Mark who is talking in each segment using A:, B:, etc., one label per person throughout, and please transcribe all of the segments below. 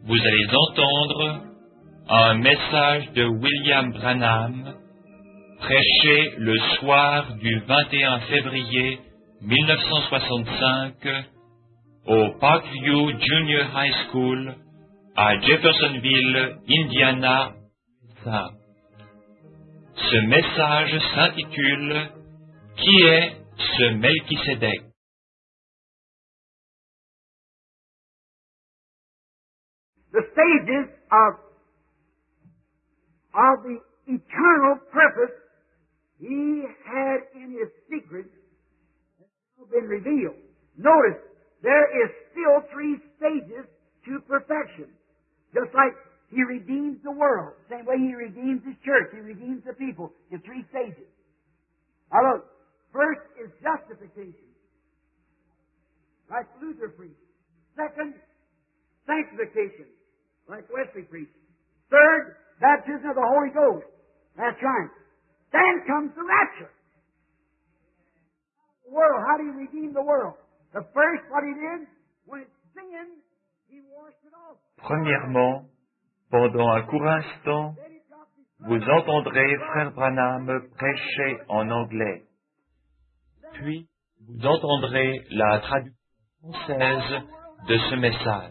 A: Vous allez entendre un message de William Branham prêché le soir du 21 février 1965 au Parkview Junior High School à Jeffersonville, Indiana. Ce message s'intitule « Qui est ce Melchisédek ?»
B: The stages of the eternal purpose He had in His secret have been revealed. Notice, there is still 3 stages to perfection. Just like He redeems the world, same way He redeems His church, He redeems the people in 3 stages. Now look, first is justification, like Luther preached. Second, sanctification, like Wesley preached. Third, baptism of the Holy Ghost. That's right. Then comes the rapture. The world, how do you redeem the world? The first, what He did, when it sinned, He washed it off.
A: Premièrement, pendant un court instant, vous entendrez Frère Branham prêcher en anglais. Puis, vous entendrez la traduction française de ce message.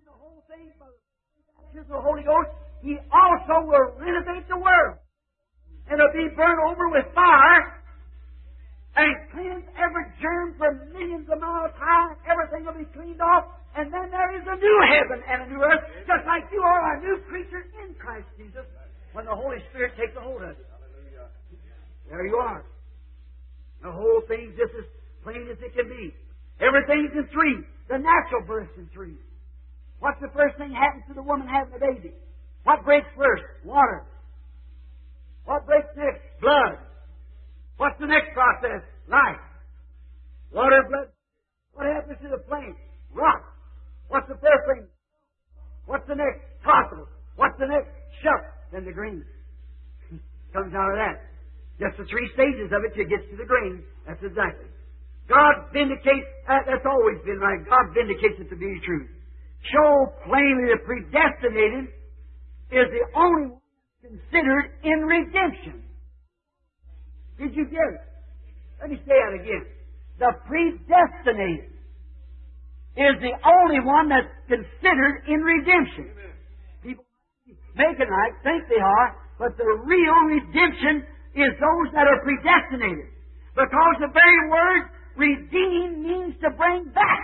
B: The Holy Ghost, He also will renovate the world. And it'll be burned over with fire and cleanse every germ from millions of miles high. Everything will be cleaned off. And then there is a new heaven and a new earth, just like you are a new creature in Christ Jesus when the Holy Spirit takes a hold of you. There you are. The whole thing's just as plain as it can be. Everything's in 3. The natural birth's in 3. What's the first thing happens to the woman having a baby? What breaks first? Water. What breaks next? Blood. What's the next process? Life. Water, blood. What happens to the plant? Rock. What's the first thing? What's the next? Fossil. What's the next? Shuck. Then the grain. Comes out of that. Just the 3 stages of it till it gets to the grain. That's exactly. God vindicates, that's always been right. God vindicates it to be true. Show plainly that predestinated is the only one considered in redemption. Did you get it? Let me say that again. The predestinated is the only one that's considered in redemption. People make it right, think they are, but the real redemption is those that are predestinated. Because the very word redeem means to bring back.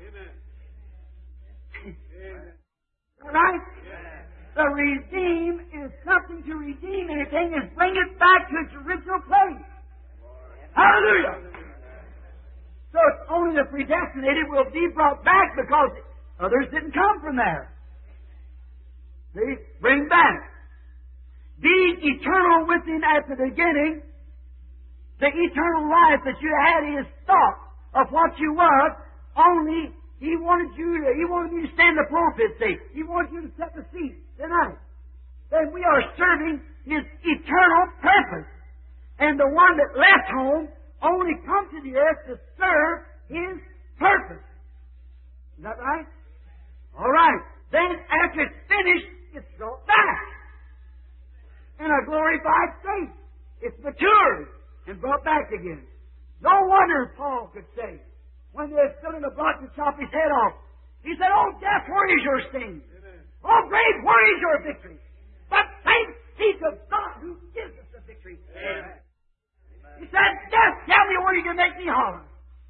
B: Right? The redeem is something to redeem anything, is bring it back to its original place. Hallelujah! So it's only the predestinated will be brought back because others didn't come from there. See? Bring back. Being eternal with Him at the beginning, the eternal life that you had His thought of what you were, only He wanted you to stand the pulpit, say. He wanted you to set the seat tonight. Then we are serving His eternal purpose. And the one that left home only come to the earth to serve His purpose. Is that right? All right. Then after it's finished, it's brought back. In a glorified state. It's matured and brought back again. No wonder Paul could say, when they stood in the block to chop His head off, he said, "Oh, death, where is your sting? Amen. Oh, grave, where is your victory? But thanks be to God who gives us the victory." Amen. He said, "Death, tell me where you can make me holler.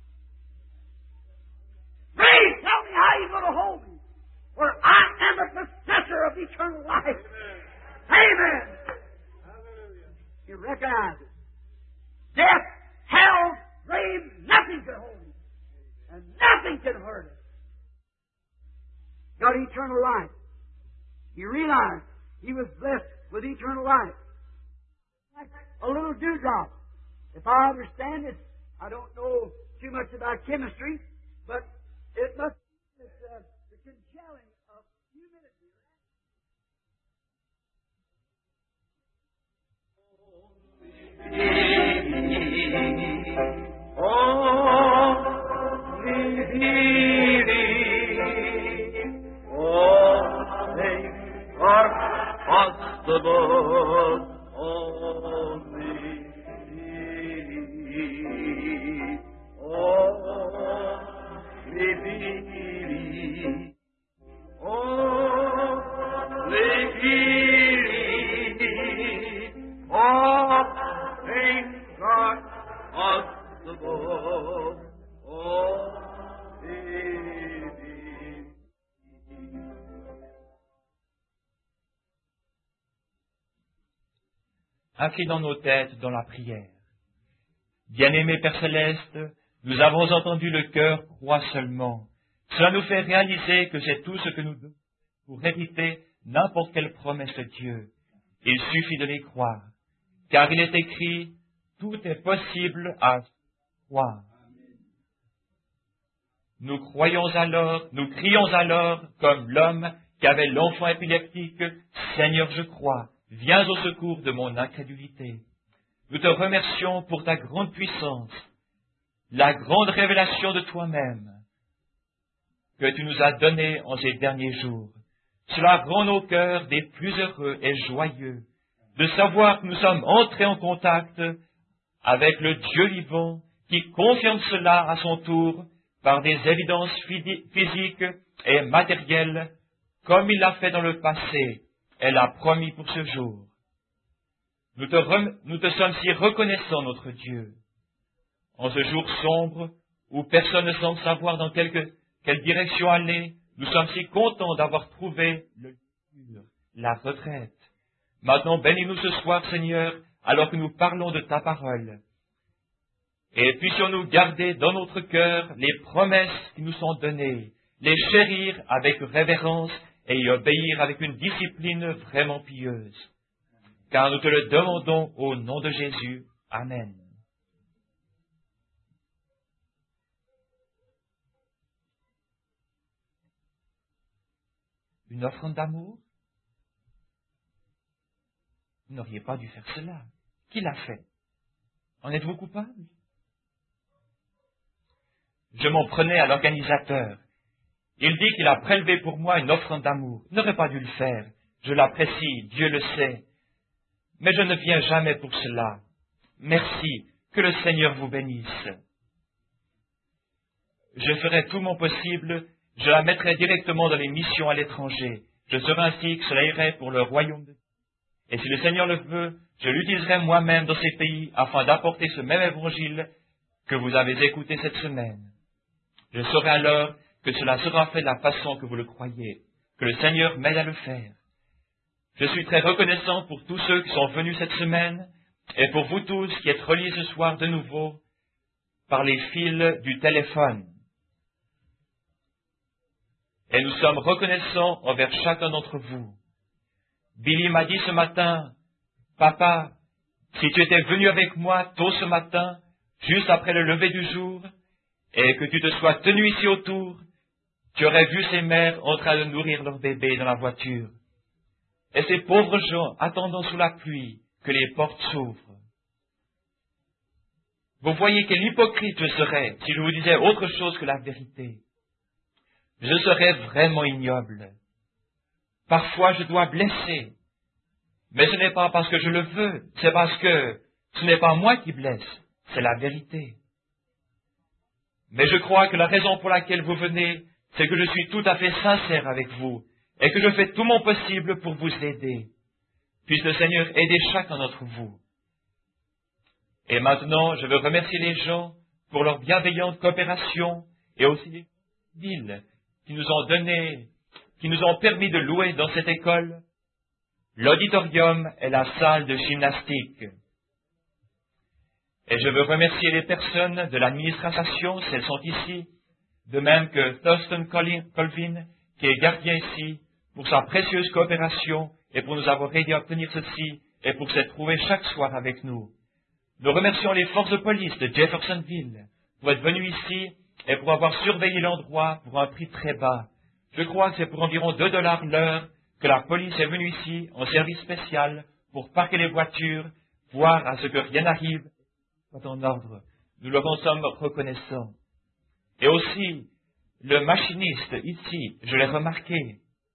B: Grave, tell me how you're going to hold me. For I am the possessor of eternal life." Amen. Hallelujah. You recognize it. Death, hell, grave, nothing can hold me. And nothing can hurt us. Got eternal life. He realized he was blessed with eternal life. Like a little dewdrop. If I understand it, I don't know too much about chemistry, but it must be the congealing of humidity. Oh,
A: inclinons nos têtes dans la prière. Bien-aimé Père Céleste, nous avons entendu le cœur croit seulement. Cela nous fait réaliser que c'est tout ce que nous devons pour hériter n'importe quelle promesse de Dieu. Il suffit de les croire, car il est écrit, tout est possible à croire. Nous crions alors, comme l'homme qui avait l'enfant épileptique, Seigneur, je crois, viens au secours de mon incrédulité. Nous te remercions pour ta grande puissance, la grande révélation de toi-même que tu nous as donnée en ces derniers jours. Cela rend nos cœurs des plus heureux et joyeux de savoir que nous sommes entrés en contact avec le Dieu vivant qui confirme cela à son tour par des évidences physiques et matérielles comme il l'a fait dans le passé et l'a promis pour ce jour. Nous te sommes si reconnaissants, notre Dieu. En ce jour sombre, où personne ne semble savoir dans quelle direction aller, nous sommes si contents d'avoir trouvé la retraite. Maintenant, bénis-nous ce soir, Seigneur, alors que nous parlons de ta parole. Et puissions-nous garder dans notre cœur les promesses qui nous sont données, les chérir avec révérence et y obéir avec une discipline vraiment pieuse. Car nous te le demandons au nom de Jésus. Amen. Une offrande d'amour? Vous n'auriez pas dû faire cela. Qui l'a fait? En êtes-vous coupable? Je m'en prenais à l'organisateur. Il dit qu'il a prélevé pour moi une offrande d'amour. Il n'aurait pas dû le faire. Je l'apprécie, Dieu le sait. Mais je ne viens jamais pour cela. Merci, que le Seigneur vous bénisse. Je ferai tout mon possible, je la mettrai directement dans les missions à l'étranger. Je serai ainsi que cela irait pour le royaume de Dieu. Et si le Seigneur le veut, je l'utiliserai moi-même dans ces pays afin d'apporter ce même évangile que vous avez écouté cette semaine. Je saurai alors que cela sera fait de la façon que vous le croyez, que le Seigneur m'aide à le faire. Je suis très reconnaissant pour tous ceux qui sont venus cette semaine et pour vous tous qui êtes reliés ce soir de nouveau par les fils du téléphone. Et nous sommes reconnaissants envers chacun d'entre vous. Billy m'a dit ce matin, « Papa, si tu étais venu avec moi tôt ce matin, juste après le lever du jour, et que tu te sois tenu ici autour, tu aurais vu ces mères en train de nourrir leur bébé dans la voiture. Et ces pauvres gens attendant sous la pluie que les portes s'ouvrent. Vous voyez quel hypocrite je serais si je vous disais autre chose que la vérité. Je serais vraiment ignoble. Parfois je dois blesser. Mais ce n'est pas parce que je le veux, c'est parce que ce n'est pas moi qui blesse, c'est la vérité. Mais je crois que la raison pour laquelle vous venez, c'est que je suis tout à fait sincère avec vous, et que je fais tout mon possible pour vous aider. Puisse le Seigneur aider chacun d'entre vous. Et maintenant, je veux remercier les gens pour leur bienveillante coopération, et aussi les villes qui nous ont permis de louer dans cette école l'auditorium et la salle de gymnastique. Et je veux remercier les personnes de l'administration, si elles sont ici, de même que Thurston Colvin, qui est gardien ici, pour sa précieuse coopération et pour nous avoir aidé à obtenir ceci et pour s'être trouvé chaque soir avec nous. Nous remercions les forces de police de Jeffersonville pour être venus ici et pour avoir surveillé l'endroit pour un prix très bas. Je crois que c'est pour environ $2 l'heure que la police est venue ici en service spécial pour parquer les voitures, voir à ce que rien n'arrive, soit en ordre. Nous leur en sommes reconnaissants. Et aussi, le machiniste ici, je l'ai remarqué.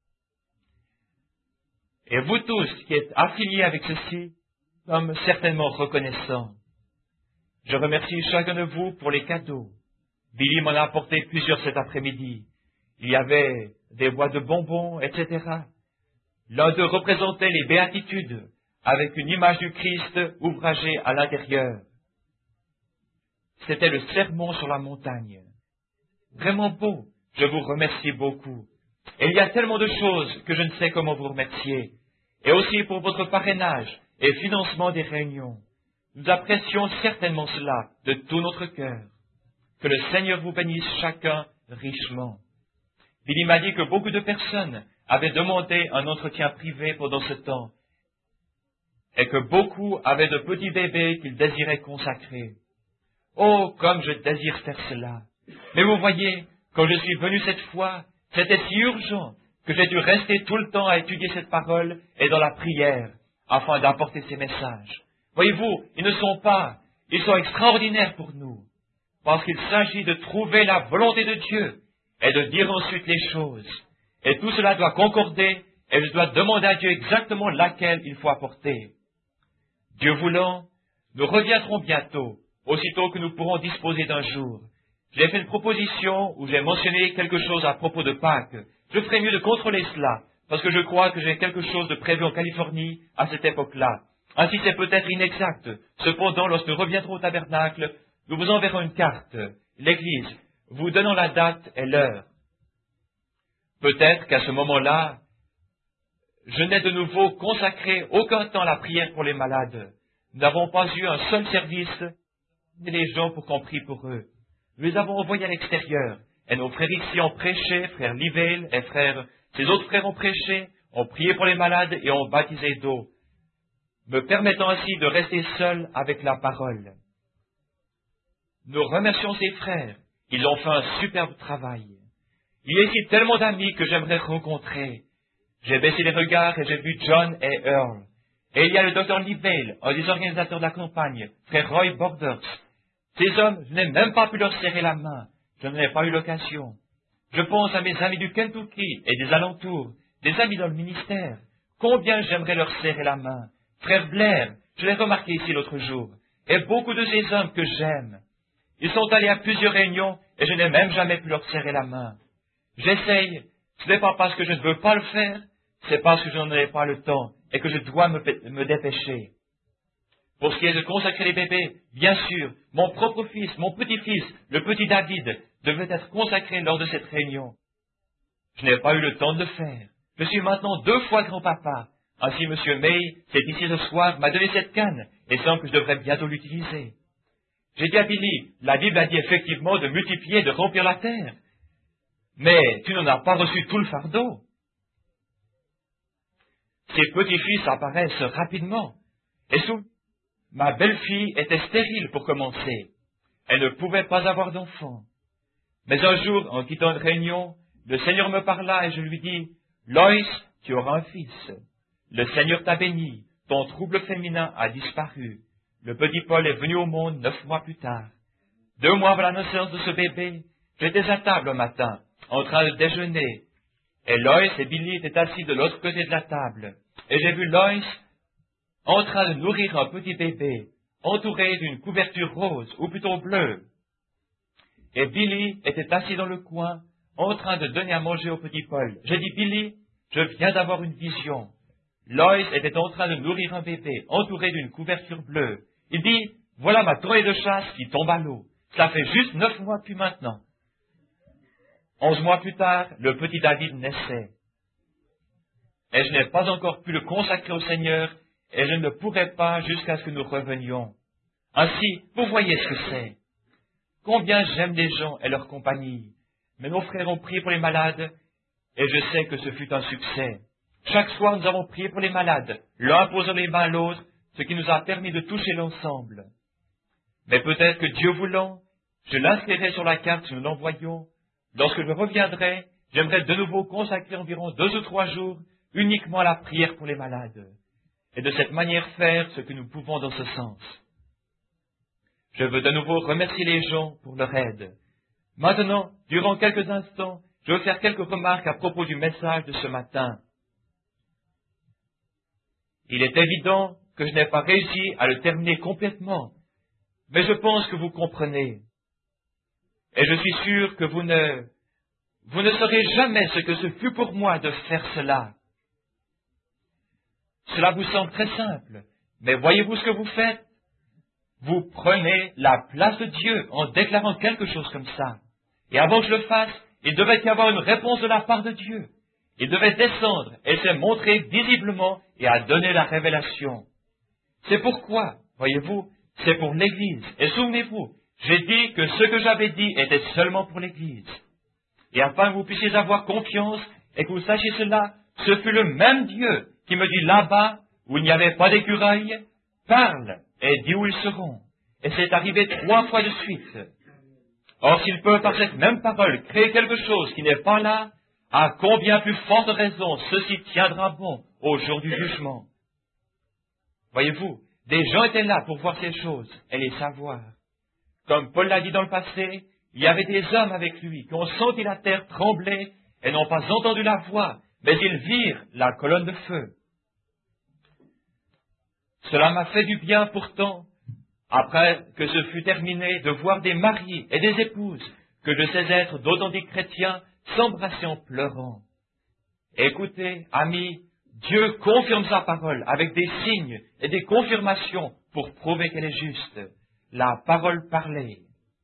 A: Et vous tous qui êtes affiliés avec ceci, sommes certainement reconnaissants. Je remercie chacun de vous pour les cadeaux. Billy m'en a apporté plusieurs cet après-midi. Il y avait des boîtes de bonbons, etc. L'un d'eux représentait les béatitudes, avec une image du Christ ouvragée à l'intérieur. C'était le sermon sur la montagne. Vraiment beau. Je vous remercie beaucoup. Et il y a tellement de choses que je ne sais comment vous remercier. Et aussi pour votre parrainage et financement des réunions. Nous apprécions certainement cela de tout notre cœur. Que le Seigneur vous bénisse chacun richement. Billy m'a dit que beaucoup de personnes avaient demandé un entretien privé pendant ce temps et que beaucoup avaient de petits bébés qu'ils désiraient consacrer. Oh, comme je désire faire cela! Mais vous voyez, quand je suis venu cette fois, c'était si urgent que j'ai dû rester tout le temps à étudier cette parole et dans la prière afin d'apporter ces messages. Voyez-vous, ils sont extraordinaires pour nous, parce qu'il s'agit de trouver la volonté de Dieu et de dire ensuite les choses. Et tout cela doit concorder et je dois demander à Dieu exactement laquelle il faut apporter. Dieu voulant, nous reviendrons bientôt, aussitôt que nous pourrons disposer d'un jour. J'ai fait une proposition où j'ai mentionné quelque chose à propos de Pâques. Je ferais mieux de contrôler cela, parce que je crois que j'ai quelque chose de prévu en Californie à cette époque-là. Ainsi c'est peut-être inexact. Cependant, lorsque nous reviendrons au tabernacle, nous vous enverrons une carte, l'Église, vous donnant la date et l'heure. Peut-être qu'à ce moment-là, je n'ai de nouveau consacré aucun temps à la prière pour les malades. Nous n'avons pas eu un seul service, et les gens pour qu'on prie pour eux. Nous les avons envoyés à l'extérieur, et nos frères ici ont prêché, frère Livelle et ses autres frères ont prêché, ont prié pour les malades et ont baptisé d'eau, me permettant ainsi de rester seul avec la parole. Nous remercions ces frères, ils ont fait un superbe travail. Il y a ici tellement d'amis que j'aimerais rencontrer. J'ai baissé les regards et j'ai vu John et Earl. Et il y a le docteur Livelle, un des organisateurs de la campagne, frère Roy Borders. Ces hommes, je n'ai même pas pu leur serrer la main. Je n'en ai pas eu l'occasion. Je pense à mes amis du Kentucky et des alentours, des amis dans le ministère. Combien j'aimerais leur serrer la main. Frère Blair, je l'ai remarqué ici l'autre jour, et beaucoup de ces hommes que j'aime. Ils sont allés à plusieurs réunions et je n'ai même jamais pu leur serrer la main. J'essaye, ce n'est pas parce que je ne veux pas le faire, c'est parce que je n'en ai pas le temps et que je dois me dépêcher. Pour ce qui est de consacrer les bébés, bien sûr, mon propre fils, mon petit-fils, le petit David, devait être consacré lors de cette réunion. Je n'ai pas eu le temps de le faire. Je suis maintenant 2 fois grand-papa. Ainsi, M. May, c'est ici ce soir, m'a donné cette canne et semble que je devrais bientôt l'utiliser. J'ai dit à Billy, la Bible a dit effectivement de multiplier et de remplir la terre. Mais tu n'en as pas reçu tout le fardeau. Ces petits-fils apparaissent rapidement. Et ma belle-fille était stérile pour commencer. Elle ne pouvait pas avoir d'enfant. Mais un jour, en quittant une réunion, le Seigneur me parla et je lui dis, « Loïs, tu auras un fils. Le Seigneur t'a béni, ton trouble féminin a disparu. Le petit Paul est venu au monde 9 mois plus tard. 2 mois avant la naissance de ce bébé, j'étais à table un matin, en train de déjeuner, et Loïs et Billy étaient assis de l'autre côté de la table. Et j'ai vu Loïs en train de nourrir un petit bébé, entouré d'une couverture rose, ou plutôt bleue. Et Billy était assis dans le coin, en train de donner à manger au petit Paul. J'ai dit, Billy, je viens d'avoir une vision. Loïs était en train de nourrir un bébé, entouré d'une couverture bleue. Il dit, voilà ma tournée de chasse qui tombe à l'eau. Ça fait juste 9 mois depuis maintenant. 11 mois plus tard, le petit David naissait. Et je n'ai pas encore pu le consacrer au Seigneur, et je ne le pourrai pas jusqu'à ce que nous revenions. Ainsi, vous voyez ce que c'est. Combien j'aime les gens et leur compagnie. Mais nos frères ont prié pour les malades, et je sais que ce fut un succès. Chaque soir, nous avons prié pour les malades, l'un posant les mains à l'autre, ce qui nous a permis de toucher l'ensemble. Mais peut-être que Dieu voulant, je l'inscrirai sur la carte que nous l'envoyons. Lorsque je reviendrai, j'aimerais de nouveau consacrer environ 2 ou 3 jours uniquement à la prière pour les malades, et de cette manière faire ce que nous pouvons dans ce sens. Je veux de nouveau remercier les gens pour leur aide. Maintenant, durant quelques instants, je veux faire quelques remarques à propos du message de ce matin. Il est évident que je n'ai pas réussi à le terminer complètement, mais je pense que vous comprenez. Et je suis sûr que vous ne saurez jamais ce que ce fut pour moi de faire cela. Cela vous semble très simple, mais voyez-vous ce que vous faites? Vous prenez la place de Dieu en déclarant quelque chose comme ça. Et avant que je le fasse, il devait y avoir une réponse de la part de Dieu. Il devait descendre et se montrer visiblement et à donner la révélation. C'est pourquoi, voyez-vous, c'est pour l'Église. Et souvenez-vous, j'ai dit que ce que j'avais dit était seulement pour l'Église. Et afin que vous puissiez avoir confiance et que vous sachiez cela, ce fut le même Dieu qui me dit là-bas, où il n'y avait pas d'écureuil, parle et dis où ils seront. Et c'est arrivé 3 fois de suite. Or, s'il peut par cette même parole créer quelque chose qui n'est pas là, à combien plus forte raison ceci tiendra bon au jour du jugement. Voyez-vous, des gens étaient là pour voir ces choses et les savoir. Comme Paul l'a dit dans le passé, il y avait des hommes avec lui qui ont senti la terre trembler et n'ont pas entendu la voix, mais ils virent la colonne de feu. Cela m'a fait du bien pourtant, après que ce fut terminé, de voir des maris et des épouses que je sais être d'authentiques chrétiens s'embrasser en pleurant. Écoutez, amis, Dieu confirme sa parole avec des signes et des confirmations pour prouver qu'elle est juste. La parole parlée.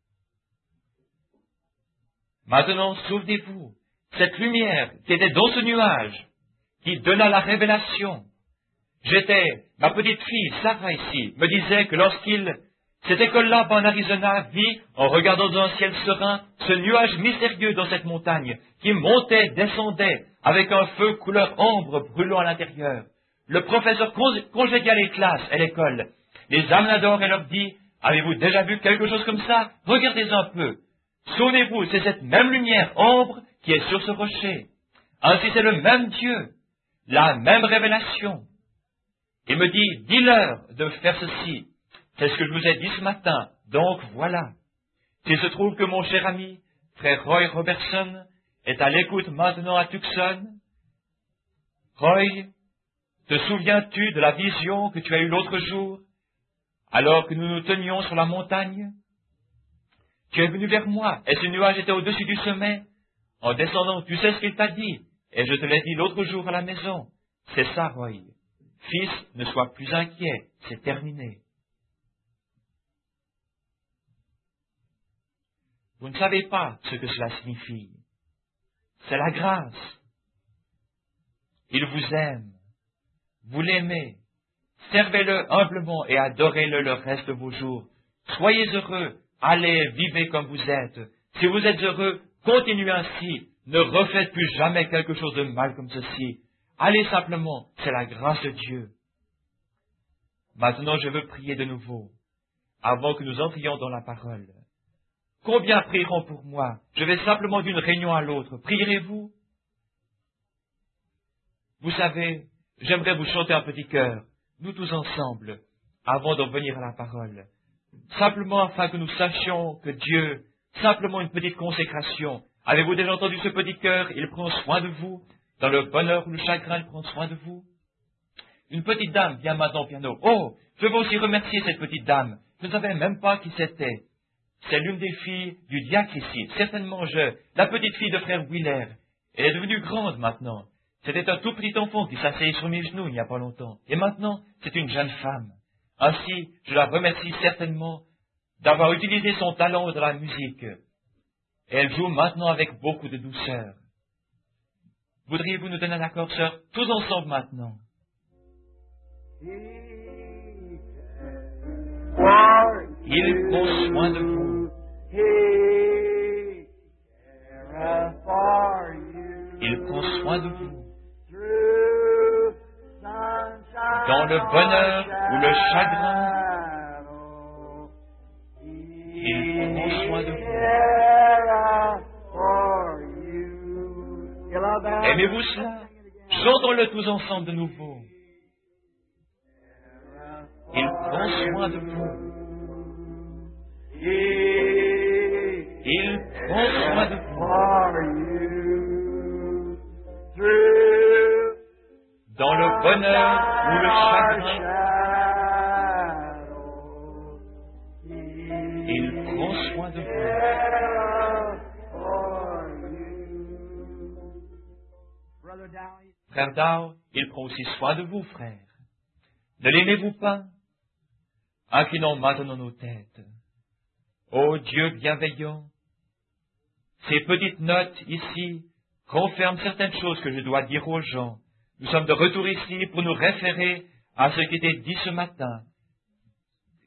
A: Maintenant, souvenez-vous, cette lumière qui était dans ce nuage, qui donna la révélation. Ma petite fille, Sarah ici, me disait que cette école-là, en Arizona, vit, en regardant dans un ciel serein, ce nuage mystérieux dans cette montagne, qui montait, descendait, avec un feu couleur ambre brûlant à l'intérieur. Le professeur congédia les classes et l'école. Les amenadors et leur dit, avez-vous déjà vu quelque chose comme ça? Regardez un peu. Souvenez-vous, c'est cette même lumière ambre qui est sur ce rocher. Ainsi c'est le même Dieu, la même révélation. Il me dit, dis-leur de faire ceci. C'est ce que je vous ai dit ce matin. Donc voilà. S'il se trouve que mon cher ami, frère Roy Robertson, est à l'écoute maintenant à Tucson, Roy, te souviens-tu de la vision que tu as eue l'autre jour, alors que nous nous tenions sur la montagne? Tu es venu vers moi, et ce nuage était au-dessus du sommet. En descendant, tu sais ce qu'il t'a dit, et je te l'ai dit l'autre jour à la maison. C'est ça, Roy. Fils, ne sois plus inquiet, c'est terminé. Vous ne savez pas ce que cela signifie. C'est la grâce. Il vous aime. Vous l'aimez. Servez-le humblement et adorez-le le reste de vos jours. Soyez heureux. Allez, vivez comme vous êtes. Si vous êtes heureux, continuez ainsi. Ne refaites plus jamais quelque chose de mal comme ceci. Allez simplement, c'est la grâce de Dieu. Maintenant, je veux prier de nouveau, avant que nous entrions dans la parole. Combien prieront pour moi? Je vais simplement d'une réunion à l'autre. Prierez-vous? Vous savez, j'aimerais vous chanter un petit chœur, nous tous ensemble, avant d'en venir à la parole. Simplement afin que nous sachions que Dieu, simplement une petite consécration. Avez-vous déjà entendu ce petit chœur? Il prend soin de vous. Dans le bonheur ou le chagrin, il prend soin de vous. Une petite dame vient maintenant au piano. Oh, je veux aussi remercier cette petite dame. Je ne savais même pas qui c'était. C'est l'une des filles du diacre ici, certainement la petite fille de frère Wheeler. Elle est devenue grande maintenant. C'était un tout petit enfant qui s'asseyait sur mes genoux il n'y a pas longtemps. Et maintenant, c'est une jeune femme. Ainsi, je la remercie certainement d'avoir utilisé son talent dans la musique. Et elle joue maintenant avec beaucoup de douceur. Voudriez-vous nous donner un accord, sœur, tous ensemble maintenant? Il prend soin de vous. Il prend soin de vous. Dans le bonheur ou le chagrin, il prend soin de vous. Aimez-vous cela? Chantons-le tous ensemble de nouveau. Il prend soin de vous. Il prend soin de vous. Dans le bonheur ou le chagrin, il prend soin de vous. Frère Dow, il prend aussi soin de vous, frère. Ne l'aimez-vous pas? Inclinons maintenant nos têtes. Ô Dieu bienveillant, ces petites notes ici renferment certaines choses que je dois dire aux gens. Nous sommes de retour ici pour nous référer à ce qui était dit ce matin.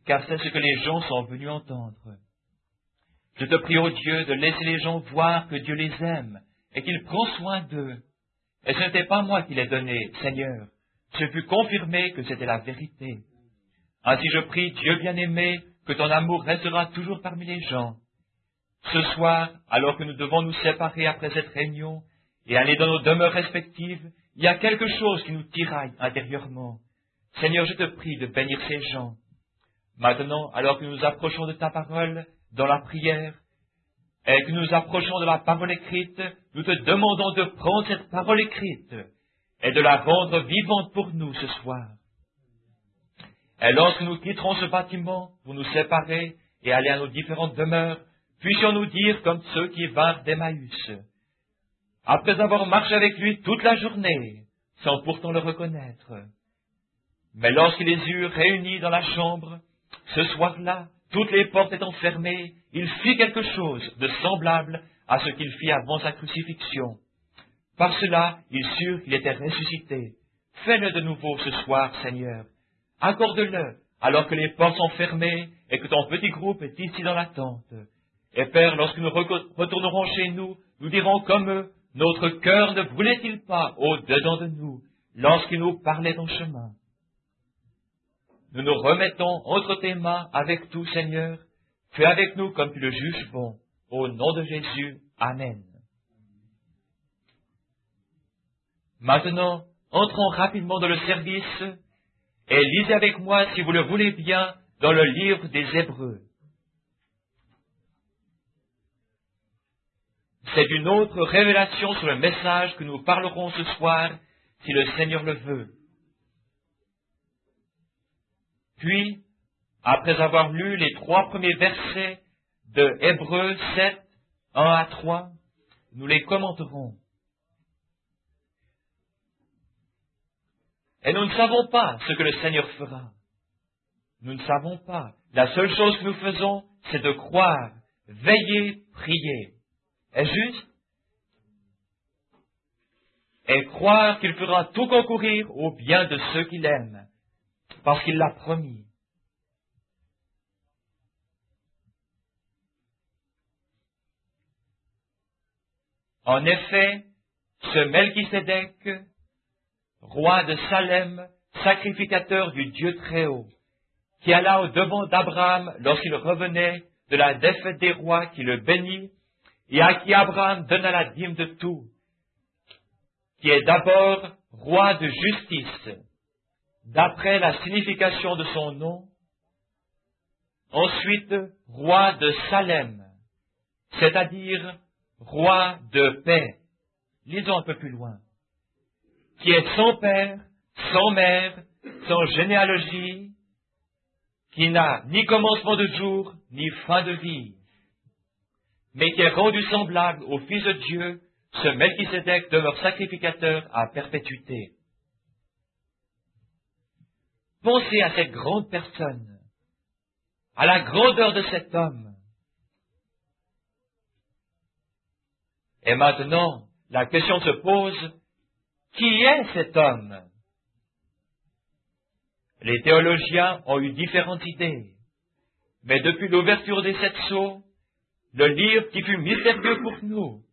A: car c'est ce que les gens sont venus entendre. Je te prie, ô Dieu, de laisser les gens voir que Dieu les aime et qu'il prend soin d'eux. Et ce n'était pas moi qui l'ai donné, Seigneur. Je fus confirmé que c'était la vérité. Ainsi je prie, Dieu bien-aimé, que ton amour restera toujours parmi les gens. Ce soir, alors que nous devons nous séparer après cette réunion et aller dans nos demeures respectives, il y a quelque chose qui nous tiraille intérieurement. Seigneur, je te prie de bénir ces gens. Maintenant, alors que nous approchons de ta parole dans la prière et que nous approchons de la parole écrite, nous te demandons de prendre cette parole écrite et de la rendre vivante pour nous ce soir. Et lorsque nous quitterons ce bâtiment pour nous séparer et aller à nos différentes demeures, puissions-nous dire comme ceux qui vinrent d'Emmaüs, après avoir marché avec lui toute la journée, sans pourtant le reconnaître. Mais lorsqu'ils les eurent réunis dans la chambre, ce soir-là, toutes les portes étant fermées, il fit quelque chose de semblable à ce qu'il fit avant sa crucifixion. Par cela, ils surent qu'il était ressuscité. Fais-le de nouveau ce soir, Seigneur. Accorde-le, alors que les portes sont fermées et que ton petit groupe est ici dans la tente. Et Père, lorsque nous retournerons chez nous, nous dirons comme eux, notre cœur ne brûlait-il pas au-dedans de nous, lorsqu'il nous parlait en chemin? Nous nous remettons entre tes mains avec tout, Seigneur. Fais avec nous comme tu le juges bon. Au nom de Jésus. Amen. Maintenant, entrons rapidement dans le service et lisez avec moi, si vous le voulez bien, dans le livre des Hébreux. C'est une autre révélation sur le message que nous parlerons ce soir, si le Seigneur le veut. Puis, après avoir lu les 3 premiers versets de Hébreux 7, 1 à 3, nous les commenterons. Et nous ne savons pas ce que le Seigneur fera. Nous ne savons pas. La seule chose que nous faisons, c'est de croire, veiller, prier. Est-ce juste? Et croire qu'il fera tout concourir au bien de ceux qu'il aime, parce qu'il l'a promis. En effet, ce Melchisédek, roi de Salem, sacrificateur du Dieu Très-Haut, qui alla au-devant d'Abraham lorsqu'il revenait de la défaite des rois, qui le bénit, et à qui Abraham donna la dîme de tout, qui est d'abord roi de justice, d'après la signification de son nom, ensuite roi de Salem, c'est-à-dire roi de paix. Lisons un peu plus loin. Qui est sans père, sans mère, sans généalogie, qui n'a ni commencement de jour, ni fin de vie, mais qui est rendu semblable au Fils de Dieu, ce Melchisédek demeure sacrificateur à perpétuité. Pensez à cette grande personne, à la grandeur de cet homme. Et maintenant, la question se pose, qui est cet homme? Les théologiens ont eu différentes idées, mais depuis l'ouverture des 7 sceaux, le livre qui fut mystérieux pour nous,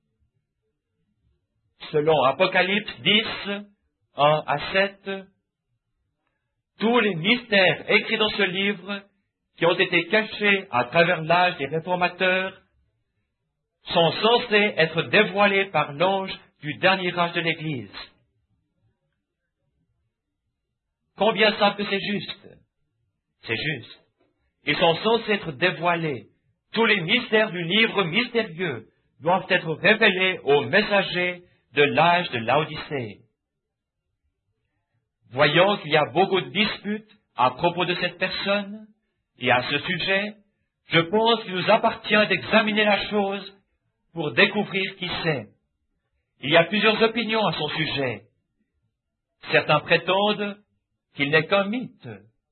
A: selon Apocalypse 10, 1 à 7, tous les mystères écrits dans ce livre, qui ont été cachés à travers l'âge des réformateurs, sont censés être dévoilés par l'ange du dernier âge de l'Église. Combien savent que c'est juste? C'est juste. Ils sont censés être dévoilés. Tous les mystères du livre mystérieux doivent être révélés aux messagers de l'âge de Laodicée. Voyant qu'il y a beaucoup de disputes à propos de cette personne, et à ce sujet, je pense qu'il nous appartient d'examiner la chose pour découvrir qui c'est. Il y a plusieurs opinions à son sujet. Certains prétendent qu'il n'est qu'un mythe,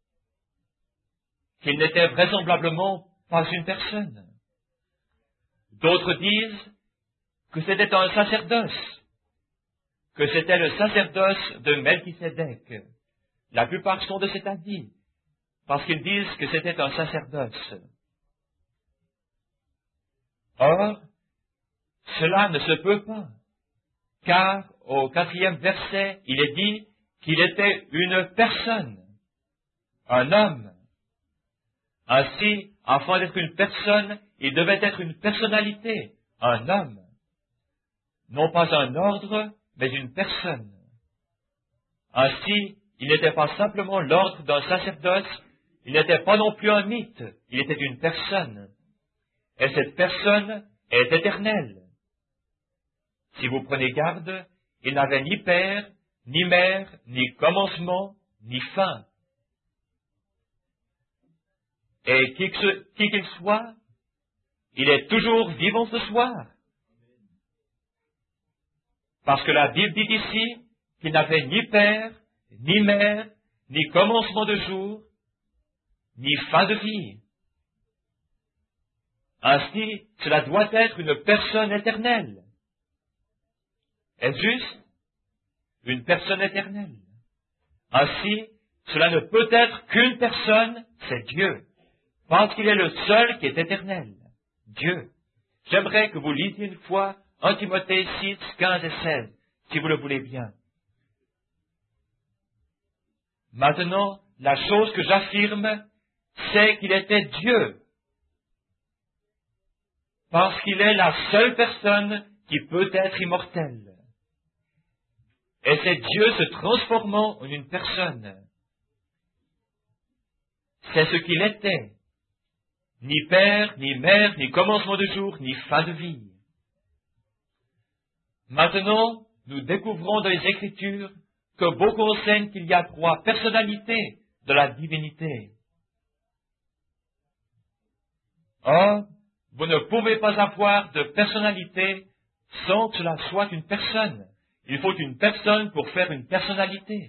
A: qu'il n'était vraisemblablement pas une personne. D'autres disent que c'était un sacerdoce, que c'était le sacerdoce de Melchisédek. La plupart sont de cet avis. parce qu'ils disent que c'était un sacerdoce. Or, cela ne se peut pas, car au 4e verset, il est dit qu'il était une personne, un homme. Ainsi, afin d'être une personne, il devait être une personnalité, un homme. Non pas un ordre, mais une personne. Ainsi, il n'était pas simplement l'ordre d'un sacerdoce, il n'était pas non plus un mythe, il était une personne. Et cette personne est éternelle. Si vous prenez garde, il n'avait ni père, ni mère, ni commencement, ni fin. Et qui qu'il soit, il est toujours vivant ce soir. Parce que la Bible dit ici qu'il n'avait ni père, ni mère, ni commencement de jour, ni fin de vie. Ainsi, cela doit être une personne éternelle. Est-ce juste? Une personne éternelle. Ainsi, cela ne peut être qu'une personne, c'est Dieu, parce qu'il est le seul qui est éternel, Dieu. J'aimerais que vous lisiez une fois 1 Timothée 6, 15 et 16, si vous le voulez bien. Maintenant, la chose que j'affirme, c'est qu'il était Dieu, parce qu'il est la seule personne qui peut être immortelle. Et c'est Dieu se transformant en une personne. C'est ce qu'il était. Ni père, ni mère, ni commencement de jour, ni fin de vie. Maintenant, nous découvrons dans les Écritures que beaucoup enseignent qu'il y a 3 personnalités de la divinité. Or, vous ne pouvez pas avoir de personnalité sans que cela soit une personne. Il faut une personne pour faire une personnalité.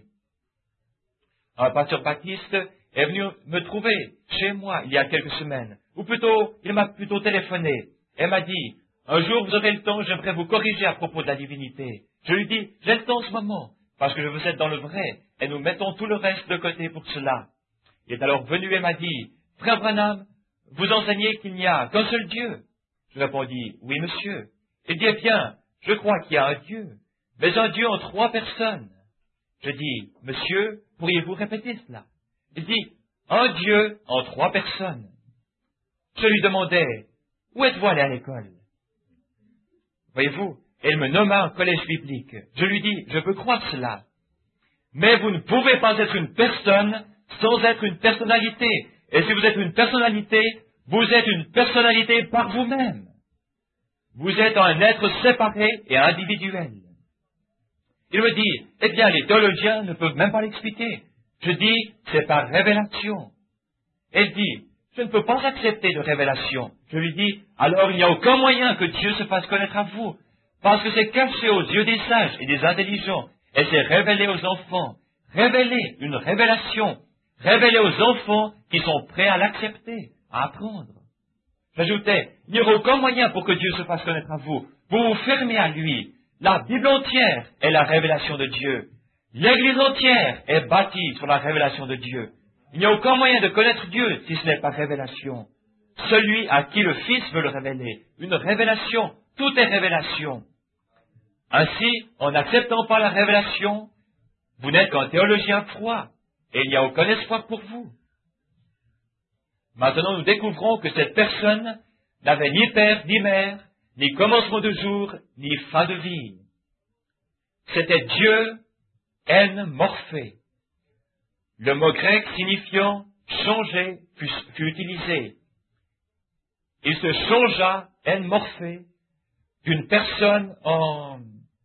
A: Un pasteur baptiste est venu me trouver chez moi il y a quelques semaines, ou plutôt, il m'a plutôt téléphoné et m'a dit, un jour vous aurez le temps, j'aimerais vous corriger à propos de la divinité. Je lui dis, j'ai le temps en ce moment, parce que je veux être dans le vrai, et nous mettons tout le reste de côté pour cela. Il est alors venu et m'a dit, frère Branham, vous enseignez qu'il n'y a qu'un seul Dieu. Je répondis, oui monsieur. Il dit, eh bien, je crois qu'il y a un Dieu, mais un Dieu en 3 personnes. Je dis, monsieur, pourriez-vous répéter cela? Il dit, un Dieu en 3 personnes. Je lui demandais, où êtes-vous allé à l'école? Voyez-vous, il me nomma un collège biblique. Je lui dis, je peux croire cela. Mais vous ne pouvez pas être une personne sans être une personnalité. Et si vous êtes une personnalité, vous êtes une personnalité par vous-même. Vous êtes un être séparé et individuel. Il me dit, eh bien, les théologiens ne peuvent même pas l'expliquer. Je dis, c'est par révélation. Elle dit, je ne peux pas accepter de révélation. Je lui dis, alors il n'y a aucun moyen que Dieu se fasse connaître à vous, parce que c'est caché aux yeux des sages et des intelligents, et c'est révélé aux enfants. Révéler une révélation, révéler aux enfants qui sont prêts à l'accepter, à apprendre. J'ajoutais, il n'y aura aucun moyen pour que Dieu se fasse connaître à vous. Vous vous fermez à lui. La Bible entière est la révélation de Dieu. L'Église entière est bâtie sur la révélation de Dieu. Il n'y a aucun moyen de connaître Dieu si ce n'est pas révélation. Celui à qui le Fils veut le révéler. Une révélation, tout est révélation. Ainsi, en n'acceptant pas la révélation, vous n'êtes qu'un théologien froid, et il n'y a aucun espoir pour vous. Maintenant, nous découvrons que cette personne n'avait ni père, ni mère, ni commencement de jour, ni fin de vie. C'était Dieu en morphé. Le mot grec signifiant changer fut utilisé. Il se changea en morphé d'une personne en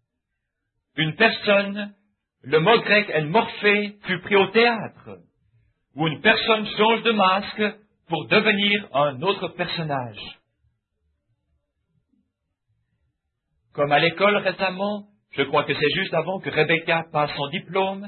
A: une personne. Le mot grec en morphé fut pris au théâtre, où une personne change de masque pour devenir un autre personnage. Comme à l'école récemment, je crois que c'est juste avant que Rebecca passe son diplôme,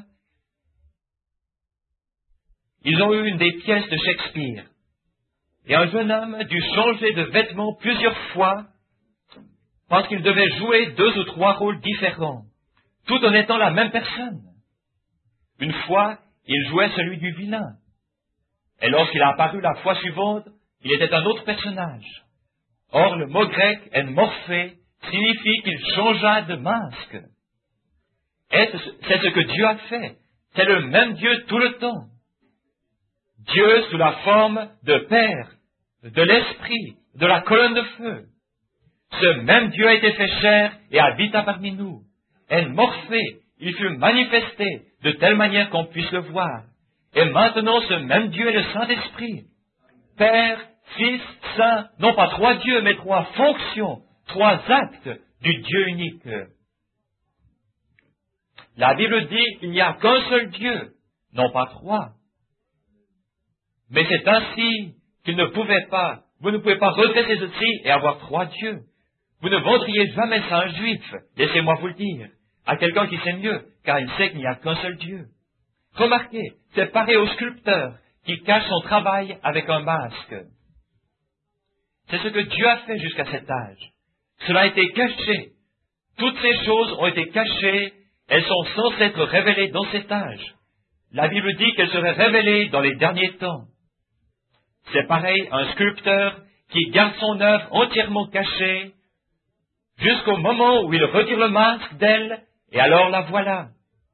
A: ils ont eu une des pièces de Shakespeare. Et un jeune homme dut changer de vêtements plusieurs fois parce qu'il devait jouer 2 ou 3 rôles différents, tout en étant la même personne. Une fois, il jouait celui du vilain. Et lorsqu'il a apparu la fois suivante, il était un autre personnage. Or, le mot grec « en morphé » signifie qu'il changea de masque. Et c'est ce que Dieu a fait. C'est le même Dieu tout le temps. Dieu sous la forme de Père, de l'Esprit, de la colonne de feu. Ce même Dieu a été fait chair et habita parmi nous. En morphé, il fut manifesté de telle manière qu'on puisse le voir. Et maintenant, ce même Dieu est le Saint-Esprit. Père, Fils, Saint, non pas trois dieux, mais trois fonctions, trois actes du Dieu unique. La Bible dit qu'il n'y a qu'un seul Dieu, non pas trois. Mais c'est ainsi qu'il ne pouvait pas, vous ne pouvez pas redresser ceci et avoir trois dieux. Vous ne vendriez jamais ça à un juif, laissez-moi vous le dire, à quelqu'un qui sait mieux, car il sait qu'il n'y a qu'un seul Dieu. Remarquez, c'est pareil au sculpteur qui cache son travail avec un masque. C'est ce que Dieu a fait jusqu'à cet âge. Cela a été caché. Toutes ces choses ont été cachées, elles sont censées être révélées dans cet âge. La Bible dit qu'elles seraient révélées dans les derniers temps. C'est pareil un sculpteur qui garde son œuvre entièrement cachée jusqu'au moment où il retire le masque d'elle, et alors la voilà.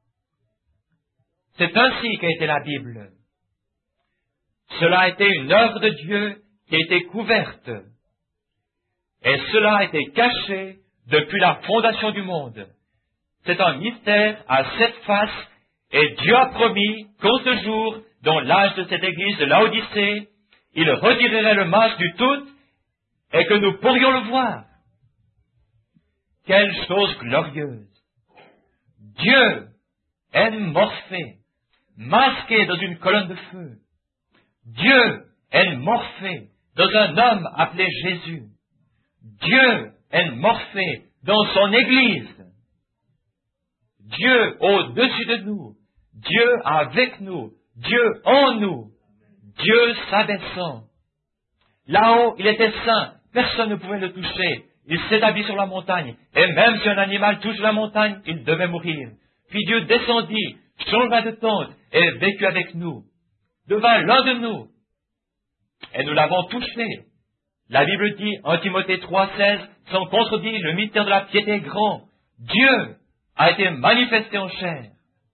A: C'est ainsi qu'a été la Bible. Cela a été une œuvre de Dieu qui a été couverte. Et cela a été caché depuis la fondation du monde. C'est un mystère à sept faces, et Dieu a promis qu'en ce jour, dans l'âge de cette église de Laodicée, il retirerait le masque du tout, et que nous pourrions le voir. Quelle chose glorieuse! Dieu est morphé, masqué dans une colonne de feu. Dieu est morphé dans un homme appelé Jésus. Dieu est morphé dans son Église. Dieu au-dessus de nous, Dieu avec nous, Dieu en nous, Dieu s'abaissant. Là-haut, il était saint, personne ne pouvait le toucher. Il s'établit sur la montagne, et même si un animal touche la montagne, il devait mourir. Puis Dieu descendit, changea de tente, et vécut avec nous, devint l'un de nous. Et nous l'avons touché. La Bible dit, en Timothée 3,16, sans contredit, le mystère de la piété est grand. Dieu a été manifesté en chair.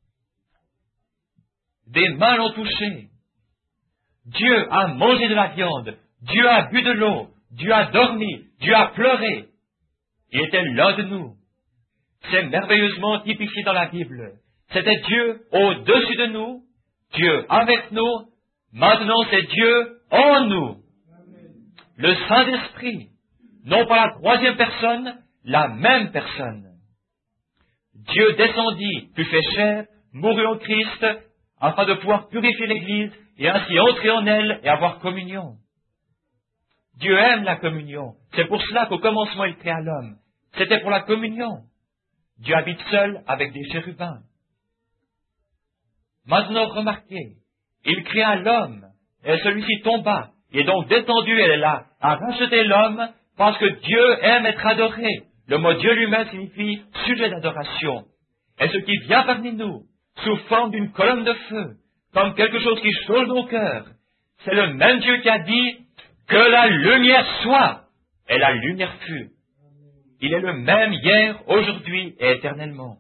A: Des mains l'ont touché. Dieu a mangé de la viande. Dieu a bu de l'eau. Dieu a dormi. Dieu a pleuré. Il était l'un de nous. C'est merveilleusement typifié dans la Bible. C'était Dieu au-dessus de nous, Dieu avec nous. Maintenant, c'est Dieu en nous. Le Saint-Esprit, non pas la troisième personne, la même personne. Dieu descendit, fut fait chair, mourut en Christ, afin de pouvoir purifier l'Église et ainsi entrer en elle et avoir communion. Dieu aime la communion. C'est pour cela qu'au commencement, il créa l'homme. C'était pour la communion. Dieu habite seul avec des chérubins. Maintenant, remarquez, il créa l'homme, et celui-ci tomba. Il est donc descendu, et là, à racheter l'homme, parce que Dieu aime être adoré. Le mot Dieu lui-même signifie sujet d'adoration. Et ce qui vient parmi nous, sous forme d'une colonne de feu, comme quelque chose qui chauffe nos cœurs, c'est le même Dieu qui a dit que la lumière soit, et la lumière fut. Il est le même hier, aujourd'hui et éternellement.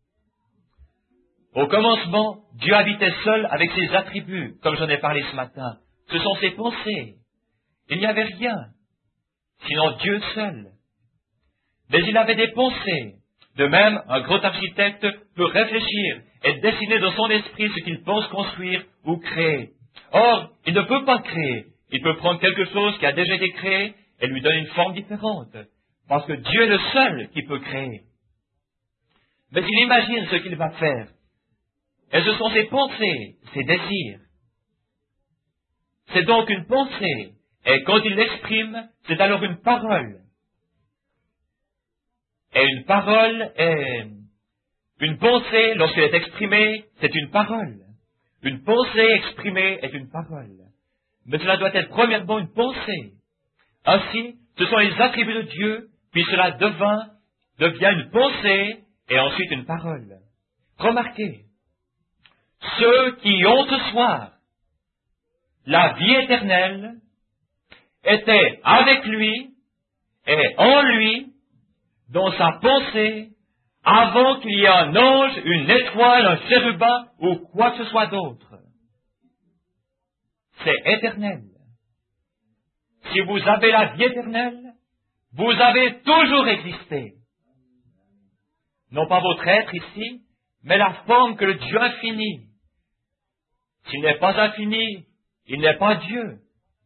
A: Au commencement, Dieu habitait seul avec ses attributs, comme j'en ai parlé ce matin. Ce sont ses pensées. Il n'y avait rien, sinon Dieu seul. Mais il avait des pensées. De même, un grand architecte peut réfléchir et dessiner dans son esprit ce qu'il pense construire ou créer. Or, il ne peut pas créer. Il peut prendre quelque chose qui a déjà été créé et lui donner une forme différente. Parce que Dieu est le seul qui peut créer. Mais il imagine ce qu'il va faire. Et ce sont ses pensées, ses désirs. C'est donc une pensée. Et quand il l'exprime, c'est alors une parole. Et une parole est... Une pensée, lorsqu'elle est exprimée, c'est une parole. Une pensée exprimée est une parole. Mais cela doit être premièrement une pensée. Ainsi, ce sont les attributs de Dieu, puis cela devient une pensée, et ensuite une parole. Remarquez, ceux qui ont ce soir la vie éternelle, était avec lui et en lui, dans sa pensée, avant qu'il y ait un ange, une étoile, un chérubin ou quoi que ce soit d'autre. C'est éternel. Si vous avez la vie éternelle, vous avez toujours existé. Non pas votre être ici, mais la forme que le Dieu infini. S'il n'est pas infini, il n'est pas Dieu.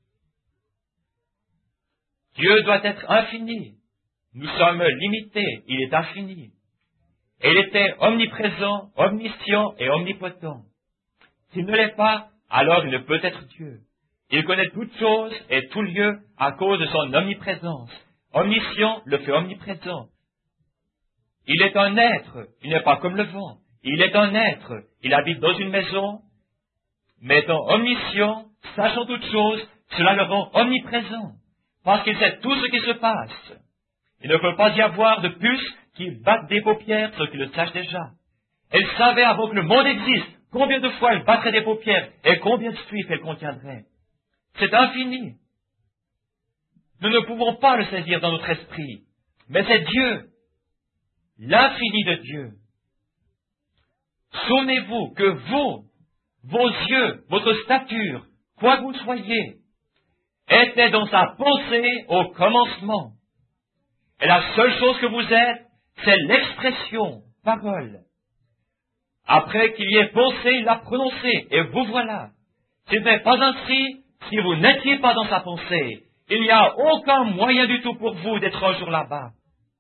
A: Dieu doit être infini. Nous sommes limités, il est infini. Et il était omniprésent, omniscient et omnipotent. S'il ne l'est pas, alors il ne peut être Dieu. Il connaît toutes choses et tout lieu à cause de son omniprésence. Omniscient le fait omniprésent. Il est un être, il n'est pas comme le vent. Il est un être, il habite dans une maison, mais étant omniscient, sachant toutes choses, cela le rend omniprésent, parce qu'il sait tout ce qui se passe. Il ne peut pas y avoir de puce qui batte des paupières sans qu'il le sache déjà. Elle savait avant que le monde existe combien de fois elle battrait des paupières et combien de juifs elle contiendrait. C'est infini. Nous ne pouvons pas le saisir dans notre esprit, mais c'est Dieu, l'infini de Dieu. Souvenez-vous que vous, vos yeux, votre stature, quoi que vous soyez, étaient dans sa pensée au commencement. Et la seule chose que vous êtes, c'est l'expression, parole. Après qu'il y ait pensé, il l'a prononcé, et vous voilà. Ce n'est pas ainsi si vous n'étiez pas dans sa pensée. Il n'y a aucun moyen du tout pour vous d'être un jour là-bas.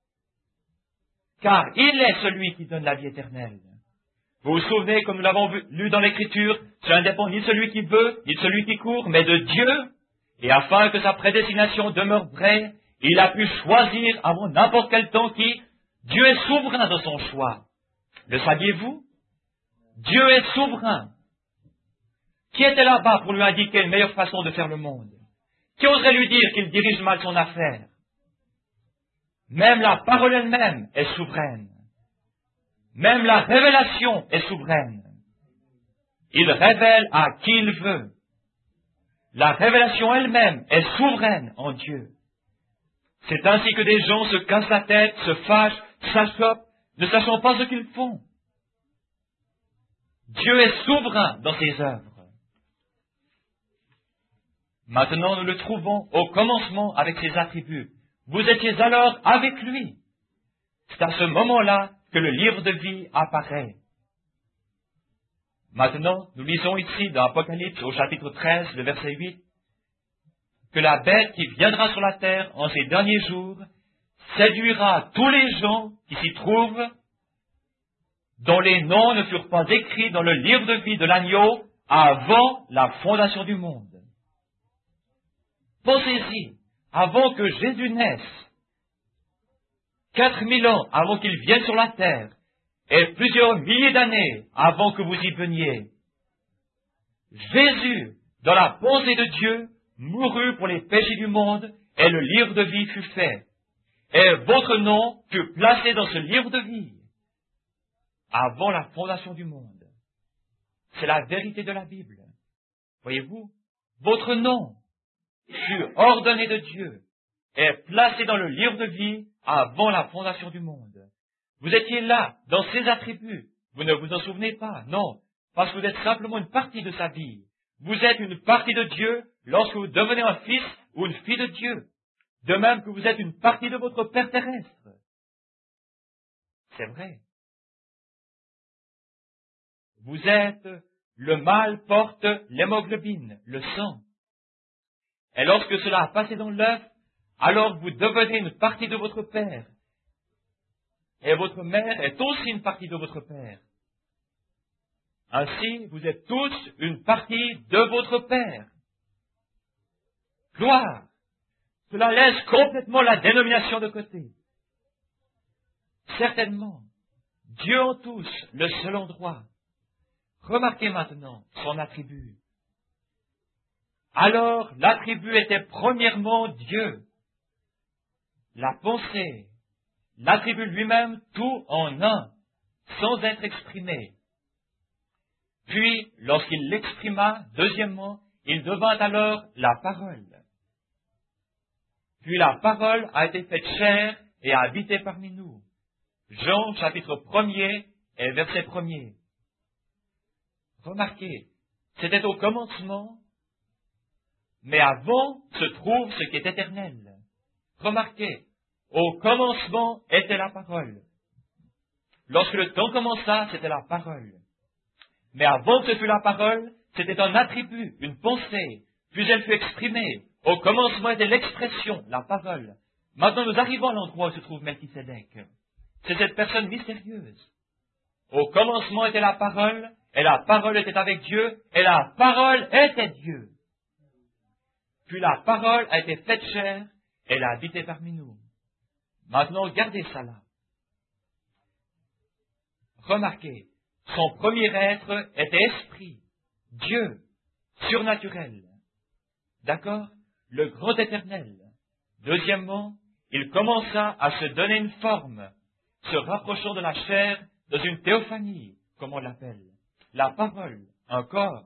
A: Car il est celui qui donne la vie éternelle. Vous vous souvenez, comme nous l'avons lu dans l'Écriture, cela ne dépend ni de celui qui veut, ni de celui qui court, mais de Dieu. Et afin que sa prédestination demeure vraie, il a pu choisir avant n'importe quel temps qui, Dieu est souverain dans son choix. Le saviez-vous? Dieu est souverain. Qui était là-bas pour lui indiquer une meilleure façon de faire le monde? Qui oserait lui dire qu'il dirige mal son affaire? Même la parole elle-même est souveraine. Même la révélation est souveraine. Il révèle à qui il veut. La révélation elle-même est souveraine en Dieu. C'est ainsi que des gens se cassent la tête, se fâchent, s'achoppent, ne sachant pas ce qu'ils font. Dieu est souverain dans ses œuvres. Maintenant, nous le trouvons au commencement avec ses attributs. Vous étiez alors avec lui. C'est à ce moment-là que le livre de vie apparaît. Maintenant, nous lisons ici dans Apocalypse au chapitre 13, le verset 8, que la bête qui viendra sur la terre en ces derniers jours séduira tous les gens qui s'y trouvent, dont les noms ne furent pas écrits dans le livre de vie de l'agneau avant la fondation du monde. Pensez-y, avant que Jésus naisse, 4000 ans avant qu'il vienne sur la terre, et plusieurs milliers d'années avant que vous y veniez, Jésus, dans la pensée de Dieu, mourut pour les péchés du monde, et le livre de vie fut fait. Et votre nom fut placé dans ce livre de vie, avant la fondation du monde. C'est la vérité de la Bible. Voyez-vous, votre nom fut ordonné de Dieu et placé dans le livre de vie avant la fondation du monde. Vous étiez là, dans ses attributs. Vous ne vous en souvenez pas, non, parce que vous êtes simplement une partie de sa vie. Vous êtes une partie de Dieu lorsque vous devenez un fils ou une fille de Dieu, de même que vous êtes une partie de votre Père terrestre. C'est vrai. Vous êtes, le mâle porte l'hémoglobine, le sang. Et lorsque cela a passé dans l'œuf, alors vous devenez une partie de votre Père. Et votre mère est aussi une partie de votre Père. Ainsi, vous êtes tous une partie de votre Père. Gloire! Cela laisse complètement la dénomination de côté. Certainement, Dieu en tous, le seul endroit. Remarquez maintenant son attribut. Alors, l'attribut était premièrement Dieu. La pensée, l'attribut lui-même, tout en un, sans être exprimé. Puis, lorsqu'il l'exprima, deuxièmement, Il devint alors la parole. Puis la parole a été faite chair et a habité parmi nous. Jean, chapitre 1er et verset 1er. Remarquez, c'était au commencement, mais avant se trouve ce qui est éternel. Remarquez, au commencement était la parole. Lorsque le temps commença, c'était la parole. Mais avant que ce fût la parole, c'était un attribut, une pensée, puis elle fut exprimée. Au commencement était l'expression, la parole. Maintenant nous arrivons à l'endroit où se trouve Melchisédek. C'est cette personne mystérieuse. Au commencement était la parole, et la parole était avec Dieu, et la parole était Dieu. Puis la parole a été faite chair, elle a habité parmi nous. Maintenant, regardez ça là. Remarquez, son premier être était esprit, Dieu, surnaturel. D'accord? Le grand éternel. Deuxièmement, il commença à se donner une forme, se rapprochant de la chair dans une théophanie, comme on l'appelle. La parole, un corps.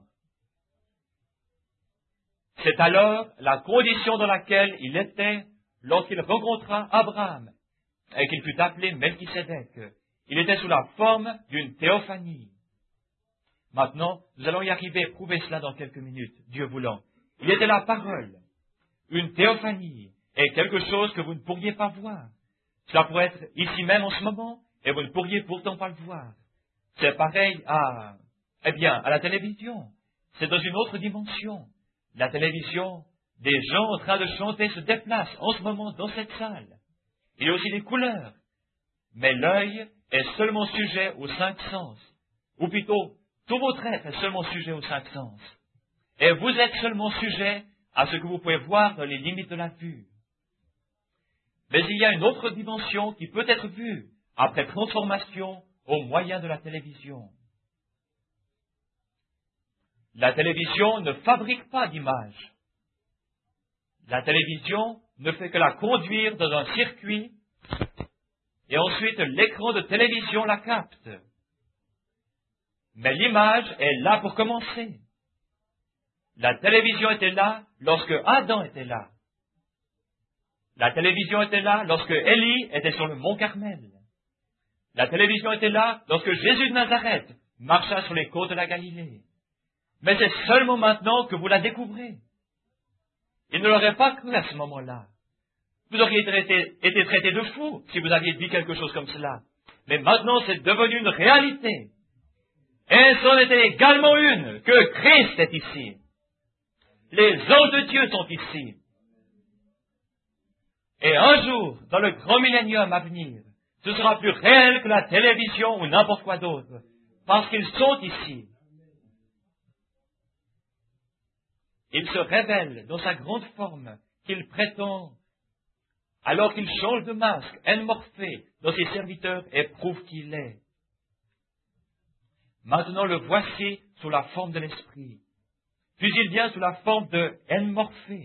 A: C'est alors la condition dans laquelle il était lorsqu'il rencontra Abraham et qu'il fut appelé Melchisédek. Il était sous la forme d'une théophanie. Maintenant, nous allons y arriver, prouver cela dans quelques minutes, Dieu voulant. Il était la parole, une théophanie, et quelque chose que vous ne pourriez pas voir. Cela pourrait être ici même en ce moment, et vous ne pourriez pourtant pas le voir. C'est pareil à la télévision. C'est dans une autre dimension. La télévision, des gens en train de chanter se déplacent en ce moment dans cette salle. Il y a aussi des couleurs. Mais l'œil est seulement sujet aux 5 sens. Ou plutôt, tout votre être est seulement sujet aux 5 sens. Et vous êtes seulement sujet à ce que vous pouvez voir dans les limites de la vue. Mais il y a une autre dimension qui peut être vue après transformation au moyen de la télévision. La télévision ne fabrique pas d'image. La télévision ne fait que la conduire dans un circuit et ensuite l'écran de télévision la capte. Mais l'image est là pour commencer. La télévision était là lorsque Adam était là. La télévision était là lorsque Élie était sur le mont Carmel. La télévision était là lorsque Jésus de Nazareth marcha sur les côtes de la Galilée. Mais c'est seulement maintenant que vous la découvrez. Il ne l'aurait pas cru à ce moment-là. Vous auriez été traité de fou si vous aviez dit quelque chose comme cela. Mais maintenant, c'est devenu une réalité. Et c'en était également une, que Christ est ici. Les anges de Dieu sont ici. Et un jour, dans le grand millénium à venir, ce sera plus réel que la télévision ou n'importe quoi d'autre, parce qu'ils sont ici. Il se révèle dans sa grande forme qu'il prétend, alors qu'il change de masque, Morphée, dans ses serviteurs et prouve qu'il est. Maintenant le voici sous la forme de l'esprit. Puis il vient sous la forme de Morphée.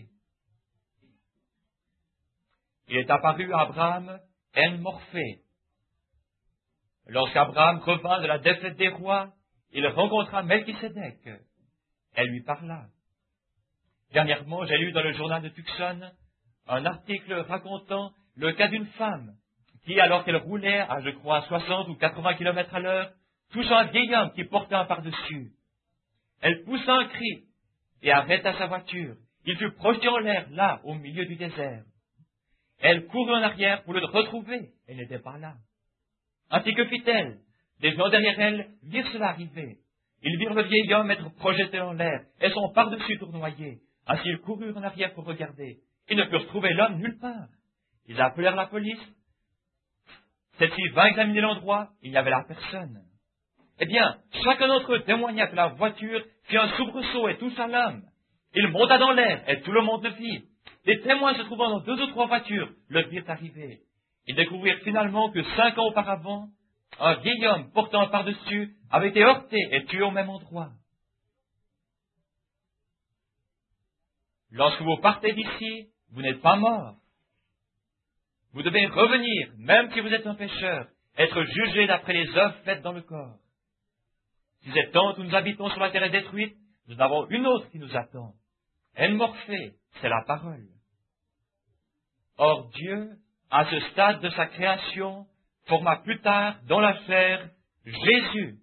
A: Il est apparu à Abraham Morphée. Lorsqu'Abraham revint de la défaite des rois, il rencontra Melchisédek. Elle lui parla. Dernièrement, j'ai lu dans le journal de Tucson un article racontant le cas d'une femme qui, alors qu'elle roulait à, je crois, 60 ou 80 km à l'heure, toucha un vieil homme qui portait un par-dessus. Elle poussa un cri et arrêta sa voiture. Il fut projeté en l'air, là, au milieu du désert. Elle courut en arrière pour le retrouver. Elle n'était pas là. Ainsi que fit-elle. Des gens derrière elle virent cela arriver. Ils virent le vieil homme être projeté en l'air et son par-dessus tournoyé. Ainsi ils coururent en arrière pour regarder. Ils ne purent trouver l'homme nulle part. Ils appelèrent la police. Celle-ci vint examiner l'endroit. Il n'y avait là personne. Eh bien, chacun d'entre eux témoigna que la voiture fit un soubresaut et toucha l'homme. Il monta dans l'air et tout le monde le vit. Les témoins se trouvant dans 2 ou 3 voitures le virent arriver. Ils découvrirent finalement que 5 ans auparavant, un vieil homme portant un par-dessus avait été heurté et tué au même endroit. Lorsque vous partez d'ici, vous n'êtes pas mort. Vous devez revenir, même si vous êtes un pécheur, être jugé d'après les œuvres faites dans le corps. Si cette tente où nous habitons sur la terre est détruite, nous en avons une autre qui nous attend. Enmorphé, c'est la parole. Or Dieu, à ce stade de sa création, forma plus tard, dans la chair, Jésus.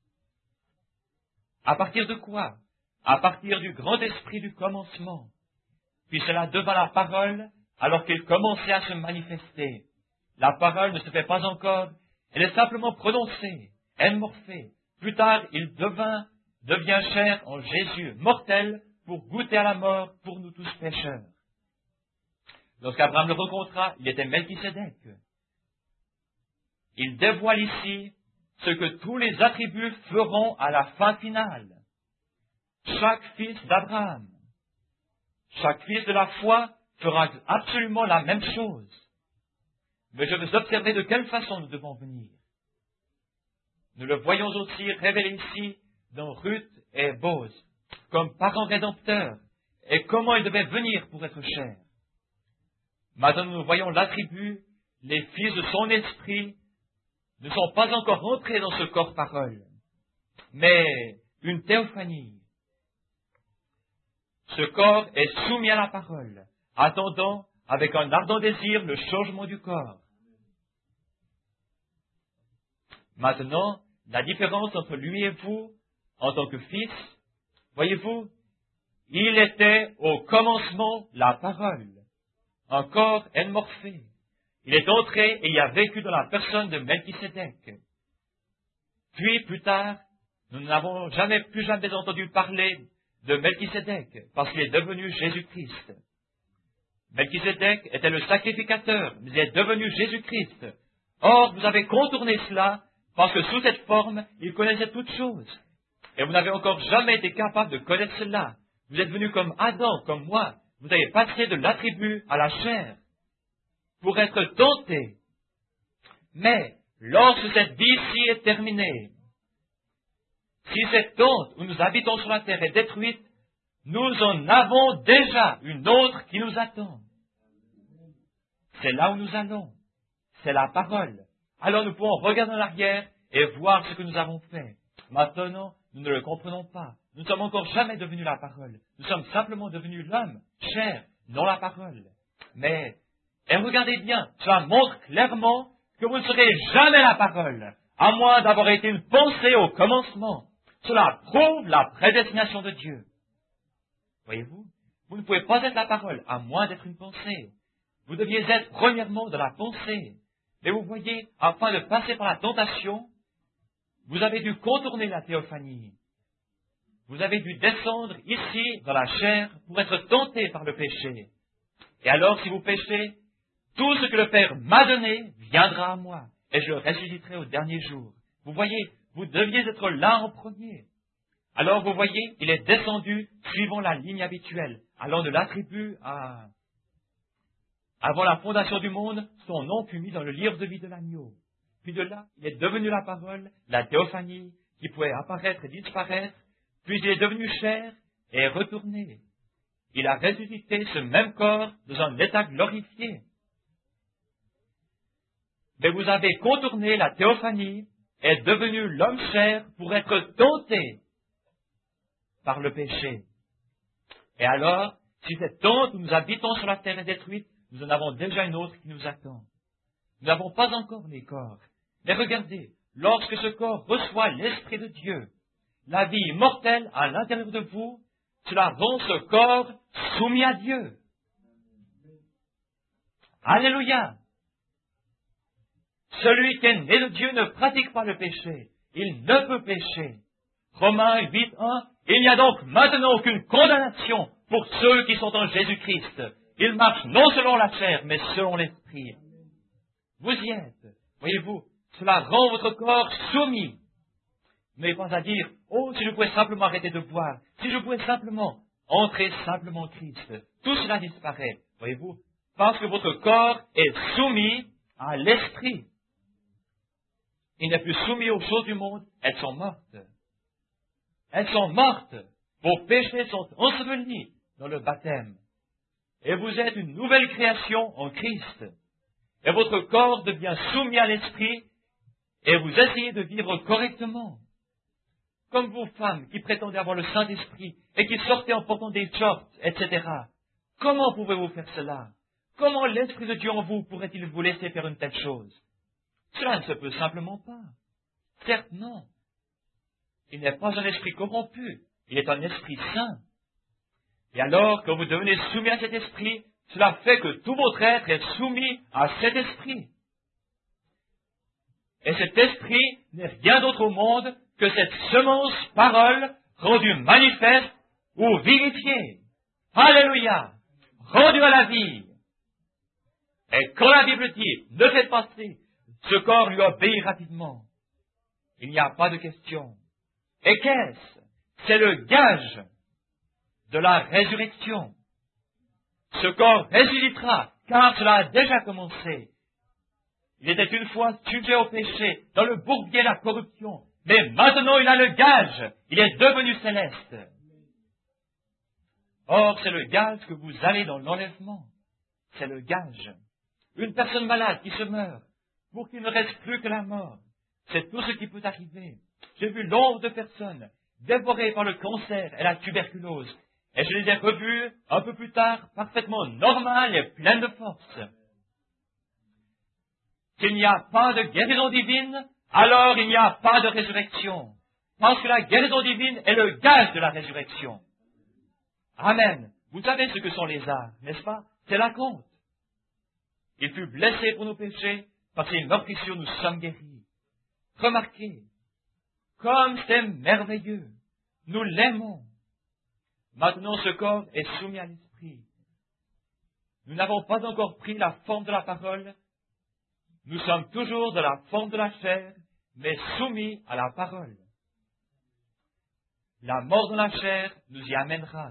A: À partir de quoi? À partir du grand esprit du commencement. Puis cela devint la parole, alors qu'il commençait à se manifester. La parole ne se fait pas encore, elle est simplement prononcée, enmorphée. Plus tard, il devient chair en Jésus, mortel, pour goûter à la mort pour nous tous pécheurs. Lorsqu'Abraham le rencontra, il était Melchisédek. Il dévoile ici ce que tous les attributs feront à la fin finale. Chaque fils d'Abraham, chaque fils de la foi fera absolument la même chose. Mais je veux observer de quelle façon nous devons venir. Nous le voyons aussi révélé ici dans Ruth et Boz, comme parents rédempteurs, et comment ils devaient venir pour être chers. Maintenant, nous voyons l'attribut, les fils de son esprit ne sont pas encore entrés dans ce corps-parole, mais une théophanie. Ce corps est soumis à la parole, attendant avec un ardent désir le changement du corps. Maintenant, la différence entre lui et vous, en tant que fils, voyez-vous, il était au commencement la parole, un corps enmorphé. Il est entré et y a vécu dans la personne de Melchisédek. Puis, plus tard, nous n'avons plus jamais entendu parler de Melchisédek, parce qu'il est devenu Jésus-Christ. Melchisédek était le sacrificateur, mais il est devenu Jésus-Christ. Or, vous avez contourné cela, parce que sous cette forme, il connaissait toutes choses. Et vous n'avez encore jamais été capable de connaître cela. Vous êtes venu comme Adam, comme moi. Vous avez passé de l'attribut à la chair, pour être tenté. Mais, lorsque cette vie-ci est terminée, si cette tente où nous habitons sur la terre est détruite, nous en avons déjà une autre qui nous attend. C'est là où nous allons. C'est la parole. Alors nous pouvons regarder en arrière et voir ce que nous avons fait. Maintenant, nous ne le comprenons pas. Nous ne sommes encore jamais devenus la parole. Nous sommes simplement devenus l'homme, chair, non la parole. Mais, et regardez bien, cela montre clairement que vous ne serez jamais la parole, à moins d'avoir été une pensée au commencement. Cela prouve la prédestination de Dieu. Voyez-vous, vous ne pouvez pas être la parole, à moins d'être une pensée. Vous deviez être premièrement de la pensée. Mais vous voyez, afin de passer par la tentation, vous avez dû contourner la théophanie. Vous avez dû descendre ici, dans la chair, pour être tenté par le péché. Et alors, si vous péchez, tout ce que le Père m'a donné viendra à moi, et je le ressusciterai au dernier jour. Vous voyez, vous deviez être là en premier. Alors, vous voyez, il est descendu suivant la ligne habituelle, allant de l'attribut à... Avant la fondation du monde, son nom fut mis dans le livre de vie de l'agneau. Puis de là, il est devenu la parole, la théophanie, qui pouvait apparaître et disparaître, puis il est devenu chair et est retourné. Il a ressuscité ce même corps dans un état glorifié. Mais vous avez contourné la théophanie et est devenu l'homme chair pour être tenté par le péché. Et alors, si cette tente où nous habitons sur la terre est détruite, nous en avons déjà une autre qui nous attend. Nous n'avons pas encore les corps. Mais regardez, lorsque ce corps reçoit l'Esprit de Dieu, la vie immortelle à l'intérieur de vous, cela rend ce corps soumis à Dieu. Alléluia! Celui qui est né de Dieu ne pratique pas le péché. Il ne peut pécher. Romains 8:1, il n'y a donc maintenant aucune condamnation pour ceux qui sont en Jésus-Christ. Ils marchent non selon la chair, mais selon l'Esprit. Vous y êtes. Voyez-vous, cela rend votre corps soumis. Mais pas à dire, oh, si je pouvais simplement arrêter de boire, si je pouvais simplement entrer simplement en Christ. Tout cela disparaît, voyez-vous, parce que votre corps est soumis à l'Esprit. Il n'est plus soumis aux choses du monde, elles sont mortes. Elles sont mortes. Vos péchés sont ensevelis dans le baptême. Et vous êtes une nouvelle création en Christ. Et votre corps devient soumis à l'Esprit et vous essayez de vivre correctement. comme vous femmes qui prétendez avoir le Saint-Esprit et qui sortez en portant des shorts, etc. Comment pouvez-vous faire cela? Comment l'Esprit de Dieu en vous pourrait-il vous laisser faire une telle chose? Cela ne se peut simplement pas. Certes, non. Il n'est pas un esprit corrompu, il est un esprit saint. Et alors, quand vous devenez soumis à cet esprit, cela fait que tout votre être est soumis à cet esprit. Et cet esprit n'est rien d'autre au monde que cette semence parole rendue manifeste ou vivifiée. Alléluia! Rendue à la vie. Et quand la Bible dit, ne faites pas ce corps lui obéit rapidement. Il n'y a pas de question. Et qu'est-ce? C'est le gage de la résurrection. Ce corps ressuscitera, car cela a déjà commencé. Il était une fois sujet au péché, dans le bourbier de la corruption, mais maintenant il a le gage, il est devenu céleste. Or, c'est le gage que vous avez dans l'enlèvement. C'est le gage. Une personne malade qui se meurt, pour qu'il ne reste plus que la mort. C'est tout ce qui peut arriver. J'ai vu nombre de personnes dévorées par le cancer et la tuberculose, et je les ai revues un peu plus tard parfaitement normales et pleines de force. S'il n'y a pas de guérison divine, alors il n'y a pas de résurrection, parce que la guérison divine est le gage de la résurrection. Amen. Vous savez ce que sont les arts, n'est-ce pas? C'est la compte. Il fut blessé pour nos péchés, par ses meurtrissures nous sommes guéris. Remarquez, comme c'est merveilleux, nous l'aimons. Maintenant ce corps est soumis à l'esprit. Nous n'avons pas encore pris la forme de la parole, nous sommes toujours de la forme de la chair, mais soumis à la parole. La mort de la chair nous y amènera.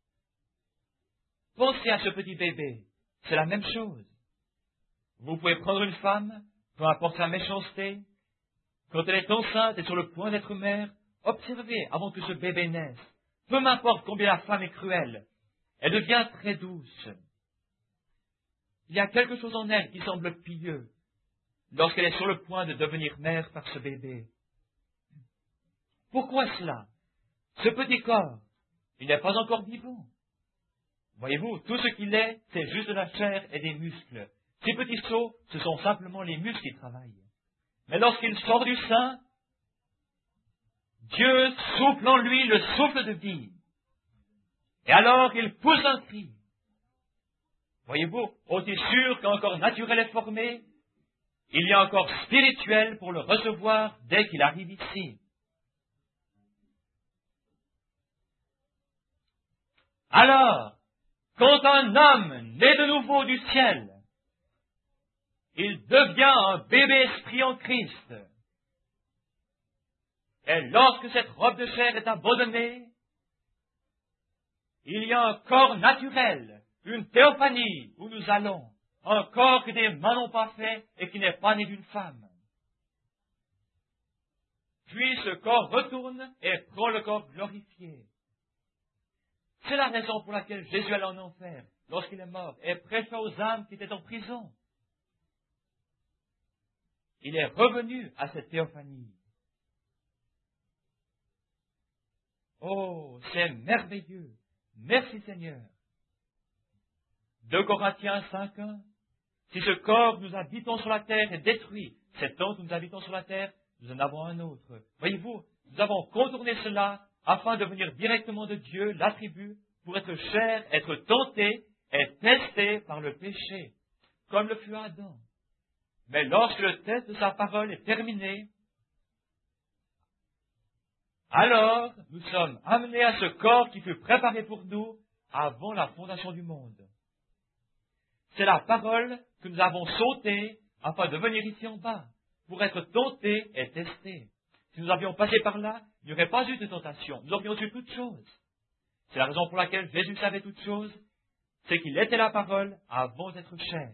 A: Pensez à ce petit bébé, c'est la même chose. Vous pouvez prendre une femme, peu importe sa méchanceté, quand elle est enceinte et sur le point d'être mère, observez avant que ce bébé naisse. Peu m'importe combien la femme est cruelle, elle devient très douce. Il y a quelque chose en elle qui semble pieux lorsqu'elle est sur le point de devenir mère par ce bébé. Pourquoi cela? Ce petit corps, il n'est pas encore vivant. Voyez-vous, tout ce qu'il est, c'est juste de la chair et des muscles. Ces petits seaux, ce sont simplement les muscles qui travaillent. Mais lorsqu'il sort du sein, Dieu souffle en lui le souffle de vie. Et alors il pousse un cri. Voyez-vous, aussi sûr qu'un corps naturel est formé, il y a un corps spirituel pour le recevoir dès qu'il arrive ici. Alors, quand un homme naît de nouveau du ciel, il devient un bébé esprit en Christ. Et lorsque cette robe de chair est abandonnée, il y a un corps naturel, une théophanie où nous allons, un corps que des mains n'ont pas fait et qui n'est pas né d'une femme. Puis ce corps retourne et prend le corps glorifié. C'est la raison pour laquelle Jésus allait en enfer lorsqu'il est mort et prêcha aux âmes qui étaient en prison. Il est revenu à cette théophanie. Oh, c'est merveilleux. Merci Seigneur. 2 Corinthiens 5:1. Si ce corps que nous habitons sur la terre est détruit, cette tente où nous habitons sur la terre, nous en avons un autre. Voyez-vous, nous avons contourné cela afin de venir directement de Dieu, l'attribut, pour être cher, être tenté et testé par le péché, comme le fut Adam. Mais lorsque le test de sa parole est terminé, alors nous sommes amenés à ce corps qui fut préparé pour nous avant la fondation du monde. C'est la parole que nous avons sautée afin de venir ici en bas, pour être tentés et testés. Si nous avions passé par là, il n'y aurait pas eu de tentation. Nous aurions eu toutes choses. C'est la raison pour laquelle Jésus savait toutes choses, c'est qu'il était la parole avant d'être chair.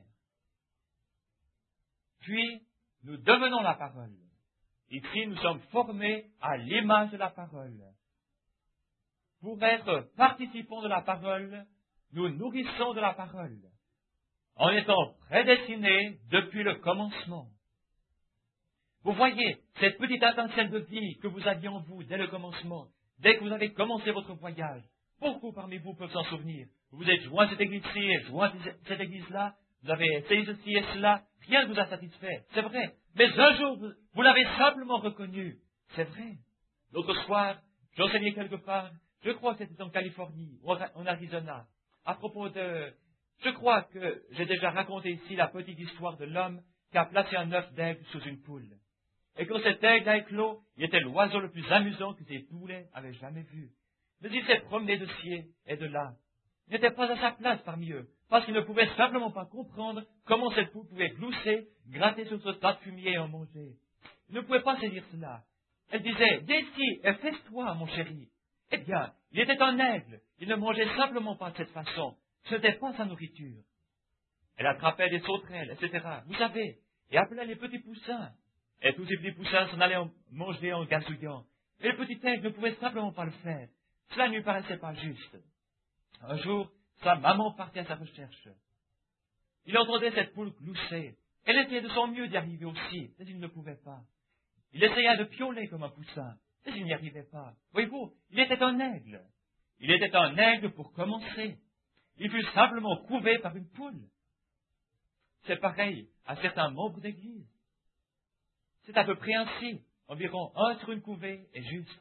A: Puis, nous devenons la parole. Ici, nous sommes formés à l'image de la parole. Pour être participants de la parole, nous nourrissons de la parole, en étant prédestinés depuis le commencement. Vous voyez, cette petite étincelle de vie que vous aviez en vous dès le commencement, dès que vous avez commencé votre voyage, beaucoup parmi vous peuvent s'en souvenir. Vous vous êtes joint à cette église-ci et joint à cette église-là, vous avez essayé ceci et cela, rien ne vous a satisfait, c'est vrai. Mais un jour, vous l'avez simplement reconnu, c'est vrai. L'autre soir, j'enseignais quelque part, je crois que c'était en Californie, ou en Arizona, à propos de... Je crois que j'ai déjà raconté ici la petite histoire de l'homme qui a placé un œuf d'aigle sous une poule. Et quand cet aigle a éclos, il était l'oiseau le plus amusant que ses poulets avaient jamais vu. Mais il s'est promené de ci et de là. Il n'était pas à sa place parmi eux, parce qu'il ne pouvait simplement pas comprendre comment cette poule pouvait glousser, gratter sur ce tas de fumier et en manger. Il ne pouvait pas saisir cela. Elle disait, « Ici, et fesse-toi, mon chéri. » Eh bien, il était un aigle. Il ne mangeait simplement pas de cette façon. Ce n'était pas sa nourriture. Elle attrapait des sauterelles, etc. Vous savez, et appelait les petits poussins. Et tous ces petits poussins s'en allaient manger en gazouillant. Et le petit aigle ne pouvait simplement pas le faire. Cela ne lui paraissait pas juste. Un jour, sa maman partit à sa recherche. Il entendait cette poule glousser. Elle essayait de son mieux d'y arriver aussi, mais il ne pouvait pas. Il essaya de piauler comme un poussin, mais il n'y arrivait pas. Voyez-vous, il était un aigle. Il était un aigle pour commencer. Il fut simplement couvé par une poule. C'est pareil à certains membres d'Église. C'est à peu près ainsi. Environ un sur une couvée est juste.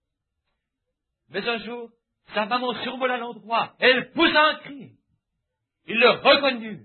A: Mais un jour, sa maman survola l'endroit et elle poussa un cri. Il le reconnut.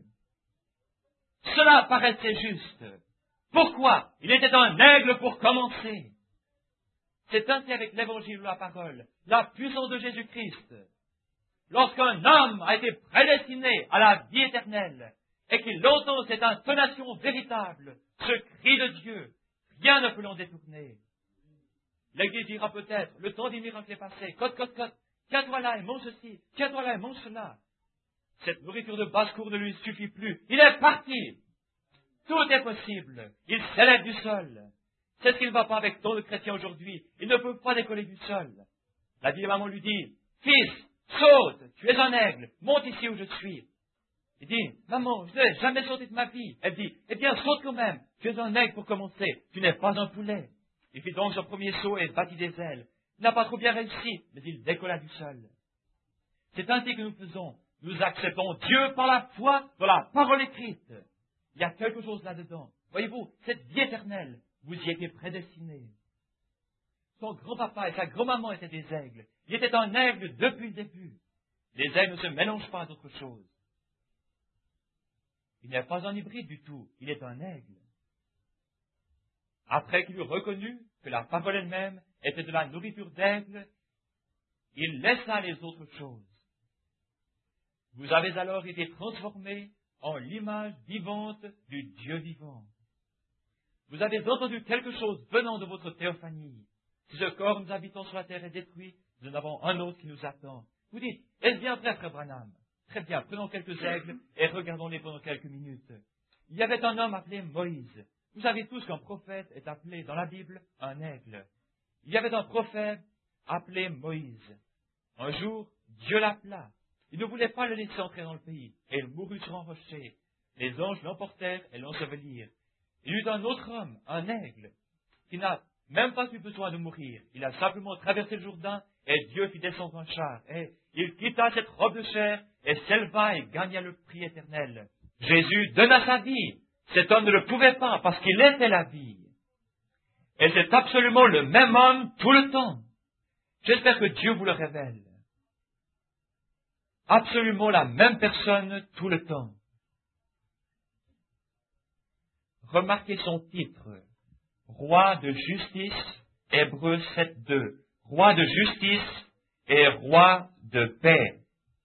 A: Cela paraissait juste. Pourquoi? Il était un aigle pour commencer. C'est ainsi avec l'évangile de la parole, la puissance de Jésus-Christ. Lorsqu'un homme a été prédestiné à la vie éternelle et qu'il entend cette intonation véritable, ce cri de Dieu, rien ne peut l'en détourner. L'Église dira peut-être, le temps des miracles est passé, cote, tiens-toi là et mange ceci, tiens-toi là et mange cela. Cette nourriture de basse-cour ne lui suffit plus. Il est parti. Tout est possible. Il s'élève du sol. C'est ce qui ne va pas avec tant de chrétiens aujourd'hui. Ils ne peuvent pas décoller du sol. La vieille maman lui dit, fils, saute, tu es un aigle, monte ici où je suis. Il dit, maman, je n'ai jamais sauté de ma vie. Elle dit, eh bien, saute quand même, tu es un aigle pour commencer, tu n'es pas un poulet. Il fit donc son premier saut et battit des ailes. Il n'a pas trop bien réussi, mais il décolla du sol. C'est ainsi que nous faisons. Nous acceptons Dieu par la foi dans la parole écrite. Il y a quelque chose là-dedans. Voyez-vous, cette vie éternelle, vous y étiez prédestinés. Son grand-papa et sa grand-maman étaient des aigles. Il était un aigle depuis le début. Les aigles ne se mélangent pas à d'autres choses. Il n'est pas un hybride du tout, il est un aigle. Après qu'il eut reconnu que la parole elle-même était de la nourriture d'aigle, il laissa les autres choses. Vous avez alors été transformés en l'image vivante du Dieu vivant. Vous avez entendu quelque chose venant de votre théophanie. Si ce corps nous habitant sur la terre est détruit, nous en avons un autre qui nous attend. Vous dites, est-ce bien vrai, frère Branham? Très bien, prenons quelques aigles et regardons-les pendant quelques minutes. Il y avait un homme appelé Moïse. Vous savez tous qu'un prophète est appelé dans la Bible un aigle. Il y avait un prophète appelé Moïse. Un jour, Dieu l'appela. Il ne voulait pas le laisser entrer dans le pays, et il mourut sur un rocher. Les anges l'emportèrent et l'ensevelirent. Il y eut un autre homme, un aigle, qui n'a même pas eu besoin de mourir. Il a simplement traversé le Jourdain, et Dieu fit descendre un char. Et il quitta cette robe de chair, et s'éleva et gagna le prix éternel. Jésus donna sa vie. Cet homme ne le pouvait pas, parce qu'il était la vie. Et c'est absolument le même homme tout le temps. J'espère que Dieu vous le révèle. Absolument la même personne tout le temps. Remarquez son titre. Roi de justice, Hébreux 7.2. Roi de justice et roi de paix.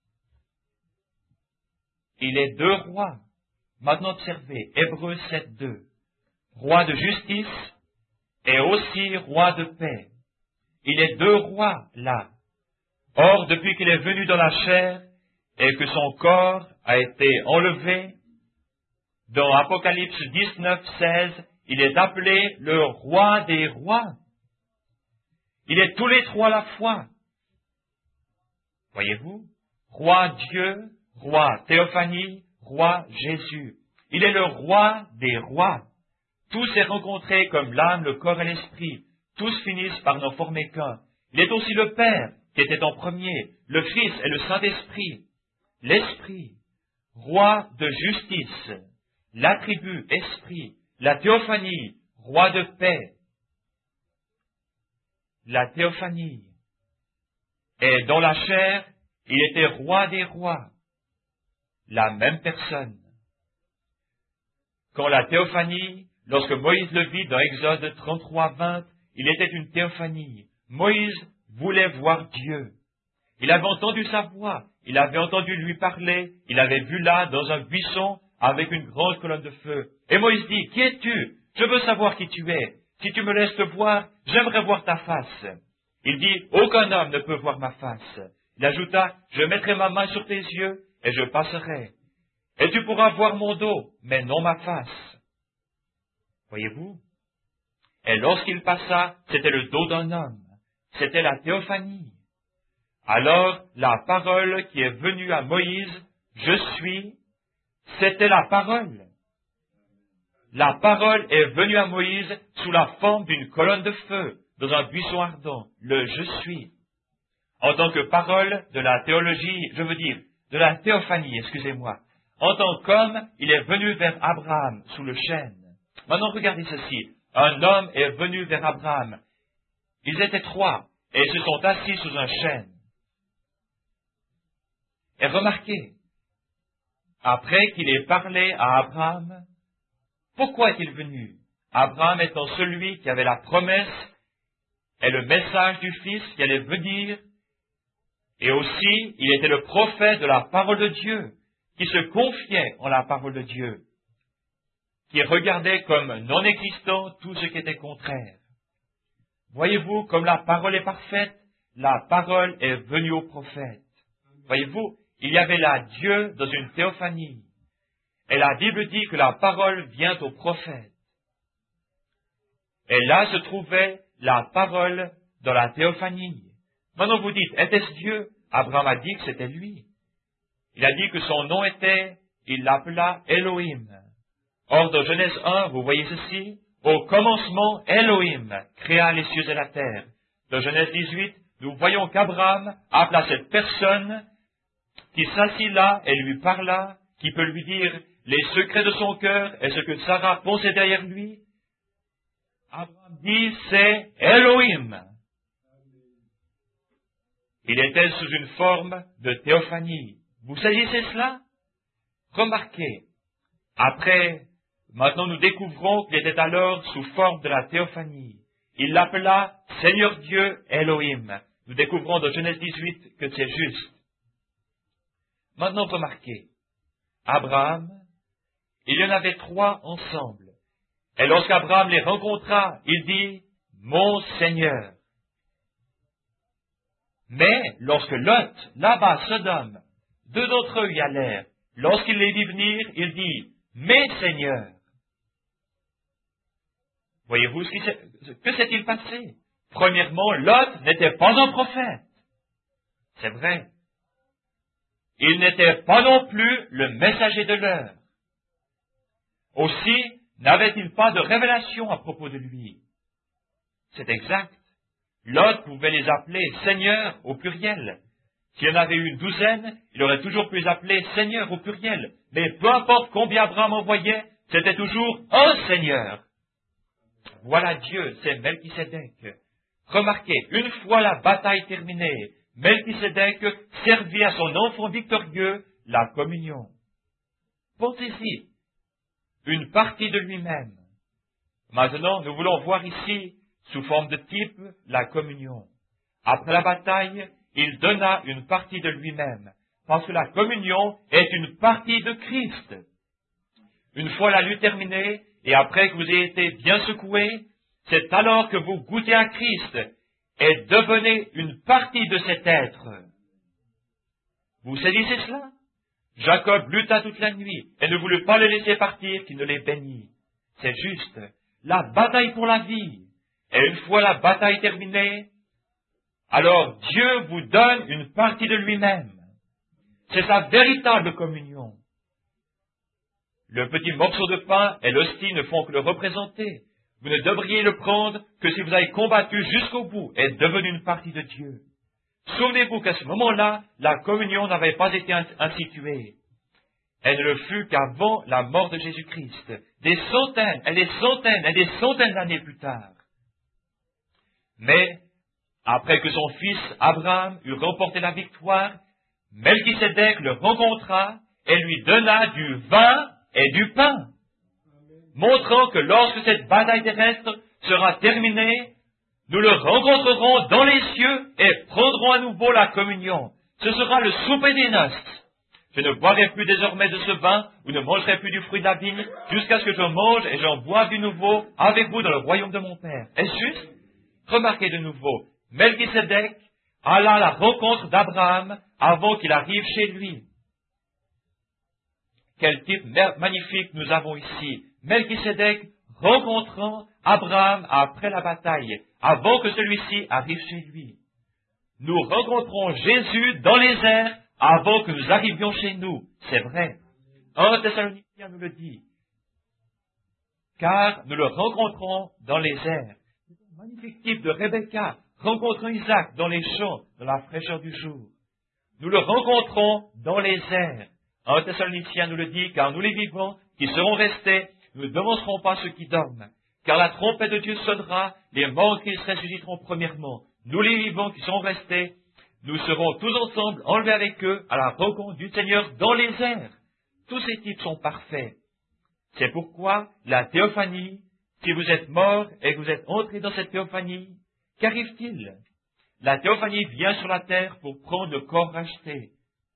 A: Il est deux rois. Maintenant observez, Hébreux 7.2. Roi de justice et aussi roi de paix. Il est deux rois là. Or, depuis qu'il est venu dans la chair et que son corps a été enlevé, dans Apocalypse 19.16, il est appelé le roi des rois. Il est tous les trois à la fois. Voyez-vous? Roi Dieu, roi Théophanie, roi Jésus. Il est le roi des rois. Tous est rencontré comme l'âme, le corps et l'esprit. Tous finissent par n'en former qu'un. Il est aussi le Père, qui était en premier, le Fils et le Saint-Esprit. L'Esprit, roi de justice, l'attribut esprit, la théophanie, roi de paix. La théophanie. Et dans la chair, il était roi des rois, la même personne. Quand la théophanie, lorsque Moïse le vit dans Exode 33, 20, il était une théophanie. Moïse voulait voir Dieu. Il avait entendu sa voix, il avait entendu lui parler, il avait vu là, dans un buisson, avec une grande colonne de feu. Et Moïse dit, « Qui es-tu? Je veux savoir qui tu es. Si tu me laisses te voir, j'aimerais voir ta face. » Il dit, « Aucun homme ne peut voir ma face. » Il ajouta, « Je mettrai ma main sur tes yeux, et je passerai. Et tu pourras voir mon dos, mais non ma face. » Voyez-vous? Et lorsqu'il passa, c'était le dos d'un homme. C'était la théophanie. Alors, la parole qui est venue à Moïse, « Je suis », c'était la parole. La parole est venue à Moïse sous la forme d'une colonne de feu, dans un buisson ardent, le « Je suis ». En tant que parole de la théologie, je veux dire, de la théophanie, excusez-moi. En tant qu'homme, il est venu vers Abraham sous le chêne. Maintenant, regardez ceci. Un homme est venu vers Abraham. Ils étaient trois, et ils se sont assis sous un chêne. Et remarquez, après qu'il ait parlé à Abraham, pourquoi est-il venu? Abraham étant celui qui avait la promesse et le message du Fils qui allait venir, et aussi il était le prophète de la parole de Dieu, qui se confiait en la parole de Dieu, qui regardait comme non existant tout ce qui était contraire. Voyez-vous, comme la parole est parfaite, la parole est venue au prophète. Voyez-vous, il y avait là Dieu dans une théophanie. Et la Bible dit que la parole vient au prophète. Et là se trouvait la parole dans la théophanie. Maintenant vous dites, était-ce Dieu? Abraham a dit que c'était lui. Il a dit que son nom était, il l'appela Elohim. Or, dans Genèse 1, vous voyez ceci, au commencement, Elohim créa les cieux et la terre. Dans Genèse 18, nous voyons qu'Abraham appela cette personne qui s'assit là et lui parla, qui peut lui dire les secrets de son cœur et ce que Sarah pensait derrière lui. Abraham dit, c'est Elohim. Il était sous une forme de théophanie. Vous saisissez cela? Remarquez, après, maintenant nous découvrons qu'il était alors sous forme de la théophanie. Il l'appela Seigneur Dieu Elohim. Nous découvrons dans Genèse 18 que c'est juste. Maintenant remarquez, Abraham, il y en avait trois ensemble. Et lorsqu'Abraham les rencontra, il dit, mon Seigneur. Mais lorsque Lot, là-bas, Sodome, deux d'entre eux y allèrent, lorsqu'il les vit venir, il dit, mes Seigneurs. Voyez-vous que s'est-il passé? Premièrement, Lot n'était pas un prophète. C'est vrai. Il n'était pas non plus le messager de l'heure. Aussi, n'avait-il pas de révélation à propos de lui? C'est exact. Lot pouvait les appeler Seigneur au pluriel. S'il y en avait eu une douzaine, il aurait toujours pu les appeler Seigneur au pluriel. Mais peu importe combien Abraham envoyait, c'était toujours un Seigneur. Voilà Dieu, c'est Melchisédek. Remarquez, une fois la bataille terminée, Melchisédek servit à son enfant victorieux la communion. Pensez-y, une partie de lui-même. Maintenant, nous voulons voir ici, sous forme de type, la communion. Après la bataille, il donna une partie de lui-même, parce que la communion est une partie de Christ. Une fois la lutte terminée, et après que vous ayez été bien secoué, c'est alors que vous goûtez à Christ et devenez une partie de cet être. Vous saisissez cela? Jacob lutta toute la nuit et ne voulut pas les laisser partir, qu'il ne les bénit. C'est juste, la bataille pour la vie. Et une fois la bataille terminée, alors Dieu vous donne une partie de lui-même. C'est sa véritable communion. Le petit morceau de pain et l'hostie ne font que le représenter. Vous ne devriez le prendre que si vous avez combattu jusqu'au bout et devenu une partie de Dieu. Souvenez-vous qu'à ce moment-là, la communion n'avait pas été instituée. Elle ne le fut qu'avant la mort de Jésus-Christ, des centaines et des centaines et des centaines d'années plus tard. Mais, après que son fils Abraham eut remporté la victoire, Melchisédek le rencontra et lui donna du vin et du pain, montrant que lorsque cette bataille terrestre sera terminée, nous le rencontrerons dans les cieux et prendrons à nouveau la communion. Ce sera le souper des noces. Je ne boirai plus désormais de ce vin, ou ne mangerai plus du fruit de la vigne, jusqu'à ce que je mange et j'en boive du nouveau avec vous dans le royaume de mon Père. Est-ce juste? Remarquez de nouveau, Melchisédek alla à la rencontre d'Abraham avant qu'il arrive chez lui. Quel type magnifique nous avons ici. Melchisédek rencontrant Abraham après la bataille, avant que celui-ci arrive chez lui. Nous rencontrons Jésus dans les airs avant que nous arrivions chez nous. C'est vrai. 1 Thessaloniciens nous le dit. Car nous le rencontrons dans les airs. C'est un magnifique type de Rebecca rencontrant Isaac dans les champs, dans la fraîcheur du jour. Nous le rencontrons dans les airs. 1 Thessaloniciens nous le dit, car nous les vivants qui serons restés, nous ne devancerons pas ceux qui dorment. Car la trompette de Dieu sonnera, les morts qui se ressusciteront premièrement. Nous les vivants qui serons restés, nous serons tous ensemble enlevés avec eux à la rencontre du Seigneur dans les airs. Tous ces types sont parfaits. C'est pourquoi la théophanie, si vous êtes mort et que vous êtes entré dans cette théophanie, qu'arrive-t-il? La théophanie vient sur la terre pour prendre le corps racheté.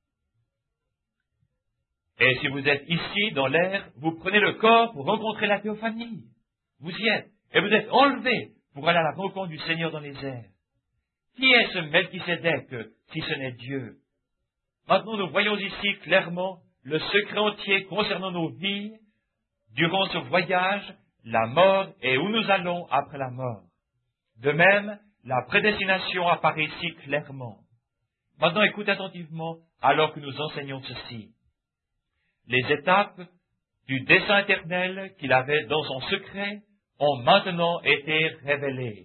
A: Et si vous êtes ici, dans l'air, vous prenez le corps pour rencontrer la théophanie. Vous y êtes, et vous êtes enlevés pour aller à la rencontre du Seigneur dans les airs. Qui est ce Melchisédek, si ce n'est Dieu? Maintenant, nous voyons ici clairement le secret entier concernant nos vies, durant ce voyage, la mort et où nous allons après la mort. De même, la prédestination apparaît ici clairement. Maintenant, écoutez attentivement alors que nous enseignons ceci. Les étapes du dessein éternel qu'il avait dans son secret ont maintenant été révélées.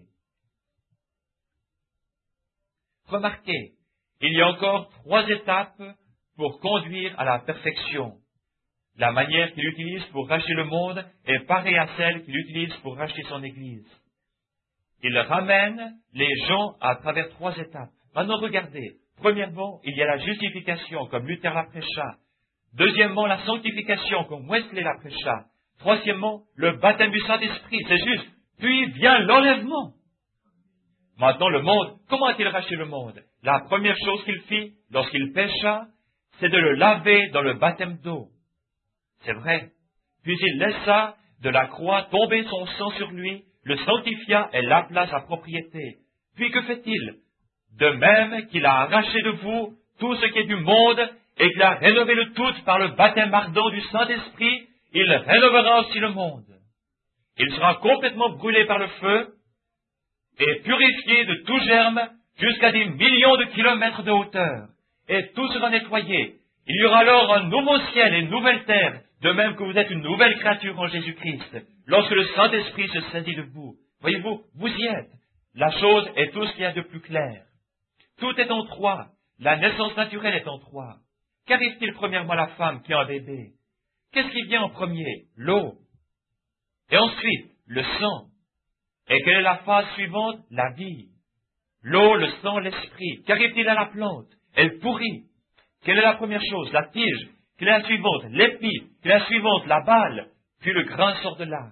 A: Remarquez, il y a encore 3 étapes pour conduire à la perfection. La manière qu'il utilise pour racheter le monde est pareille à celle qu'il utilise pour racheter son Église. Il ramène les gens à travers 3 étapes. Maintenant, regardez. Premièrement, il y a la justification, comme Luther la prêcha. Deuxièmement, la sanctification, comme Wesley la prêcha. Troisièmement, le baptême du Saint-Esprit, c'est juste. Puis vient l'enlèvement. Maintenant, le monde, comment a-t-il racheté le monde? La première chose qu'il fit, lorsqu'il pécha, c'est de le laver dans le baptême d'eau. C'est vrai. Puis il laissa de la croix tomber son sang sur lui, le sanctifia et l'appela sa propriété. Puis que fait-il? De même qu'il a arraché de vous tout ce qui est du monde et qu'il a rénové le tout par le baptême ardent du Saint-Esprit, il rénovera aussi le monde. Il sera complètement brûlé par le feu et purifié de tout germe jusqu'à des millions de kilomètres de hauteur. Et tout sera nettoyé. Il y aura alors un nouveau ciel et une nouvelle terre, de même que vous êtes une nouvelle créature en Jésus-Christ, lorsque le Saint-Esprit se saisit de vous. Voyez-vous, vous y êtes. La chose est tout ce qu'il y a de plus clair. Tout est en 3. La naissance naturelle est en 3. Qu'arrive-t-il premièrement à la femme qui a un bébé? Qu'est-ce qui vient en premier? L'eau. Et ensuite, le sang. Et quelle est la phase suivante? La vie. L'eau, le sang, l'esprit. Qu'arrive-t-il à la plante? Elle pourrit. Quelle est la première chose? La tige. Quelle est la suivante? L'épi. Quelle est la suivante? La balle. Puis le grain sort de là.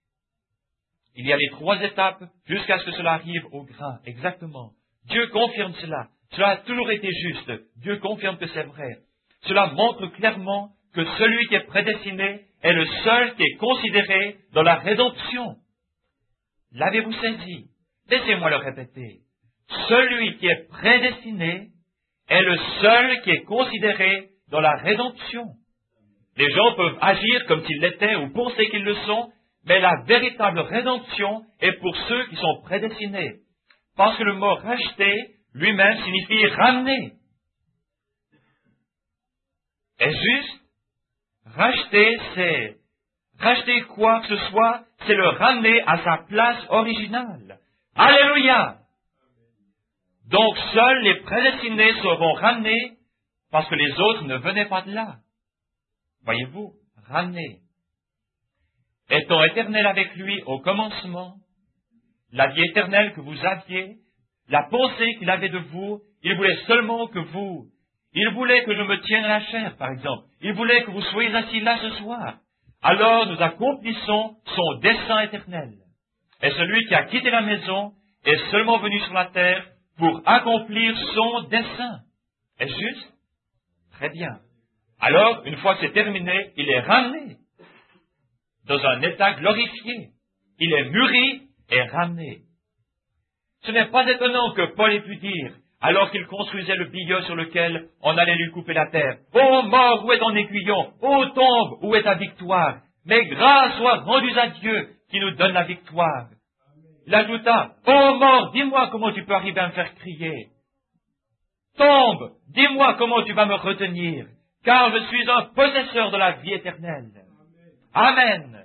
A: Il y a les 3 étapes jusqu'à ce que cela arrive au grain. Exactement. Dieu confirme cela. Cela a toujours été juste. Dieu confirme que c'est vrai. Cela montre clairement que celui qui est prédestiné est le seul qui est considéré dans la rédemption. L'avez-vous saisi? Laissez-moi le répéter. Celui qui est prédestiné est le seul qui est considéré dans la rédemption. Les gens peuvent agir comme s'ils l'étaient ou penser qu'ils le sont, mais la véritable rédemption est pour ceux qui sont prédestinés. Parce que le mot racheter lui-même signifie ramener. Est-ce juste? Racheter quoi que ce soit, c'est le ramener à sa place originale. Alléluia! Donc seuls les prédestinés seront ramenés parce que les autres ne venaient pas de là. Voyez-vous, ramenés. Étant éternel avec lui au commencement, la vie éternelle que vous aviez, la pensée qu'il avait de vous, il voulait seulement que il voulait que je me tienne à la chair, par exemple. Il voulait que vous soyez assis là ce soir. Alors nous accomplissons son dessein éternel. Et celui qui a quitté la maison est seulement venu sur la terre pour accomplir son dessein. Est-ce juste? Très bien. Alors, une fois que c'est terminé, il est ramené dans un état glorifié. Il est mûri et ramené. Ce n'est pas étonnant que Paul ait pu dire, alors qu'il construisait le billot sur lequel on allait lui couper la terre, « Ô mort, où est ton aiguillon? Ô tombe, où est ta victoire? Mais grâce soit rendue à Dieu qui nous donne la victoire. » Il ajouta, « Ô mort, dis-moi comment tu peux arriver à me faire crier. Tombe, dis-moi comment tu vas me retenir, car je suis un possesseur de la vie éternelle. » Amen.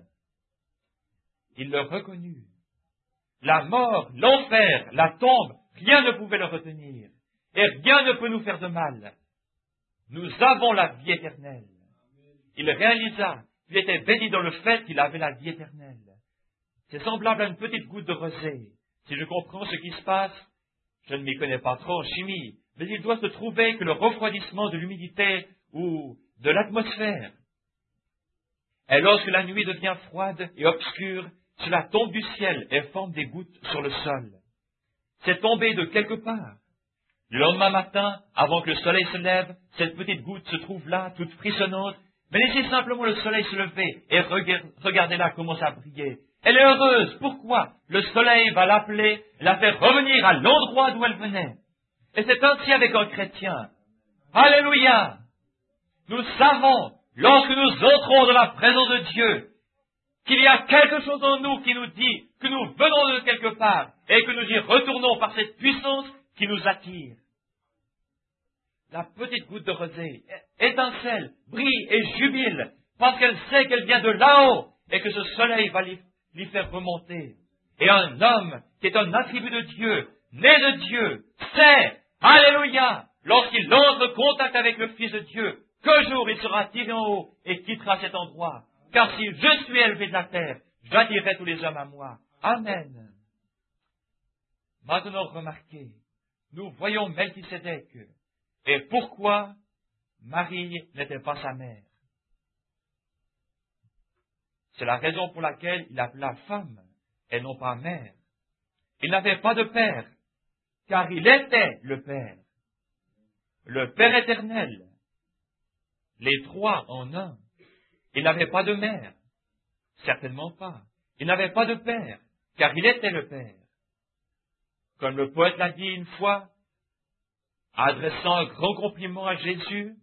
A: Il le reconnut. La mort, l'enfer, la tombe, rien ne pouvait le retenir. Et rien ne peut nous faire de mal. Nous avons la vie éternelle. Il réalisa qu'il était béni dans le fait qu'il avait la vie éternelle. C'est semblable à une petite goutte de rosée. Si je comprends ce qui se passe, je ne m'y connais pas trop en chimie, mais il doit se trouver que le refroidissement de l'humidité ou de l'atmosphère. Et lorsque la nuit devient froide et obscure, cela tombe du ciel et forme des gouttes sur le sol. C'est tombé de quelque part. Le lendemain matin, avant que le soleil se lève, cette petite goutte se trouve là, toute frissonnante, mais laissez simplement le soleil se lever et regardez-la comment ça briller. Elle est heureuse. Pourquoi? Le soleil va l'appeler, la faire revenir à l'endroit d'où elle venait. Et c'est ainsi avec un chrétien. Alléluia! Nous savons, lorsque nous entrons dans la présence de Dieu, qu'il y a quelque chose en nous qui nous dit que nous venons de quelque part et que nous y retournons par cette puissance qui nous attire. La petite goutte de rosée étincelle, brille et jubile parce qu'elle sait qu'elle vient de là-haut et que ce soleil va l'y faire remonter. Et un homme qui est un attribut de Dieu, né de Dieu, sait, alléluia, lorsqu'il entre en contact avec le Fils de Dieu, qu'un jour il sera tiré en haut et quittera cet endroit. Car si je suis élevé de la terre, j'attirerai tous les hommes à moi. Amen. Maintenant, remarquez, nous voyons Melchisédek. Et pourquoi Marie n'était pas sa mère? C'est la raison pour laquelle il appela femme et non pas mère. Il n'avait pas de père, car il était le Père. Le Père éternel. Les trois en un. Il n'avait pas de mère. Certainement pas. Il n'avait pas de père, car il était le Père. Comme le poète l'a dit une fois, adressant un grand compliment à Jésus,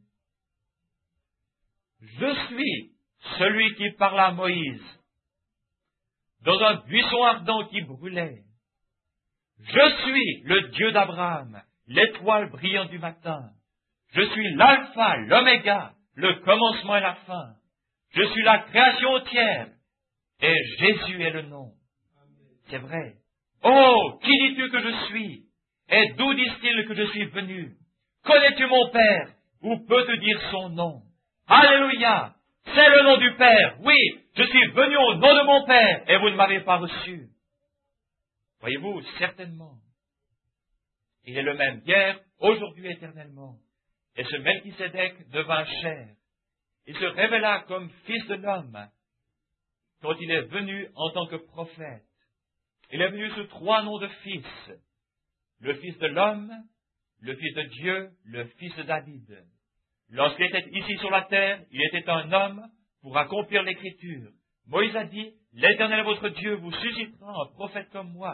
A: « Je suis celui qui parla à Moïse dans un buisson ardent qui brûlait. Je suis le Dieu d'Abraham, l'étoile brillante du matin. Je suis l'alpha, l'oméga, le commencement et la fin. Je suis la création entière, et Jésus est le nom. » C'est vrai. Oh, qui dis-tu que je suis? Et d'où disent-ils que je suis venu? Connais-tu mon Père? Ou peux-tu dire son nom? Alléluia! C'est le nom du Père. Oui, je suis venu au nom de mon Père, et vous ne m'avez pas reçu. Voyez-vous, certainement. Il est le même hier, aujourd'hui, éternellement. Et ce Melchisédek devint chair. Il se révéla comme fils de l'homme quand il est venu en tant que prophète. Il est venu sous trois noms de fils. Le fils de l'homme, le fils de Dieu, le fils de David. Lorsqu'il était ici sur la terre, il était un homme pour accomplir l'Écriture. Moïse a dit, « L'Éternel votre Dieu vous suscitera un prophète comme moi. »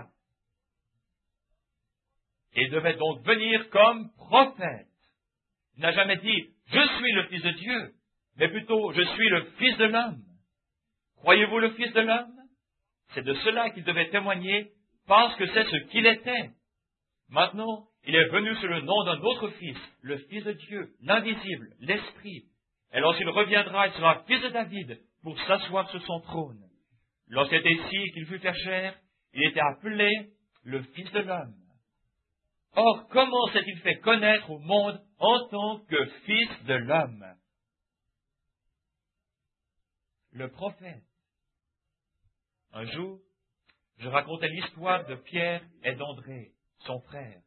A: Et il devait donc venir comme prophète. Il n'a jamais dit, « Je suis le fils de Dieu », mais plutôt, « Je suis le fils de l'homme ». Croyez-vous le fils de l'homme? C'est de cela qu'il devait témoigner, parce que c'est ce qu'il était. Maintenant, il est venu sous le nom d'un autre fils, le Fils de Dieu, l'invisible, l'Esprit. Et lorsqu'il reviendra, il sera fils de David pour s'asseoir sur son trône. Lorsqu'il était ici, qu'il fut fait chair, il était appelé le Fils de l'homme. Or, comment s'est-il fait connaître au monde en tant que Fils de l'homme? Le prophète. Un jour, je racontais l'histoire de Pierre et d'André, son frère.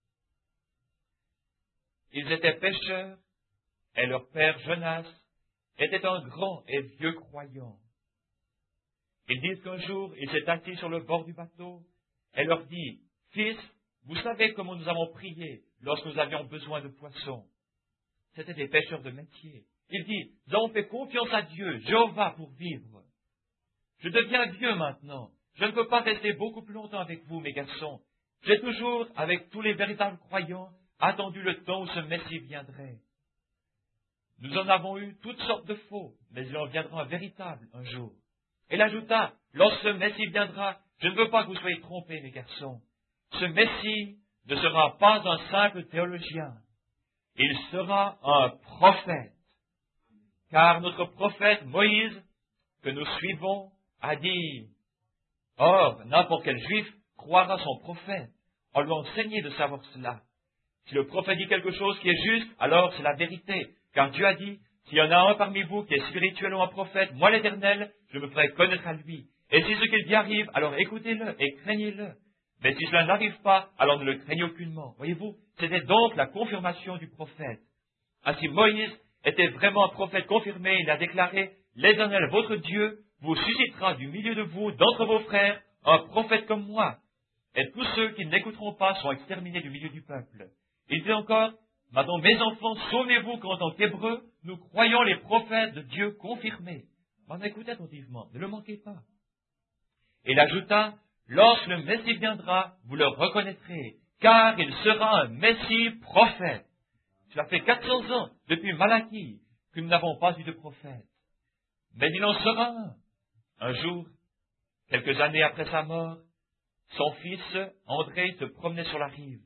A: Ils étaient pêcheurs et leur père Jonas était un grand et vieux croyant. Ils disent qu'un jour, il s'est assis sur le bord du bateau et leur dit, « Fils, vous savez comment nous avons prié lorsque nous avions besoin de poissons. » C'étaient des pêcheurs de métier. Il dit, « Nous avons fait confiance à Dieu, Jéhovah, pour vivre. Je deviens vieux maintenant. Je ne peux pas rester beaucoup plus longtemps avec vous, mes garçons. J'ai toujours, avec tous les véritables croyants, attendu le temps où ce Messie viendrait. Nous en avons eu toutes sortes de faux, mais il en viendra un véritable un jour. » Et il ajouta, « Lorsque ce Messie viendra, je ne veux pas que vous soyez trompés, mes garçons. Ce Messie ne sera pas un simple théologien. Il sera un prophète. Car notre prophète Moïse, que nous suivons, a dit, « Or, n'importe quel juif croira son prophète. On lui a enseigné de savoir cela. Si le prophète dit quelque chose qui est juste, alors c'est la vérité. Car Dieu a dit, s'il y en a un parmi vous qui est spirituellement un prophète, moi l'Éternel, je me ferai connaître à lui. Et si ce qu'il dit arrive, alors écoutez-le et craignez-le. Mais si cela n'arrive pas, alors ne le craignez aucunement. » Voyez-vous, c'était donc la confirmation du prophète. Ainsi Moïse était vraiment un prophète confirmé. Il a déclaré, « L'Éternel, votre Dieu, vous suscitera du milieu de vous, d'entre vos frères, un prophète comme moi. Et tous ceux qui n'écouteront pas seront exterminés du milieu du peuple. » Il dit encore, « Maintenant, mes enfants, souvenez-vous qu'en tant qu'Hébreux, nous croyons les prophètes de Dieu confirmés. » Maintenant, écoutez attentivement, ne le manquez pas. Et il ajouta, « Lorsque le Messie viendra, vous le reconnaîtrez, car il sera un Messie prophète. » Cela fait 400 ans, depuis Malachie, que nous n'avons pas eu de prophète. Mais il en sera un. Un jour, quelques années après sa mort, son fils, André, se promenait sur la rive.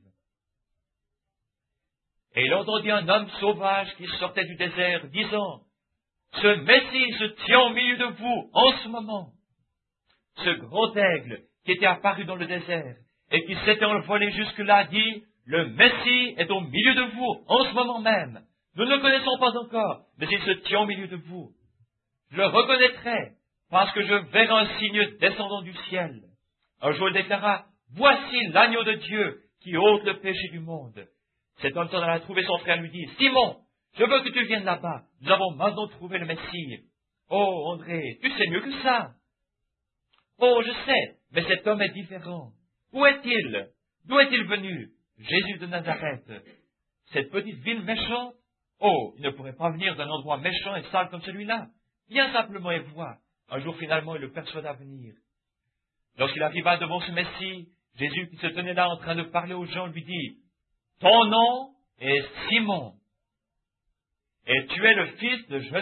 A: Et il entendit un homme sauvage qui sortait du désert, disant, « Ce Messie se tient au milieu de vous en ce moment. » Ce grand aigle qui était apparu dans le désert et qui s'était envolé jusque-là dit, « Le Messie est au milieu de vous en ce moment même. Nous ne le connaissons pas encore, mais il se tient au milieu de vous. Je le reconnaîtrai parce que je verrai un signe descendant du ciel. » Un jour il déclara, « Voici l'agneau de Dieu qui ôte le péché du monde. » Cet homme s'en alla trouver son frère et lui dit, « Simon, je veux que tu viennes là-bas. Nous avons maintenant trouvé le Messie. » « Oh, André, tu sais mieux que ça. »« Oh, je sais, mais cet homme est différent. Où est-il? D'où est-il venu? » »« Jésus de Nazareth. »« Cette petite ville méchante? Oh, il ne pourrait pas venir d'un endroit méchant et sale comme celui-là. Viens simplement et vois. » Un jour, finalement, il le persuada venir. Lorsqu'il arriva devant ce Messie, Jésus, qui se tenait là en train de parler aux gens, lui dit, « Ton nom est Simon, et tu es le fils de Jonas. »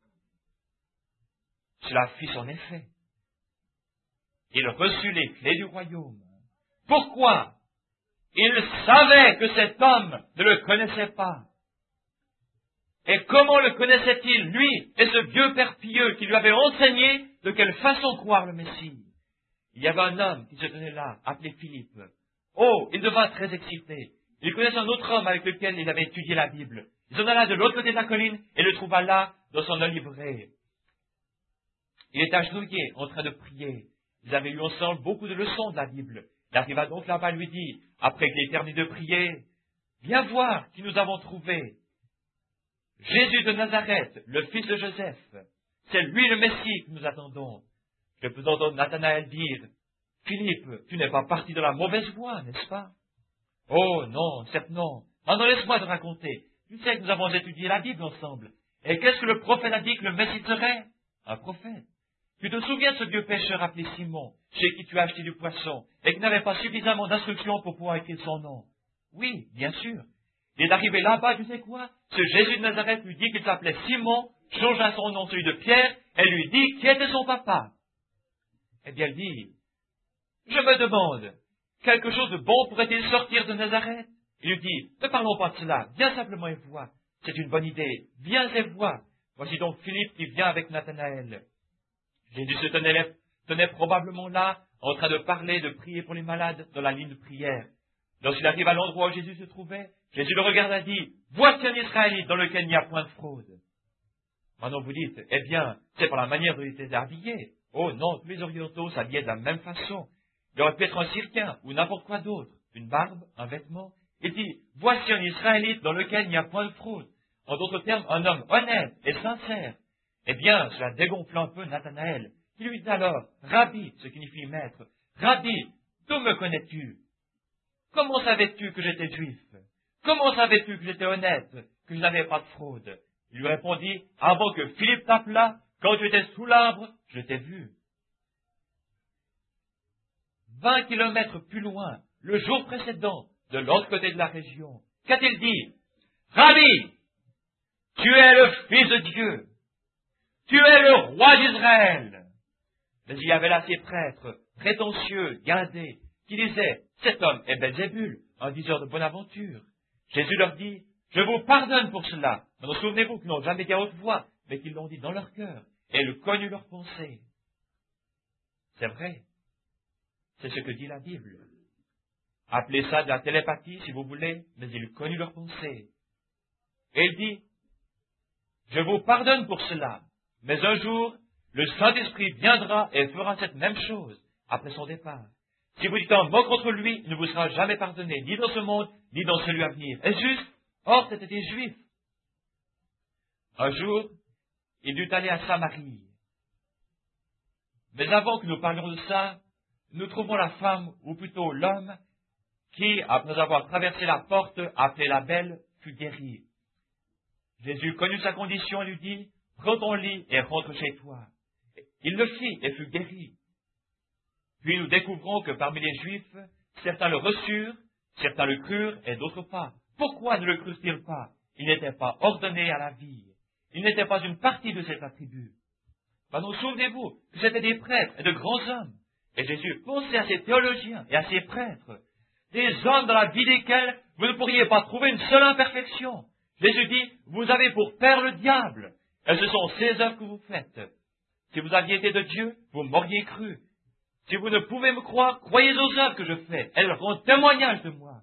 A: Cela fit son effet. Il reçut les clés du royaume. Pourquoi? Il savait que cet homme ne le connaissait pas. Et comment le connaissait-il, lui et ce vieux père pieux qui lui avait enseigné de quelle façon croire le Messie? Il y avait un homme qui se tenait là, appelé Philippe. Oh, il devint très excité. Il connaissait un autre homme avec lequel il avait étudié la Bible. Il s'en alla de l'autre côté de la colline et le trouva là, dans son olivier. Il était agenouillé, en train de prier. Ils avaient eu ensemble beaucoup de leçons de la Bible. Il arriva donc là-bas et lui dit, après qu'il ait terminé de prier, « Viens voir qui nous avons trouvé. Jésus de Nazareth, le fils de Joseph. C'est lui le Messie que nous attendons. » Je peux entendre Nathanaël dire, « Philippe, tu n'es pas parti de la mauvaise voie, n'est-ce pas? » « Oh non, certes non. Maintenant laisse-moi te raconter. Tu sais que nous avons étudié la Bible ensemble. Et qu'est-ce que le prophète a dit que le Messie serait? Un prophète. Tu te souviens de ce vieux pêcheur appelé Simon, chez qui tu as acheté du poisson, et qui n'avait pas suffisamment d'instructions pour pouvoir écrire son nom? Oui, bien sûr. Il est arrivé là-bas, tu sais quoi? Ce Jésus de Nazareth lui dit qu'il s'appelait Simon, changea son nom celui de Pierre, et lui dit qui était son papa. Eh bien, elle dit, je me demande, quelque chose de bon pourrait-il sortir de Nazareth? Il lui dit, ne parlons pas de cela, viens simplement et vois. c'est une bonne idée. Viens et vois. Voici donc Philippe qui vient avec Nathanaël. Jésus se tenait probablement là, en train de parler, de prier pour les malades dans la ligne de prière. Lorsqu'il arrive à l'endroit où Jésus se trouvait, Jésus le regarda et dit, « Voici un Israélite dans lequel il n'y a point de fraude. » Maintenant vous dites, eh bien, c'est par la manière dont il était habillé. Oh non, tous les orientaux s'habillaient de la même façon. Il aurait pu être un Syriain ou n'importe quoi d'autre, une barbe, un vêtement. Il dit, « Voici un Israélite dans lequel il n'y a point de fraude. » En d'autres termes, un homme honnête et sincère. Eh bien, cela dégonfle un peu Nathanaël, qui lui dit alors, « Rabbi », ce qui signifie maître, « Rabbi, d'où me connais-tu? Comment savais-tu que j'étais juif? Comment savais-tu que j'étais honnête, que je n'avais pas de fraude? » Il lui répondit, « Avant que Philippe t'appelât, quand tu étais sous l'arbre, je t'ai vu. » 20 kilomètres plus loin, le jour précédent, de l'autre côté de la région, qu'a-t-il dit? « Rabbi, tu es le Fils de Dieu. Tu es le roi d'Israël. » Mais il y avait là ces prêtres, prétentieux, guindés, qui disaient, « Cet homme est Belzébul, un diseur de bonne aventure. » Jésus leur dit, « Je vous pardonne pour cela. » Maintenant, souvenez-vous qu'ils n'ont jamais dit à haute voix, mais qu'ils l'ont dit dans leur cœur, et ils connurent leurs pensées. C'est vrai. C'est ce que dit la Bible. Appelez ça de la télépathie, si vous voulez, mais il connut leurs pensées. Et il dit, « Je vous pardonne pour cela, mais un jour, le Saint-Esprit viendra et fera cette même chose après son départ. Si vous dites un mot contre lui, il ne vous sera jamais pardonné, ni dans ce monde, ni dans celui à venir. » Est-ce juste? Or, c'était des Juifs. Un jour, il dut aller à Samarie. Mais avant que nous parlions de ça, nous trouvons la femme, ou plutôt l'homme, qui, après avoir traversé la porte appelée la Belle, fut guéri. Jésus connut sa condition et lui dit, « Prends ton lit et rentre chez toi. » Il le fit et fut guéri. Puis nous découvrons que parmi les Juifs, certains le reçurent, certains le crurent et d'autres pas. Pourquoi ne le crurent-ils pas? Il n'était pas ordonné à la vie. Il n'était pas une partie de cet attribut. Maintenant, souvenez-vous que c'étaient des prêtres et de grands hommes. Et Jésus pensait à ces théologiens et à ces prêtres, des hommes dans la vie desquels vous ne pourriez pas trouver une seule imperfection. Jésus dit, vous avez pour père le diable, et ce sont ces œuvres que vous faites. Si vous aviez été de Dieu, vous m'auriez cru. Si vous ne pouvez me croire, croyez aux œuvres que je fais, elles rendent témoignage de moi.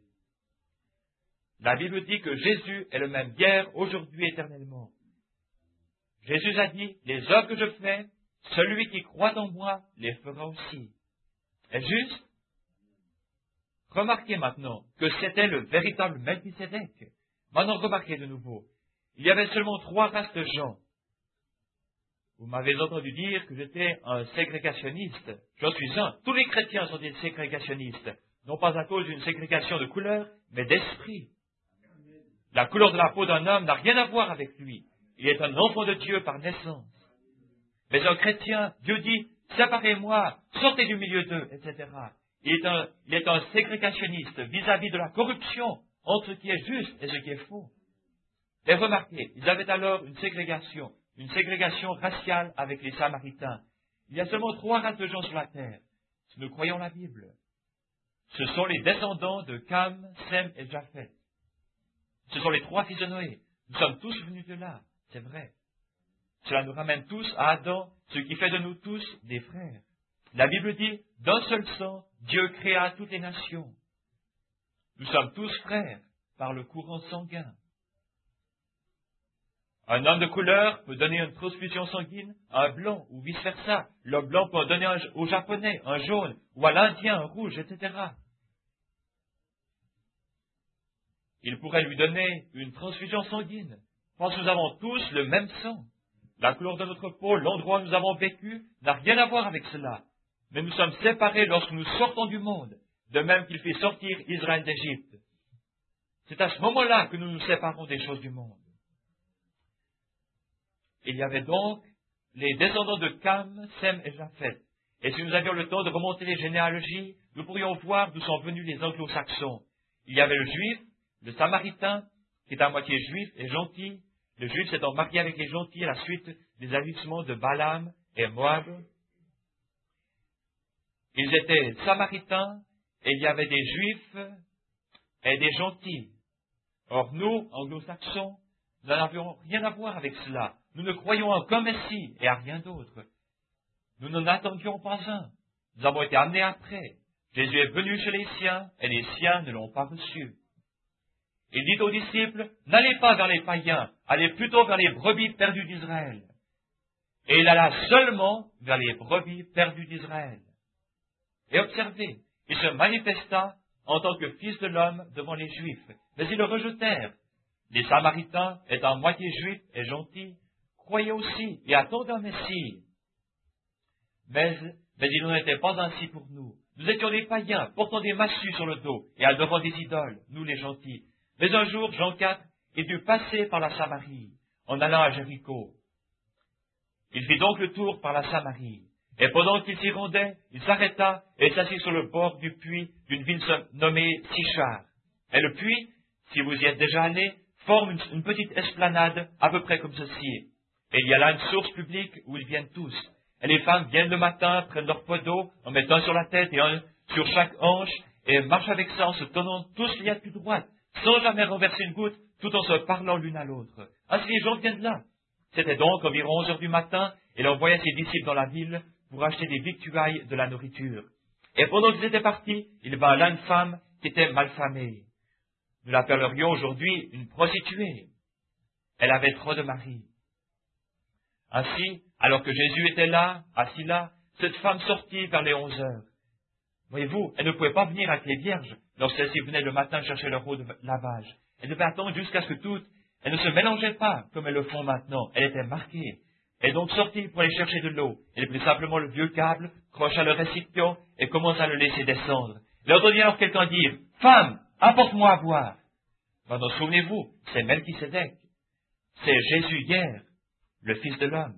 A: La Bible dit que Jésus est le même hier, aujourd'hui, éternellement. Jésus a dit, les œuvres que je fais, celui qui croit en moi les fera aussi. Est-ce juste? Remarquez maintenant que c'était le véritable Melchisédek. Maintenant, remarquez de nouveau. Il y avait seulement 3 races de gens. Vous m'avez entendu dire que j'étais un ségrégationniste. J'en suis un. Tous les chrétiens sont des ségrégationnistes. Non pas à cause d'une ségrégation de couleur, mais d'esprit. La couleur de la peau d'un homme n'a rien à voir avec lui. Il est un enfant de Dieu par naissance. Mais un chrétien, Dieu dit, séparez-moi, sortez du milieu d'eux, etc. Il est un ségrégationniste vis-à-vis de la corruption entre ce qui est juste et ce qui est faux. Et remarquez, ils avaient alors une ségrégation raciale avec les Samaritains. Il y a seulement 3 races de gens sur la terre. Si nous croyons la Bible, ce sont les descendants de Cam, Sem et Japheth. Ce sont les 3 fils de Noé. Nous sommes tous venus de là, c'est vrai. Cela nous ramène tous à Adam, ce qui fait de nous tous des frères. La Bible dit, d'un seul sang, Dieu créa toutes les nations. Nous sommes tous frères par le courant sanguin. Un homme de couleur peut donner une transfusion sanguine à un blanc ou vice-versa. Le blanc peut en donner au japonais, un jaune, ou à l'indien, un rouge, etc. Il pourrait lui donner une transfusion sanguine, parce que nous avons tous le même sang. La couleur de notre peau, l'endroit où nous avons vécu, n'a rien à voir avec cela. Mais nous sommes séparés lorsque nous sortons du monde, de même qu'il fait sortir Israël d'Égypte. C'est à ce moment-là que nous nous séparons des choses du monde. Il y avait donc les descendants de Cam, Sem et Japheth. Et si nous avions le temps de remonter les généalogies, nous pourrions voir d'où sont venus les anglo-saxons. Il y avait le juif, le samaritain, qui est à moitié juif et gentil. Le juif s'étant marié avec les gentils à la suite des agissements de Balaam et Moab. Ils étaient samaritains et il y avait des juifs et des gentils. Or nous, anglo-saxons, Nous n'avions rien à voir avec cela. Nous ne croyons en qu'un Messie et à rien d'autre. Nous n'en attendions pas un. Nous avons été amenés après. Jésus est venu chez les siens et les siens ne l'ont pas reçu. Il dit aux disciples, n'allez pas vers les païens, allez plutôt vers les brebis perdues d'Israël. Et il alla seulement vers les brebis perdues d'Israël. Et observez, il se manifesta en tant que fils de l'homme devant les Juifs, mais ils le rejetèrent. Les Samaritains, étant moitié juifs et gentils, croyaient aussi et attendaient un Messie. Mais il n'en était pas ainsi pour nous. Nous étions des païens, portant des massues sur le dos et adorant des idoles, nous les gentils. Mais un jour, Jean 4, il dut passer par la Samarie, en allant à Jéricho. Il fit donc le tour par la Samarie. Et pendant qu'il s'y rendait, il s'arrêta et s'assit sur le bord du puits d'une ville nommée Sichar. Et le puits, si vous y êtes déjà allé, forme une petite esplanade à peu près comme ceci. Et il y a là une source publique où ils viennent tous. Et les femmes viennent le matin, prennent leur pot d'eau, en mettent un sur la tête et un sur chaque hanche, et marchent avec ça en se tenant tous l'y plus droite, sans jamais renverser une goutte, tout en se parlant l'une à l'autre. Ainsi les gens viennent là. C'était donc environ 11 heures du matin, et il envoya ses disciples dans la ville pour acheter des victuailles, de la nourriture. Et pendant qu'ils étaient partis, il vint là une femme qui était malfamée. Nous l'appellerions aujourd'hui une prostituée. Elle avait trop de maris. Ainsi, alors que Jésus était là, assis là, cette femme sortit vers les 11 heures. Voyez-vous, elle ne pouvait pas venir avec les vierges lorsqu'elles-ci venaient le matin chercher leur eau de lavage. Elle devait attendre jusqu'à ce que toutes, elles ne se mélangeaient pas comme elles le font maintenant. Elle était marquée. Elle donc sortit pour aller chercher de l'eau. Elle prit simplement le vieux câble, crocha le récipient et commença à le laisser descendre. Elle entendit alors quelqu'un dire, « Femme, apporte-moi à boire. » Maintenant, souvenez-vous, c'est Melchisédek. C'est Jésus hier, le Fils de l'homme.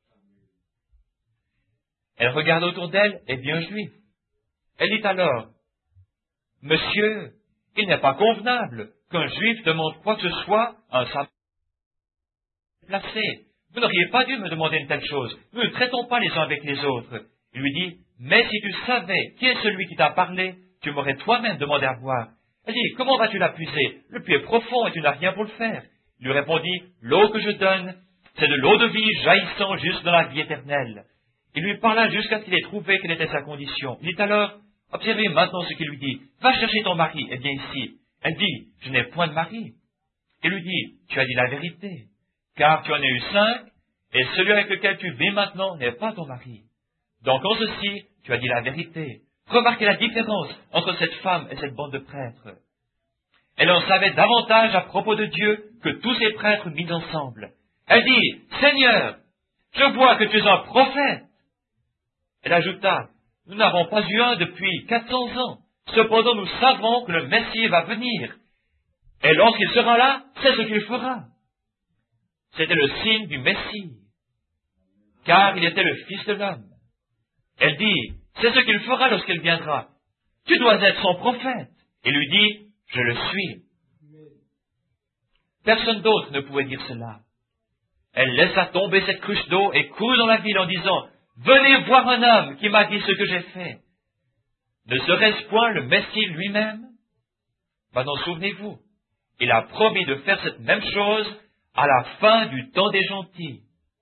A: Elle regarde autour d'elle et vit un juif. Elle dit alors, « Monsieur, il n'est pas convenable qu'un juif demande quoi que ce soit à un Samaritain placé. Vous n'auriez pas dû me demander une telle chose. Nous ne traitons pas les uns avec les autres. » Il lui dit, « Mais si tu savais qui est celui qui t'a parlé, tu m'aurais toi-même demandé à boire. » Elle dit, « Comment vas-tu la puiser? Le puits est profond et tu n'as rien pour le faire. » Il lui répondit, « L'eau que je donne, c'est de l'eau de vie jaillissant jusque dans la vie éternelle. » Il lui parla jusqu'à ce qu'il ait trouvé quelle était sa condition. Il dit alors, « Observez maintenant ce qu'il lui dit. Va chercher ton mari et viens ici. » Elle dit, « Je n'ai point de mari. » Il lui dit, « Tu as dit la vérité, car tu en as eu 5, et celui avec lequel tu vis maintenant n'est pas ton mari. Donc en ceci, tu as dit la vérité. » Remarquez la différence entre cette femme et cette bande de prêtres. Elle en savait davantage à propos de Dieu que tous ces prêtres mis ensemble. Elle dit, « Seigneur, je vois que tu es un prophète. » Elle ajouta, « Nous n'avons pas eu un depuis 400 ans. Cependant, nous savons que le Messie va venir. Et lorsqu'il sera là, c'est ce qu'il fera. » C'était le signe du Messie, car il était le Fils de l'homme. Elle dit, « C'est ce qu'il fera lorsqu'il viendra. Tu dois être son prophète. » Et lui dit, « Je le suis. » Personne d'autre ne pouvait dire cela. Elle laissa tomber cette cruche d'eau et courut dans la ville en disant, « Venez voir un homme qui m'a dit ce que j'ai fait. » Ne serait-ce point le Messie lui-même? Maintenant, souvenez-vous, il a promis de faire cette même chose à la fin du temps des gentils.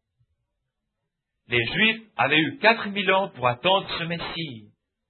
A: Les Juifs avaient eu 4000 ans pour attendre ce Messie.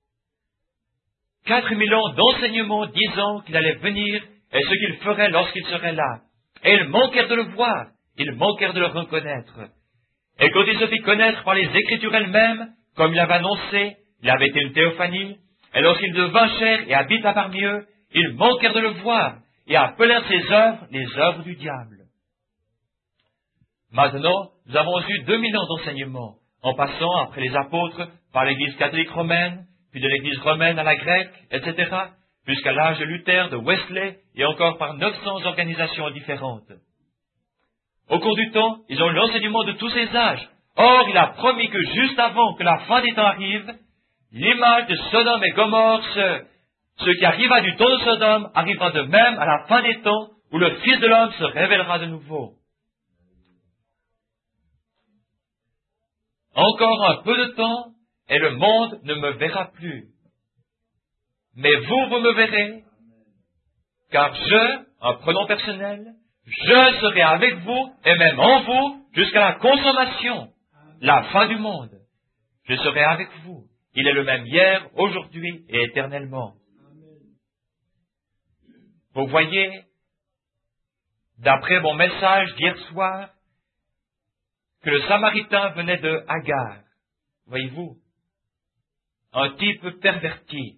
A: 4000 ans d'enseignement disant qu'il allait venir et ce qu'il ferait lorsqu'il serait là. Et ils manquèrent de le voir, ils manquèrent de le reconnaître. Et quand il se fit connaître par les Écritures elles-mêmes, comme il avait annoncé, il avait été une théophanie, et lorsqu'il devint chair et habita parmi eux, ils manquèrent de le voir et appelèrent ses œuvres les œuvres du diable. Maintenant, nous avons eu 2000 ans d'enseignement, en passant après les apôtres par l'Église catholique romaine, puis de l'Église romaine à la grecque, etc., jusqu'à l'âge de Luther, de Wesley, et encore par 900 organisations différentes. Au cours du temps, ils ont eu l'enseignement de tous ces âges. Or, il a promis que juste avant que la fin des temps arrive, l'image de Sodome et Gomorrhe, ce qui arriva du temps de Sodome, arrivera de même à la fin des temps, où le Fils de l'homme se révélera de nouveau. Encore un peu de temps, et le monde ne me verra plus. Mais vous me verrez, car je, un pronom personnel, Je serai avec vous et même en vous jusqu'à la consommation, la fin du monde. Je serai avec vous. Il est le même hier, aujourd'hui et éternellement. Vous voyez, d'après mon message d'hier soir, que le Samaritain venait de Agar. Voyez-vous, un type perverti.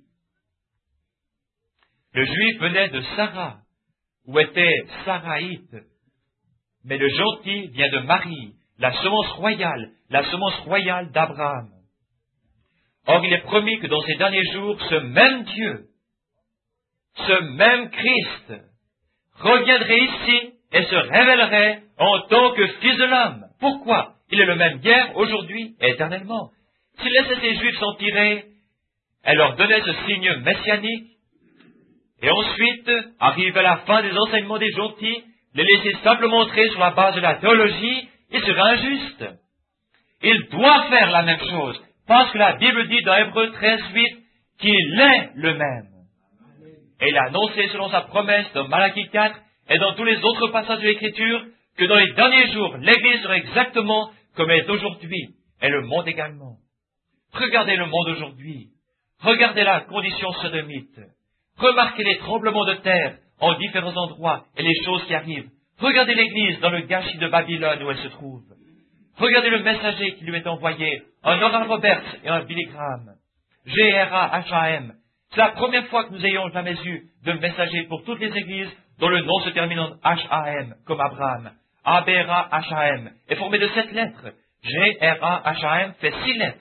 A: Le Juif venait de Sarah, où était Saraïte, mais le gentil vient de Marie, la semence royale d'Abraham. Or, il est promis que dans ces derniers jours, ce même Dieu, ce même Christ, reviendrait ici et se révélerait en tant que Fils de l'homme. Pourquoi? Il est le même hier, aujourd'hui et éternellement. S'il laissait ces Juifs s'en tirer, elle leur donnait ce signe messianique, et ensuite, arrive à la fin des enseignements des gentils, les laisser simplement entrer sur la base de la théologie, il serait injuste. Il doit faire la même chose, parce que la Bible dit dans Hébreux 13:8 qu'il est le même. Et il a annoncé selon sa promesse dans Malachie 4 et dans tous les autres passages de l'Écriture que dans les derniers jours, l'Église sera exactement comme elle est aujourd'hui, et le monde également. Regardez le monde aujourd'hui. Regardez la condition sodomite. Remarquez les tremblements de terre en différents endroits et les choses qui arrivent. Regardez l'Église dans le gâchis de Babylone où elle se trouve. Regardez le messager qui lui est envoyé, un Oral Roberts et un Billy Graham. G-R-A-H-A-M. C'est la première fois que nous ayons jamais eu de messager pour toutes les églises dont le nom se termine en H-A-M, comme Abraham. A-B-R-A-H-A-M est formé de 7 lettres. G-R-A-H-A-M fait 6 lettres.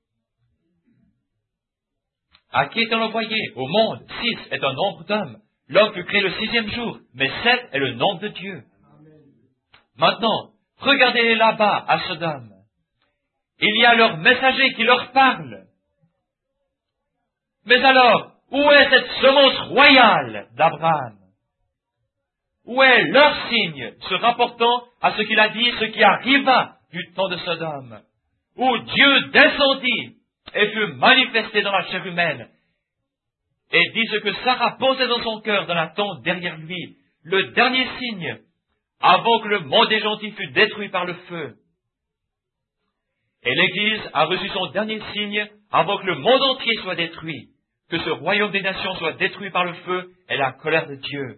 A: À qui est-on envoyé? Au monde. 6 est un nombre d'hommes. L'homme fut créé le 6e jour, mais 7 est le nombre de Dieu. Maintenant, regardez là-bas à Sodome. Il y a leur messager qui leur parle. Mais alors, où est cette semence royale d'Abraham? Où est leur signe se rapportant à ce qu'il a dit, ce qui arriva du temps de Sodome, où Dieu descendit et fut manifesté dans la chair humaine, et dit ce que Sarah posait dans son cœur dans la tente derrière lui, le dernier signe, avant que le monde des gentils fût détruit par le feu. Et l'Église a reçu son dernier signe avant que le monde entier soit détruit, que ce royaume des nations soit détruit par le feu et la colère de Dieu.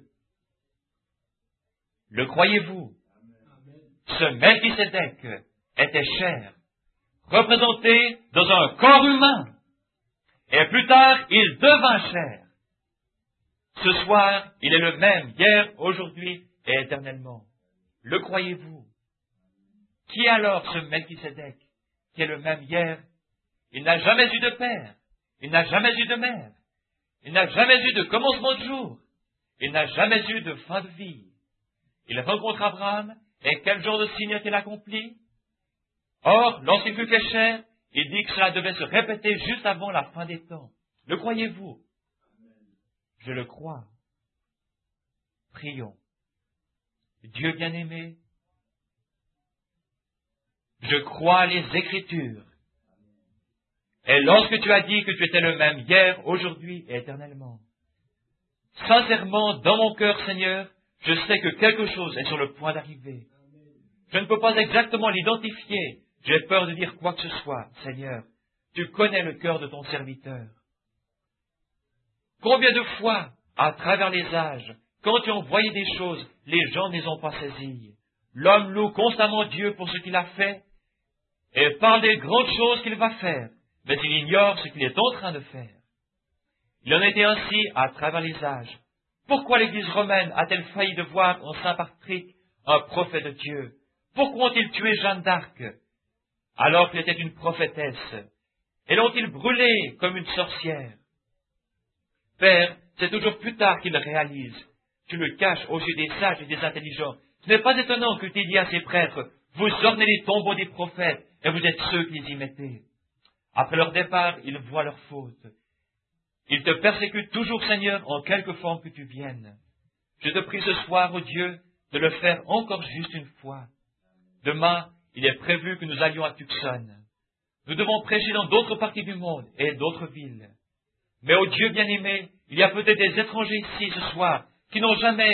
A: Le croyez-vous? Ce Melchisédek était chair, représenté dans un corps humain, et plus tard, il devint chair. Ce soir, il est le même hier, aujourd'hui et éternellement. Le croyez-vous? Qui est alors ce Melchisédek, qui est le même hier? Il n'a jamais eu de père, il n'a jamais eu de mère, il n'a jamais eu de commencement de jour, il n'a jamais eu de fin de vie. Il rencontre Abraham, et quel genre de signe a-t-il accompli? Or, lorsqu'il fut fait chair, il dit que cela devait se répéter juste avant la fin des temps. Le croyez-vous? Je le crois. Prions. Dieu bien-aimé, je crois les Écritures. Et lorsque tu as dit que tu étais le même hier, aujourd'hui et éternellement, sincèrement, dans mon cœur, Seigneur, je sais que quelque chose est sur le point d'arriver. Je ne peux pas exactement l'identifier. J'ai peur de dire quoi que ce soit. Seigneur, tu connais le cœur de ton serviteur. Combien de fois, à travers les âges, quand tu envoyais des choses, les gens ne les ont pas saisies. L'homme loue constamment Dieu pour ce qu'il a fait et parle des grandes choses qu'il va faire, mais il ignore ce qu'il est en train de faire. Il en a été ainsi à travers les âges. Pourquoi l'Église romaine a-t-elle failli de voir en Saint Patrick un prophète de Dieu? Pourquoi ont-ils tué Jeanne d'Arc alors qu'elle était une prophétesse? Et l'ont-ils brûlée comme une sorcière? Père, c'est toujours plus tard qu'ils le réalisent. Tu le caches aux yeux des sages et des intelligents. Ce n'est pas étonnant que tu dis à ces prêtres, vous ornez les tombeaux des prophètes et vous êtes ceux qui les y mettez. Après leur départ, ils voient leur faute. Ils te persécutent toujours, Seigneur, en quelque forme que tu viennes. Je te prie ce soir, ô Dieu, de le faire encore juste une fois. Demain, il est prévu que nous allions à Tucson. Nous devons prêcher dans d'autres parties du monde et d'autres villes. Mais, ô Dieu bien-aimé, il y a peut-être des étrangers ici ce soir qui n'ont jamais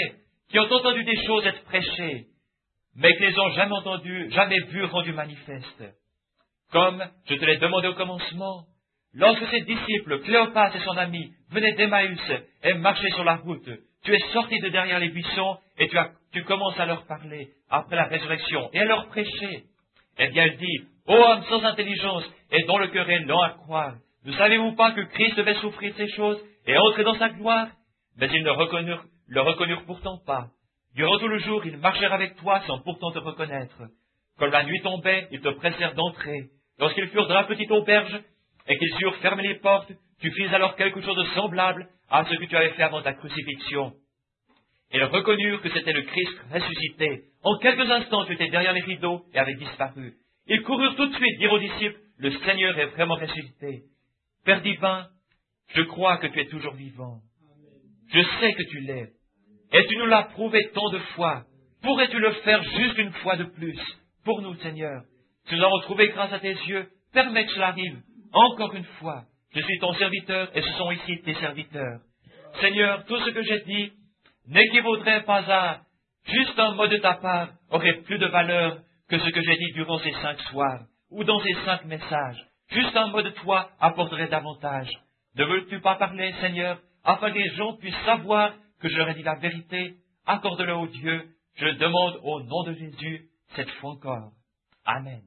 A: qui ont entendu des choses être prêchées, mais qui les ont jamais entendues, jamais vues rendues manifestes. Comme je te l'ai demandé au commencement, lorsque ses disciples, Cléopas et son ami, venaient d'Emmaüs et marchaient sur la route, tu es sorti de derrière les buissons et tu commences à leur parler après la résurrection et à leur prêcher. Eh bien, il dit, ô homme sans intelligence et dont le cœur est lent à croire, ne savez-vous pas que Christ devait souffrir ces choses et entrer dans sa gloire? Mais ils ne le reconnurent pourtant pas. Durant tout le jour, ils marchèrent avec toi sans pourtant te reconnaître. Comme la nuit tombait, ils te pressèrent d'entrer. Lorsqu'ils furent dans la petite auberge et qu'ils eurent fermé les portes, tu fis alors quelque chose de semblable à ce que tu avais fait avant ta crucifixion. Ils reconnurent que c'était le Christ ressuscité. En quelques instants, tu étais derrière les rideaux et avais disparu. Ils coururent tout de suite dire aux disciples, le Seigneur est vraiment ressuscité. Père divin, je crois que tu es toujours vivant. Je sais que tu l'es. Et tu nous l'as prouvé tant de fois. Pourrais-tu le faire juste une fois de plus pour nous, Seigneur? Si nous avons trouvé grâce à tes yeux, permets que cela arrive encore une fois. Je suis ton serviteur et ce sont ici tes serviteurs. Seigneur, tout ce que j'ai dit n'équivaudrait pas à juste un mot de ta part aurait plus de valeur que ce que j'ai dit durant ces 5 soirs ou dans ces 5 messages. Juste un mot de toi apporterait davantage. Ne veux-tu pas parler, Seigneur, afin que les gens puissent savoir que je leur ai dit la vérité? Accorde-le au Dieu. Je le demande au nom de Jésus, cette fois encore. Amen.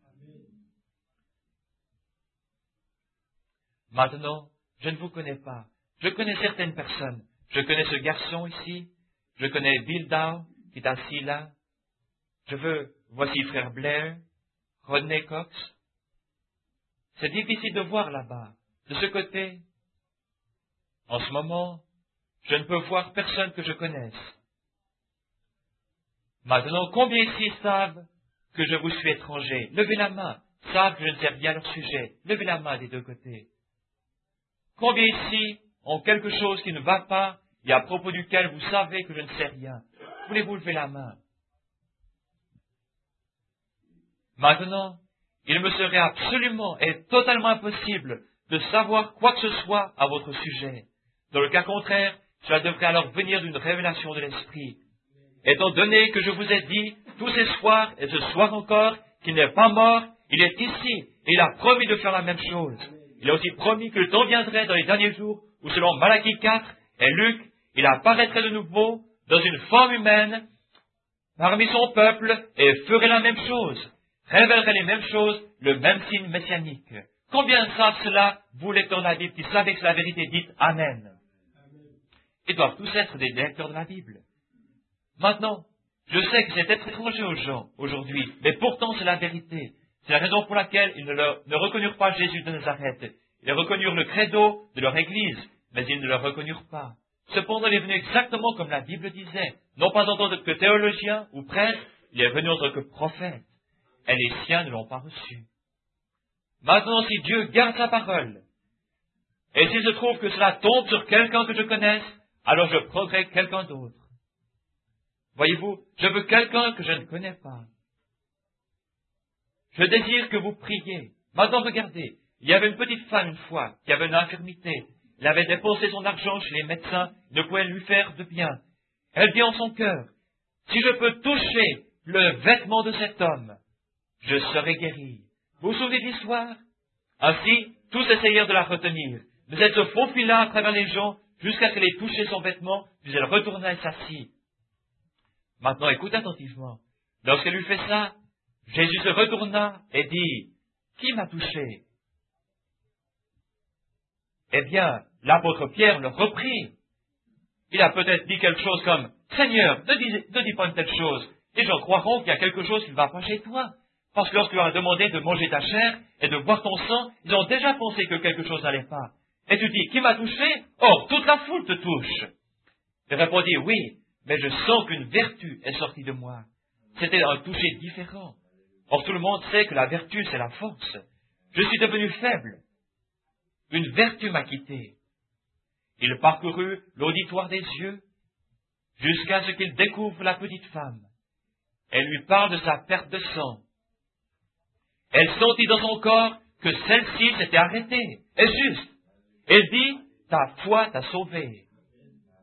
A: Maintenant, je ne vous connais pas. Je connais certaines personnes. Je connais ce garçon ici. Je connais Bill Dow, qui est assis là. Voici frère Blair, Rodney Cox. C'est difficile de voir là-bas. De ce côté, en ce moment, je ne peux voir personne que je connaisse. Maintenant, combien ici savent que je vous suis étranger? Levez la main. Savent que je ne sais rien à leur sujet. Levez la main des deux côtés. Combien ici ont quelque chose qui ne va pas et à propos duquel vous savez que je ne sais rien? Voulez-vous lever la main? Maintenant, il me serait absolument et totalement impossible de savoir quoi que ce soit à votre sujet. Dans le cas contraire, cela devrait alors venir d'une révélation de l'Esprit. Étant donné que je vous ai dit tous ces soirs et ce soir encore qu'il n'est pas mort, il est ici et il a promis de faire la même chose. Il a aussi promis que le temps viendrait dans les derniers jours où, selon Malachie 4 et Luc, il apparaîtrait de nouveau dans une forme humaine parmi son peuple et ferait la même chose, révélerait les mêmes choses, le même signe messianique. Combien savent cela, vous lecteurs de la Bible, qui savez que c'est la vérité, dites Amen. Ils doivent tous être des lecteurs de la Bible. Maintenant, je sais que c'est être étranger aux gens aujourd'hui, mais pourtant c'est la vérité. C'est la raison pour laquelle ils ne reconnurent pas Jésus de Nazareth. Ils reconnurent le credo de leur Église, mais ils ne le reconnurent pas. Cependant, il est venu exactement comme la Bible disait, non pas en tant que théologien ou prêtre, il est venu en tant que prophète, et les siens ne l'ont pas reçu. Maintenant, si Dieu garde sa parole, et s'il se trouve que cela tombe sur quelqu'un que je connaisse, alors je prendrai quelqu'un d'autre. Voyez-vous, je veux quelqu'un que je ne connais pas. Je désire que vous priez. Maintenant, regardez, il y avait une petite femme une fois qui avait une infirmité. Elle avait dépensé son argent chez les médecins, ne pouvait lui faire de bien. Elle dit en son cœur, si je peux toucher le vêtement de cet homme, je serai guéri. Vous vous souvenez de l'histoire? Ainsi, tous essayèrent de la retenir, mais elle se faufila à travers les gens jusqu'à ce qu'elle ait touché son vêtement, puis elle retourna et s'assit. Maintenant, écoute attentivement. Lorsqu'elle eut fait ça, Jésus se retourna et dit, « Qui m'a touché ?» Eh bien, l'apôtre Pierre le reprit. Il a peut-être dit quelque chose comme, « Seigneur, ne dis pas une telle chose. Les gens croiront qu'il y a quelque chose qui ne va pas chez toi. Parce que lorsque tu leur as demandé de manger ta chair et de boire ton sang, ils ont déjà pensé que quelque chose n'allait pas. Et tu dis, « Qui m'a touché ?» Or, toute la foule te touche. Il répondit, « Oui, mais je sens qu'une vertu est sortie de moi. » C'était un toucher différent. Or, tout le monde sait que la vertu, c'est la force. Je suis devenu faible. Une vertu m'a quitté. Il parcourut l'auditoire des yeux jusqu'à ce qu'il découvre la petite femme. Elle lui parle de sa perte de sang. Elle sentit dans son corps que celle-ci s'était arrêtée. Et juste. Elle dit, ta foi t'a sauvé.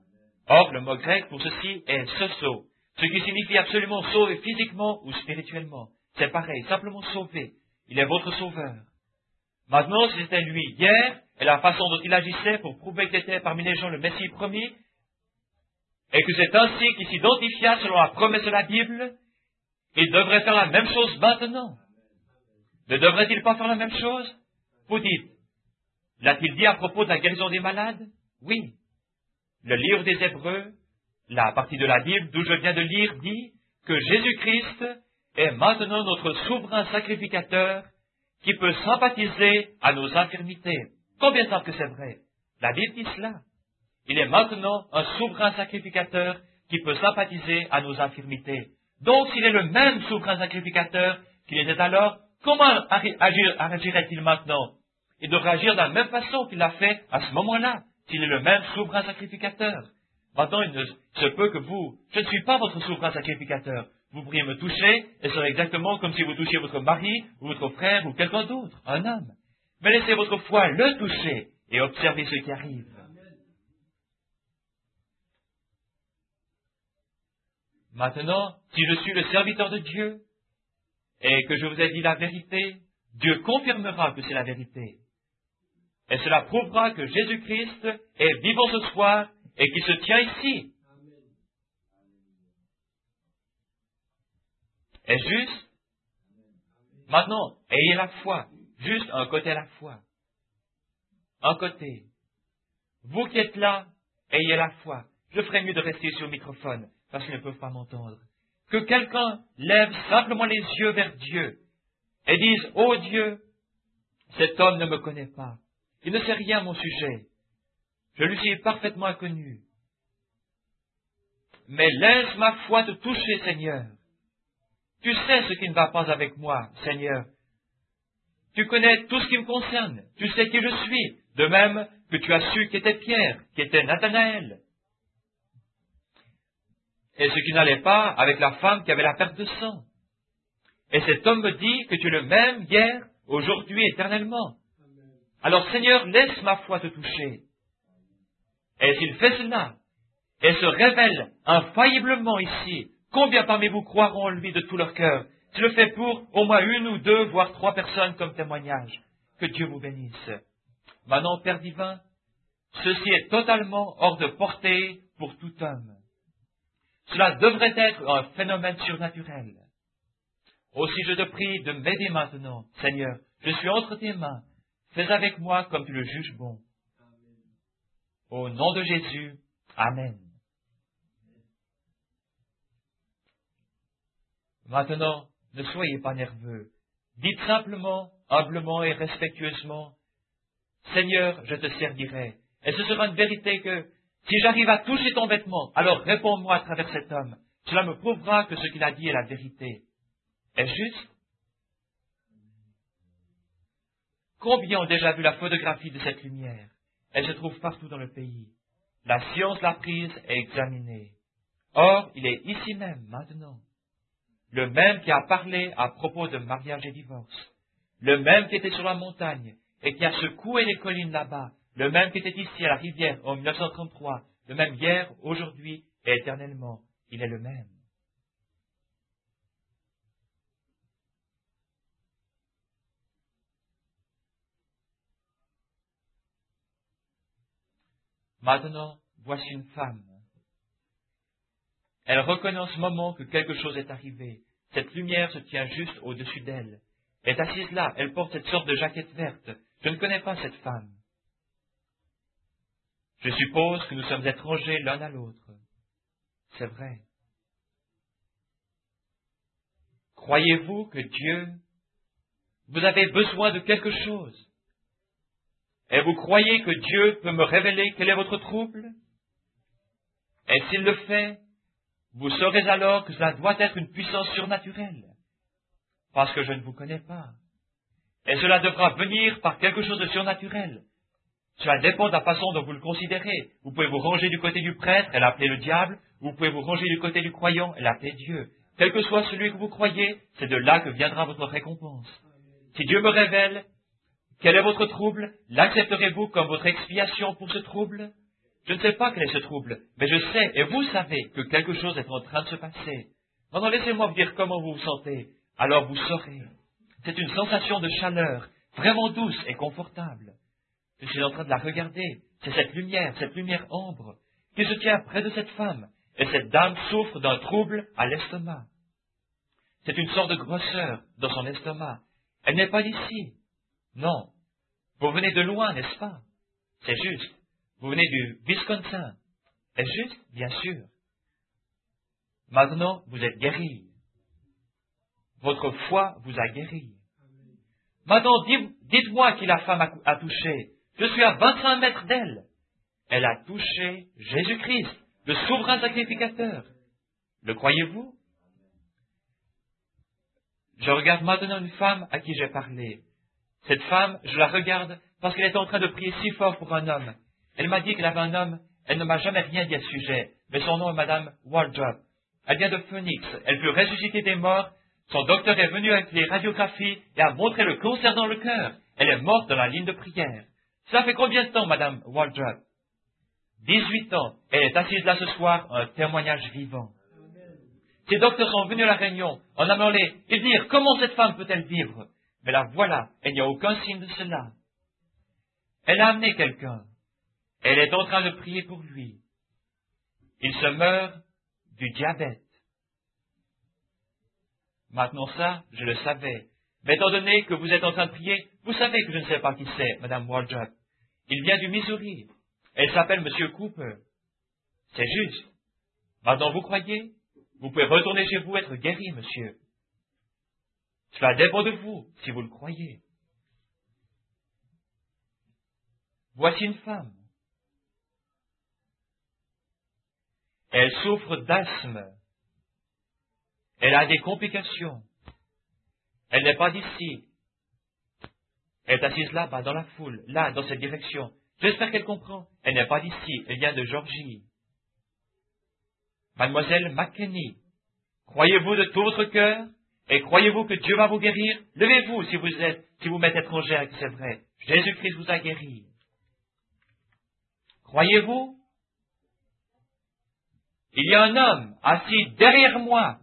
A: Or, le mot grec pour ceci est sozo, ce qui signifie absolument sauver physiquement ou spirituellement. C'est pareil, simplement sauver. Il est votre sauveur. Maintenant, si c'était lui hier, et la façon dont il agissait pour prouver qu'il était parmi les gens le Messie promis, et que c'est ainsi qu'il s'identifia selon la promesse de la Bible, il devrait faire la même chose maintenant. Ne devrait-il pas faire la même chose? Vous dites, l'a-t-il dit à propos de la guérison des malades? Oui. Le livre des Hébreux, la partie de la Bible d'où je viens de lire, dit que Jésus-Christ est maintenant notre souverain sacrificateur qui peut sympathiser à nos infirmités. Combien de temps que c'est vrai? La Bible dit cela. Il est maintenant un souverain sacrificateur qui peut sympathiser à nos infirmités. Donc, s'il est le même souverain sacrificateur qu'il était alors, comment agirait-il maintenant? Il devrait agir de la même façon qu'il l'a fait à ce moment-là, s'il est le même souverain sacrificateur. Maintenant, il ne se peut que je ne suis pas votre souverain sacrificateur. Vous pourriez me toucher, et ce serait exactement comme si vous touchiez votre mari, ou votre frère, ou quelqu'un d'autre, un homme. Mais laissez votre foi le toucher, et observez ce qui arrive. Maintenant, si je suis le serviteur de Dieu, et que je vous ai dit la vérité, Dieu confirmera que c'est la vérité. Et cela prouvera que Jésus-Christ est vivant ce soir, et qu'il se tient ici. Est-ce juste? Maintenant, ayez la foi. Juste un côté à la fois. Un côté. Vous qui êtes là, ayez la foi. Je ferais mieux de rester sur le microphone, parce qu'ils ne peuvent pas m'entendre. Que quelqu'un lève simplement les yeux vers Dieu et dise, « Oh Dieu, cet homme ne me connaît pas. Il ne sait rien à mon sujet. Je lui suis parfaitement inconnu. Mais laisse ma foi te toucher, Seigneur. Tu sais ce qui ne va pas avec moi, Seigneur. Tu connais tout ce qui me concerne. Tu sais qui je suis. De même que tu as su qui était Pierre, qui était Nathanaël. Et ce qui n'allait pas avec la femme qui avait la perte de sang. Et cet homme me dit que tu es le même hier, aujourd'hui, éternellement. Alors, Seigneur, laisse ma foi te toucher. Et s'il fait cela, et se révèle infailliblement ici, combien parmi vous croiront en lui de tout leur cœur? Tu le fais pour au moins 1 ou 2, voire 3 personnes comme témoignage. Que Dieu vous bénisse. Maintenant, Père divin, ceci est totalement hors de portée pour tout homme. Cela devrait être un phénomène surnaturel. Aussi je te prie de m'aider maintenant, Seigneur. Je suis entre tes mains. Fais avec moi comme tu le juges bon. Au nom de Jésus, Amen. Maintenant, ne soyez pas nerveux. Dites simplement, humblement et respectueusement, Seigneur, je te servirai. Et ce sera une vérité que, si j'arrive à toucher ton vêtement, alors réponds-moi à travers cet homme. Cela me prouvera que ce qu'il a dit est la vérité. Est-ce juste? Combien ont déjà vu la photographie de cette lumière? Elle se trouve partout dans le pays. La science l'a prise et examinée. Or, il est ici même, maintenant. Le même qui a parlé à propos de mariage et divorce. Le même qui était sur la montagne et qui a secoué les collines là-bas. Le même qui était ici à la rivière en 1933. Le même hier, aujourd'hui et éternellement. Il est le même. Maintenant, voici une femme. Elle reconnaît en ce moment que quelque chose est arrivé. Cette lumière se tient juste au-dessus d'elle. Elle est assise là, elle porte cette sorte de jaquette verte. Je ne connais pas cette femme. Je suppose que nous sommes étrangers l'un à l'autre. C'est vrai. Croyez-vous que Dieu, vous avez besoin de quelque chose? Et vous croyez que Dieu peut me révéler quel est votre trouble? Et s'il le fait, vous saurez alors que cela doit être une puissance surnaturelle, parce que je ne vous connais pas. Et cela devra venir par quelque chose de surnaturel. Cela dépend de la façon dont vous le considérez. Vous pouvez vous ranger du côté du prêtre et l'appeler le diable, ou vous pouvez vous ranger du côté du croyant et l'appeler Dieu. Quel que soit celui que vous croyez, c'est de là que viendra votre récompense. Si Dieu me révèle quel est votre trouble, l'accepterez-vous comme votre expiation pour ce trouble? Je ne sais pas quel est ce trouble, mais je sais, et vous savez, que quelque chose est en train de se passer. Maintenant, laissez-moi vous dire comment vous vous sentez. Alors vous saurez. C'est une sensation de chaleur, vraiment douce et confortable. Je suis en train de la regarder. C'est cette lumière ambre, qui se tient près de cette femme, et cette dame souffre d'un trouble à l'estomac. C'est une sorte de grosseur dans son estomac. Elle n'est pas d'ici. Non. Vous venez de loin, n'est-ce pas? C'est juste. Vous venez du Wisconsin. Est-ce juste? Bien sûr. Maintenant, vous êtes guéri. Votre foi vous a guéri. Maintenant, dites-moi qui la femme a touché. Je suis à 25 mètres d'elle. Elle a touché Jésus-Christ, le souverain sacrificateur. Le croyez-vous? Je regarde maintenant une femme à qui j'ai parlé. Cette femme, je la regarde parce qu'elle est en train de prier si fort pour un homme. Elle m'a dit qu'elle avait un homme. Elle ne m'a jamais rien dit à ce sujet, mais son nom est Madame Waldrop. Elle vient de Phoenix. Elle peut ressusciter des morts. Son docteur est venu avec les radiographies et a montré le cancer dans le cœur. Elle est morte dans la ligne de prière. Ça fait combien de temps, Madame Waldrop? 18 ans. Elle est assise là ce soir, un témoignage vivant. Ces docteurs sont venus à la réunion en amenant-les. Ils dirent, comment cette femme peut-elle vivre? Mais la voilà, il n'y a aucun signe de cela. Elle a amené quelqu'un. Elle est en train de prier pour lui. Il se meurt du diabète. Maintenant ça, je le savais. Mais étant donné que vous êtes en train de prier, vous savez que je ne sais pas qui c'est, Madame Waldrop. Il vient du Missouri. Elle s'appelle Monsieur Cooper. C'est juste. Maintenant, vous croyez? Vous pouvez retourner chez vous être guéri, monsieur. Cela dépend de vous, si vous le croyez. Voici une femme. Elle souffre d'asthme. Elle a des complications. Elle n'est pas d'ici. Elle est assise là-bas, dans la foule, là, dans cette direction. J'espère qu'elle comprend. Elle n'est pas d'ici. Elle vient de Georgie. Mademoiselle McKinney, croyez-vous de tout votre cœur et croyez-vous que Dieu va vous guérir? Levez-vous si vous m'êtes étrangère et que c'est vrai. Jésus-Christ vous a guéri. Croyez-vous? Il y a un homme assis derrière moi.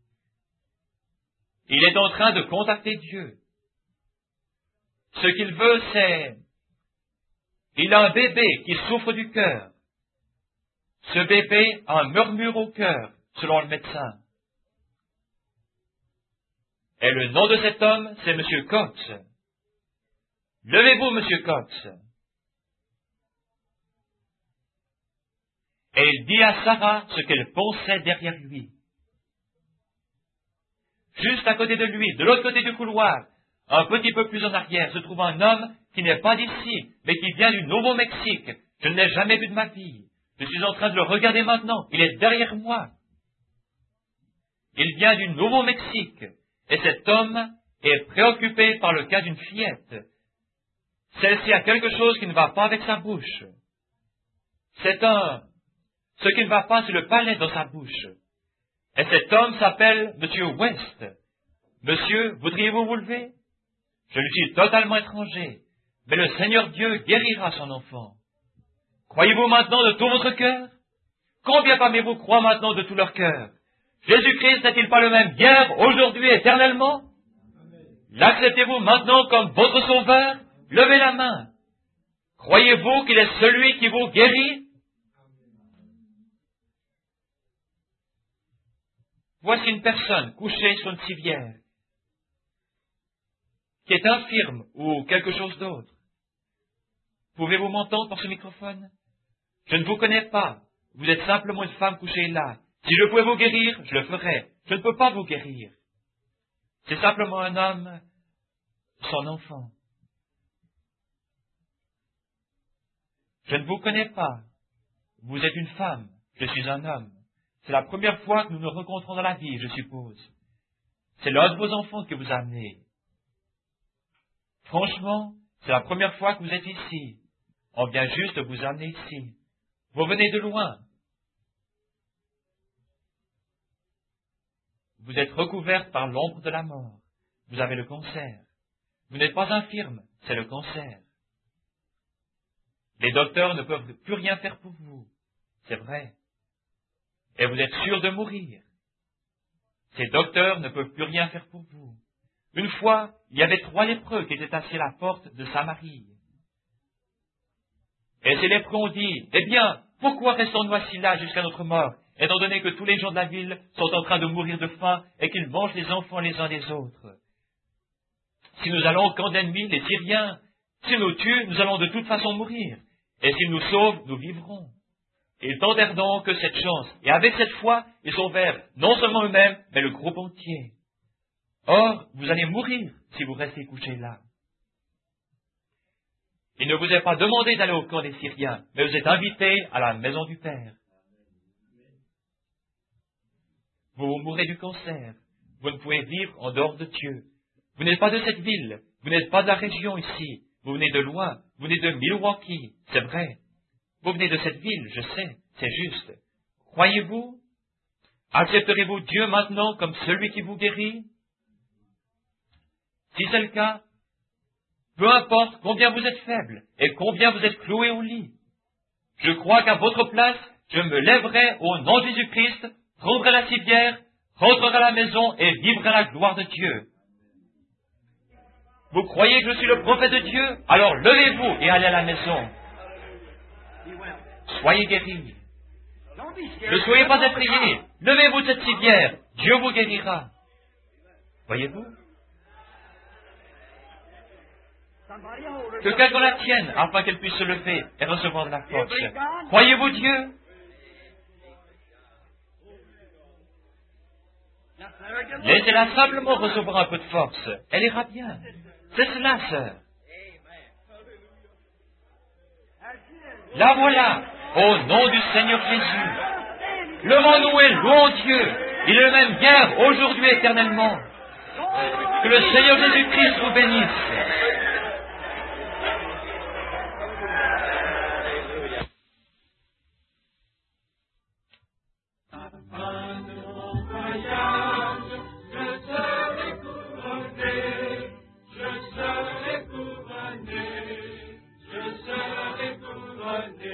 A: Il est en train de contacter Dieu. Ce qu'il veut, c'est... Il a un bébé qui souffre du cœur. Ce bébé a un murmure au cœur, selon le médecin. Et le nom de cet homme, c'est M. Cox. Levez-vous, M. Cox. Et il dit à Sarah ce qu'elle pensait derrière lui. Juste à côté de lui, de l'autre côté du couloir, un petit peu plus en arrière, se trouve un homme qui n'est pas d'ici, mais qui vient du Nouveau-Mexique. Je ne l'ai jamais vu de ma vie. Je suis en train de le regarder maintenant. Il est derrière moi. Il vient du Nouveau-Mexique. Et cet homme est préoccupé par le cas d'une fillette. Celle-ci a quelque chose qui ne va pas avec sa bouche. Ce qui ne va pas, c'est le palais dans sa bouche. Et cet homme s'appelle M. West. Monsieur, voudriez-vous vous lever? Je lui suis totalement étranger, mais le Seigneur Dieu guérira son enfant. Croyez-vous maintenant de tout votre cœur? Combien parmi vous croient maintenant de tout leur cœur? Jésus-Christ n'est-il pas le même hier, aujourd'hui, éternellement? L'acceptez-vous maintenant comme votre sauveur? Levez la main. Croyez-vous qu'il est celui qui vous guérit? Voici une personne couchée sur une civière, qui est infirme ou quelque chose d'autre. Pouvez-vous m'entendre par ce microphone? Je ne vous connais pas. Vous êtes simplement une femme couchée là. Si je pouvais vous guérir, je le ferais. Je ne peux pas vous guérir. C'est simplement un homme, son enfant. Je ne vous connais pas. Vous êtes une femme. Je suis un homme. C'est la première fois que nous nous rencontrons dans la vie, je suppose. C'est l'un de vos enfants que vous amenez. Franchement, c'est la première fois que vous êtes ici. On vient juste de vous amener ici. Vous venez de loin. Vous êtes recouverte par l'ombre de la mort. Vous avez le cancer. Vous n'êtes pas infirme, c'est le cancer. Les docteurs ne peuvent plus rien faire pour vous. C'est vrai. Et vous êtes sûr de mourir. Ces docteurs ne peuvent plus rien faire pour vous. Une fois, il y avait 3 lépreux qui étaient assis à la porte de Samarie. Et ces lépreux ont dit, eh bien, pourquoi restons-nous assis là jusqu'à notre mort, étant donné que tous les gens de la ville sont en train de mourir de faim et qu'ils mangent les enfants les uns des autres? Si nous allons au camp d'ennemis, les Syriens, s'ils nous tuent, nous allons de toute façon mourir. Et s'ils nous sauvent, nous vivrons. Et ils tentèrent donc cette chance. Et avec cette foi, ils sauvèrent non seulement eux-mêmes, mais le groupe entier. Or, vous allez mourir si vous restez couchés là. Il ne vous est pas demandé d'aller au camp des Syriens, mais vous êtes invités à la maison du Père. Vous mourrez du cancer. Vous ne pouvez vivre en dehors de Dieu. Vous n'êtes pas de cette ville. Vous n'êtes pas de la région ici. Vous venez de loin. Vous venez de Milwaukee. C'est vrai. Vous venez de cette ville, je sais. C'est juste. Croyez-vous? Accepterez-vous Dieu maintenant comme celui qui vous guérit? Si c'est le cas, peu importe combien vous êtes faible et combien vous êtes cloué au lit, je crois qu'à votre place, je me lèverai au nom de Jésus-Christ, prendrai la civière, rentrerai à la maison et vivrai la gloire de Dieu. Vous croyez que je suis le prophète de Dieu? Alors levez-vous et allez à la maison. Soyez guéris. Ne soyez pas effrayés. Levez-vous de cette civière. Dieu vous guérira. Voyez-vous? Que quelqu'un la tienne afin qu'elle puisse se lever et recevoir de la force. Croyez-vous Dieu? Laissez-la simplement recevoir un peu de force. Elle ira bien. C'est cela, sœur. La voilà, au nom du Seigneur Jésus. Levons-nous et louons Dieu. Il est le même hier, aujourd'hui, éternellement. Que le Seigneur Jésus-Christ vous bénisse.
C: Je serai couronné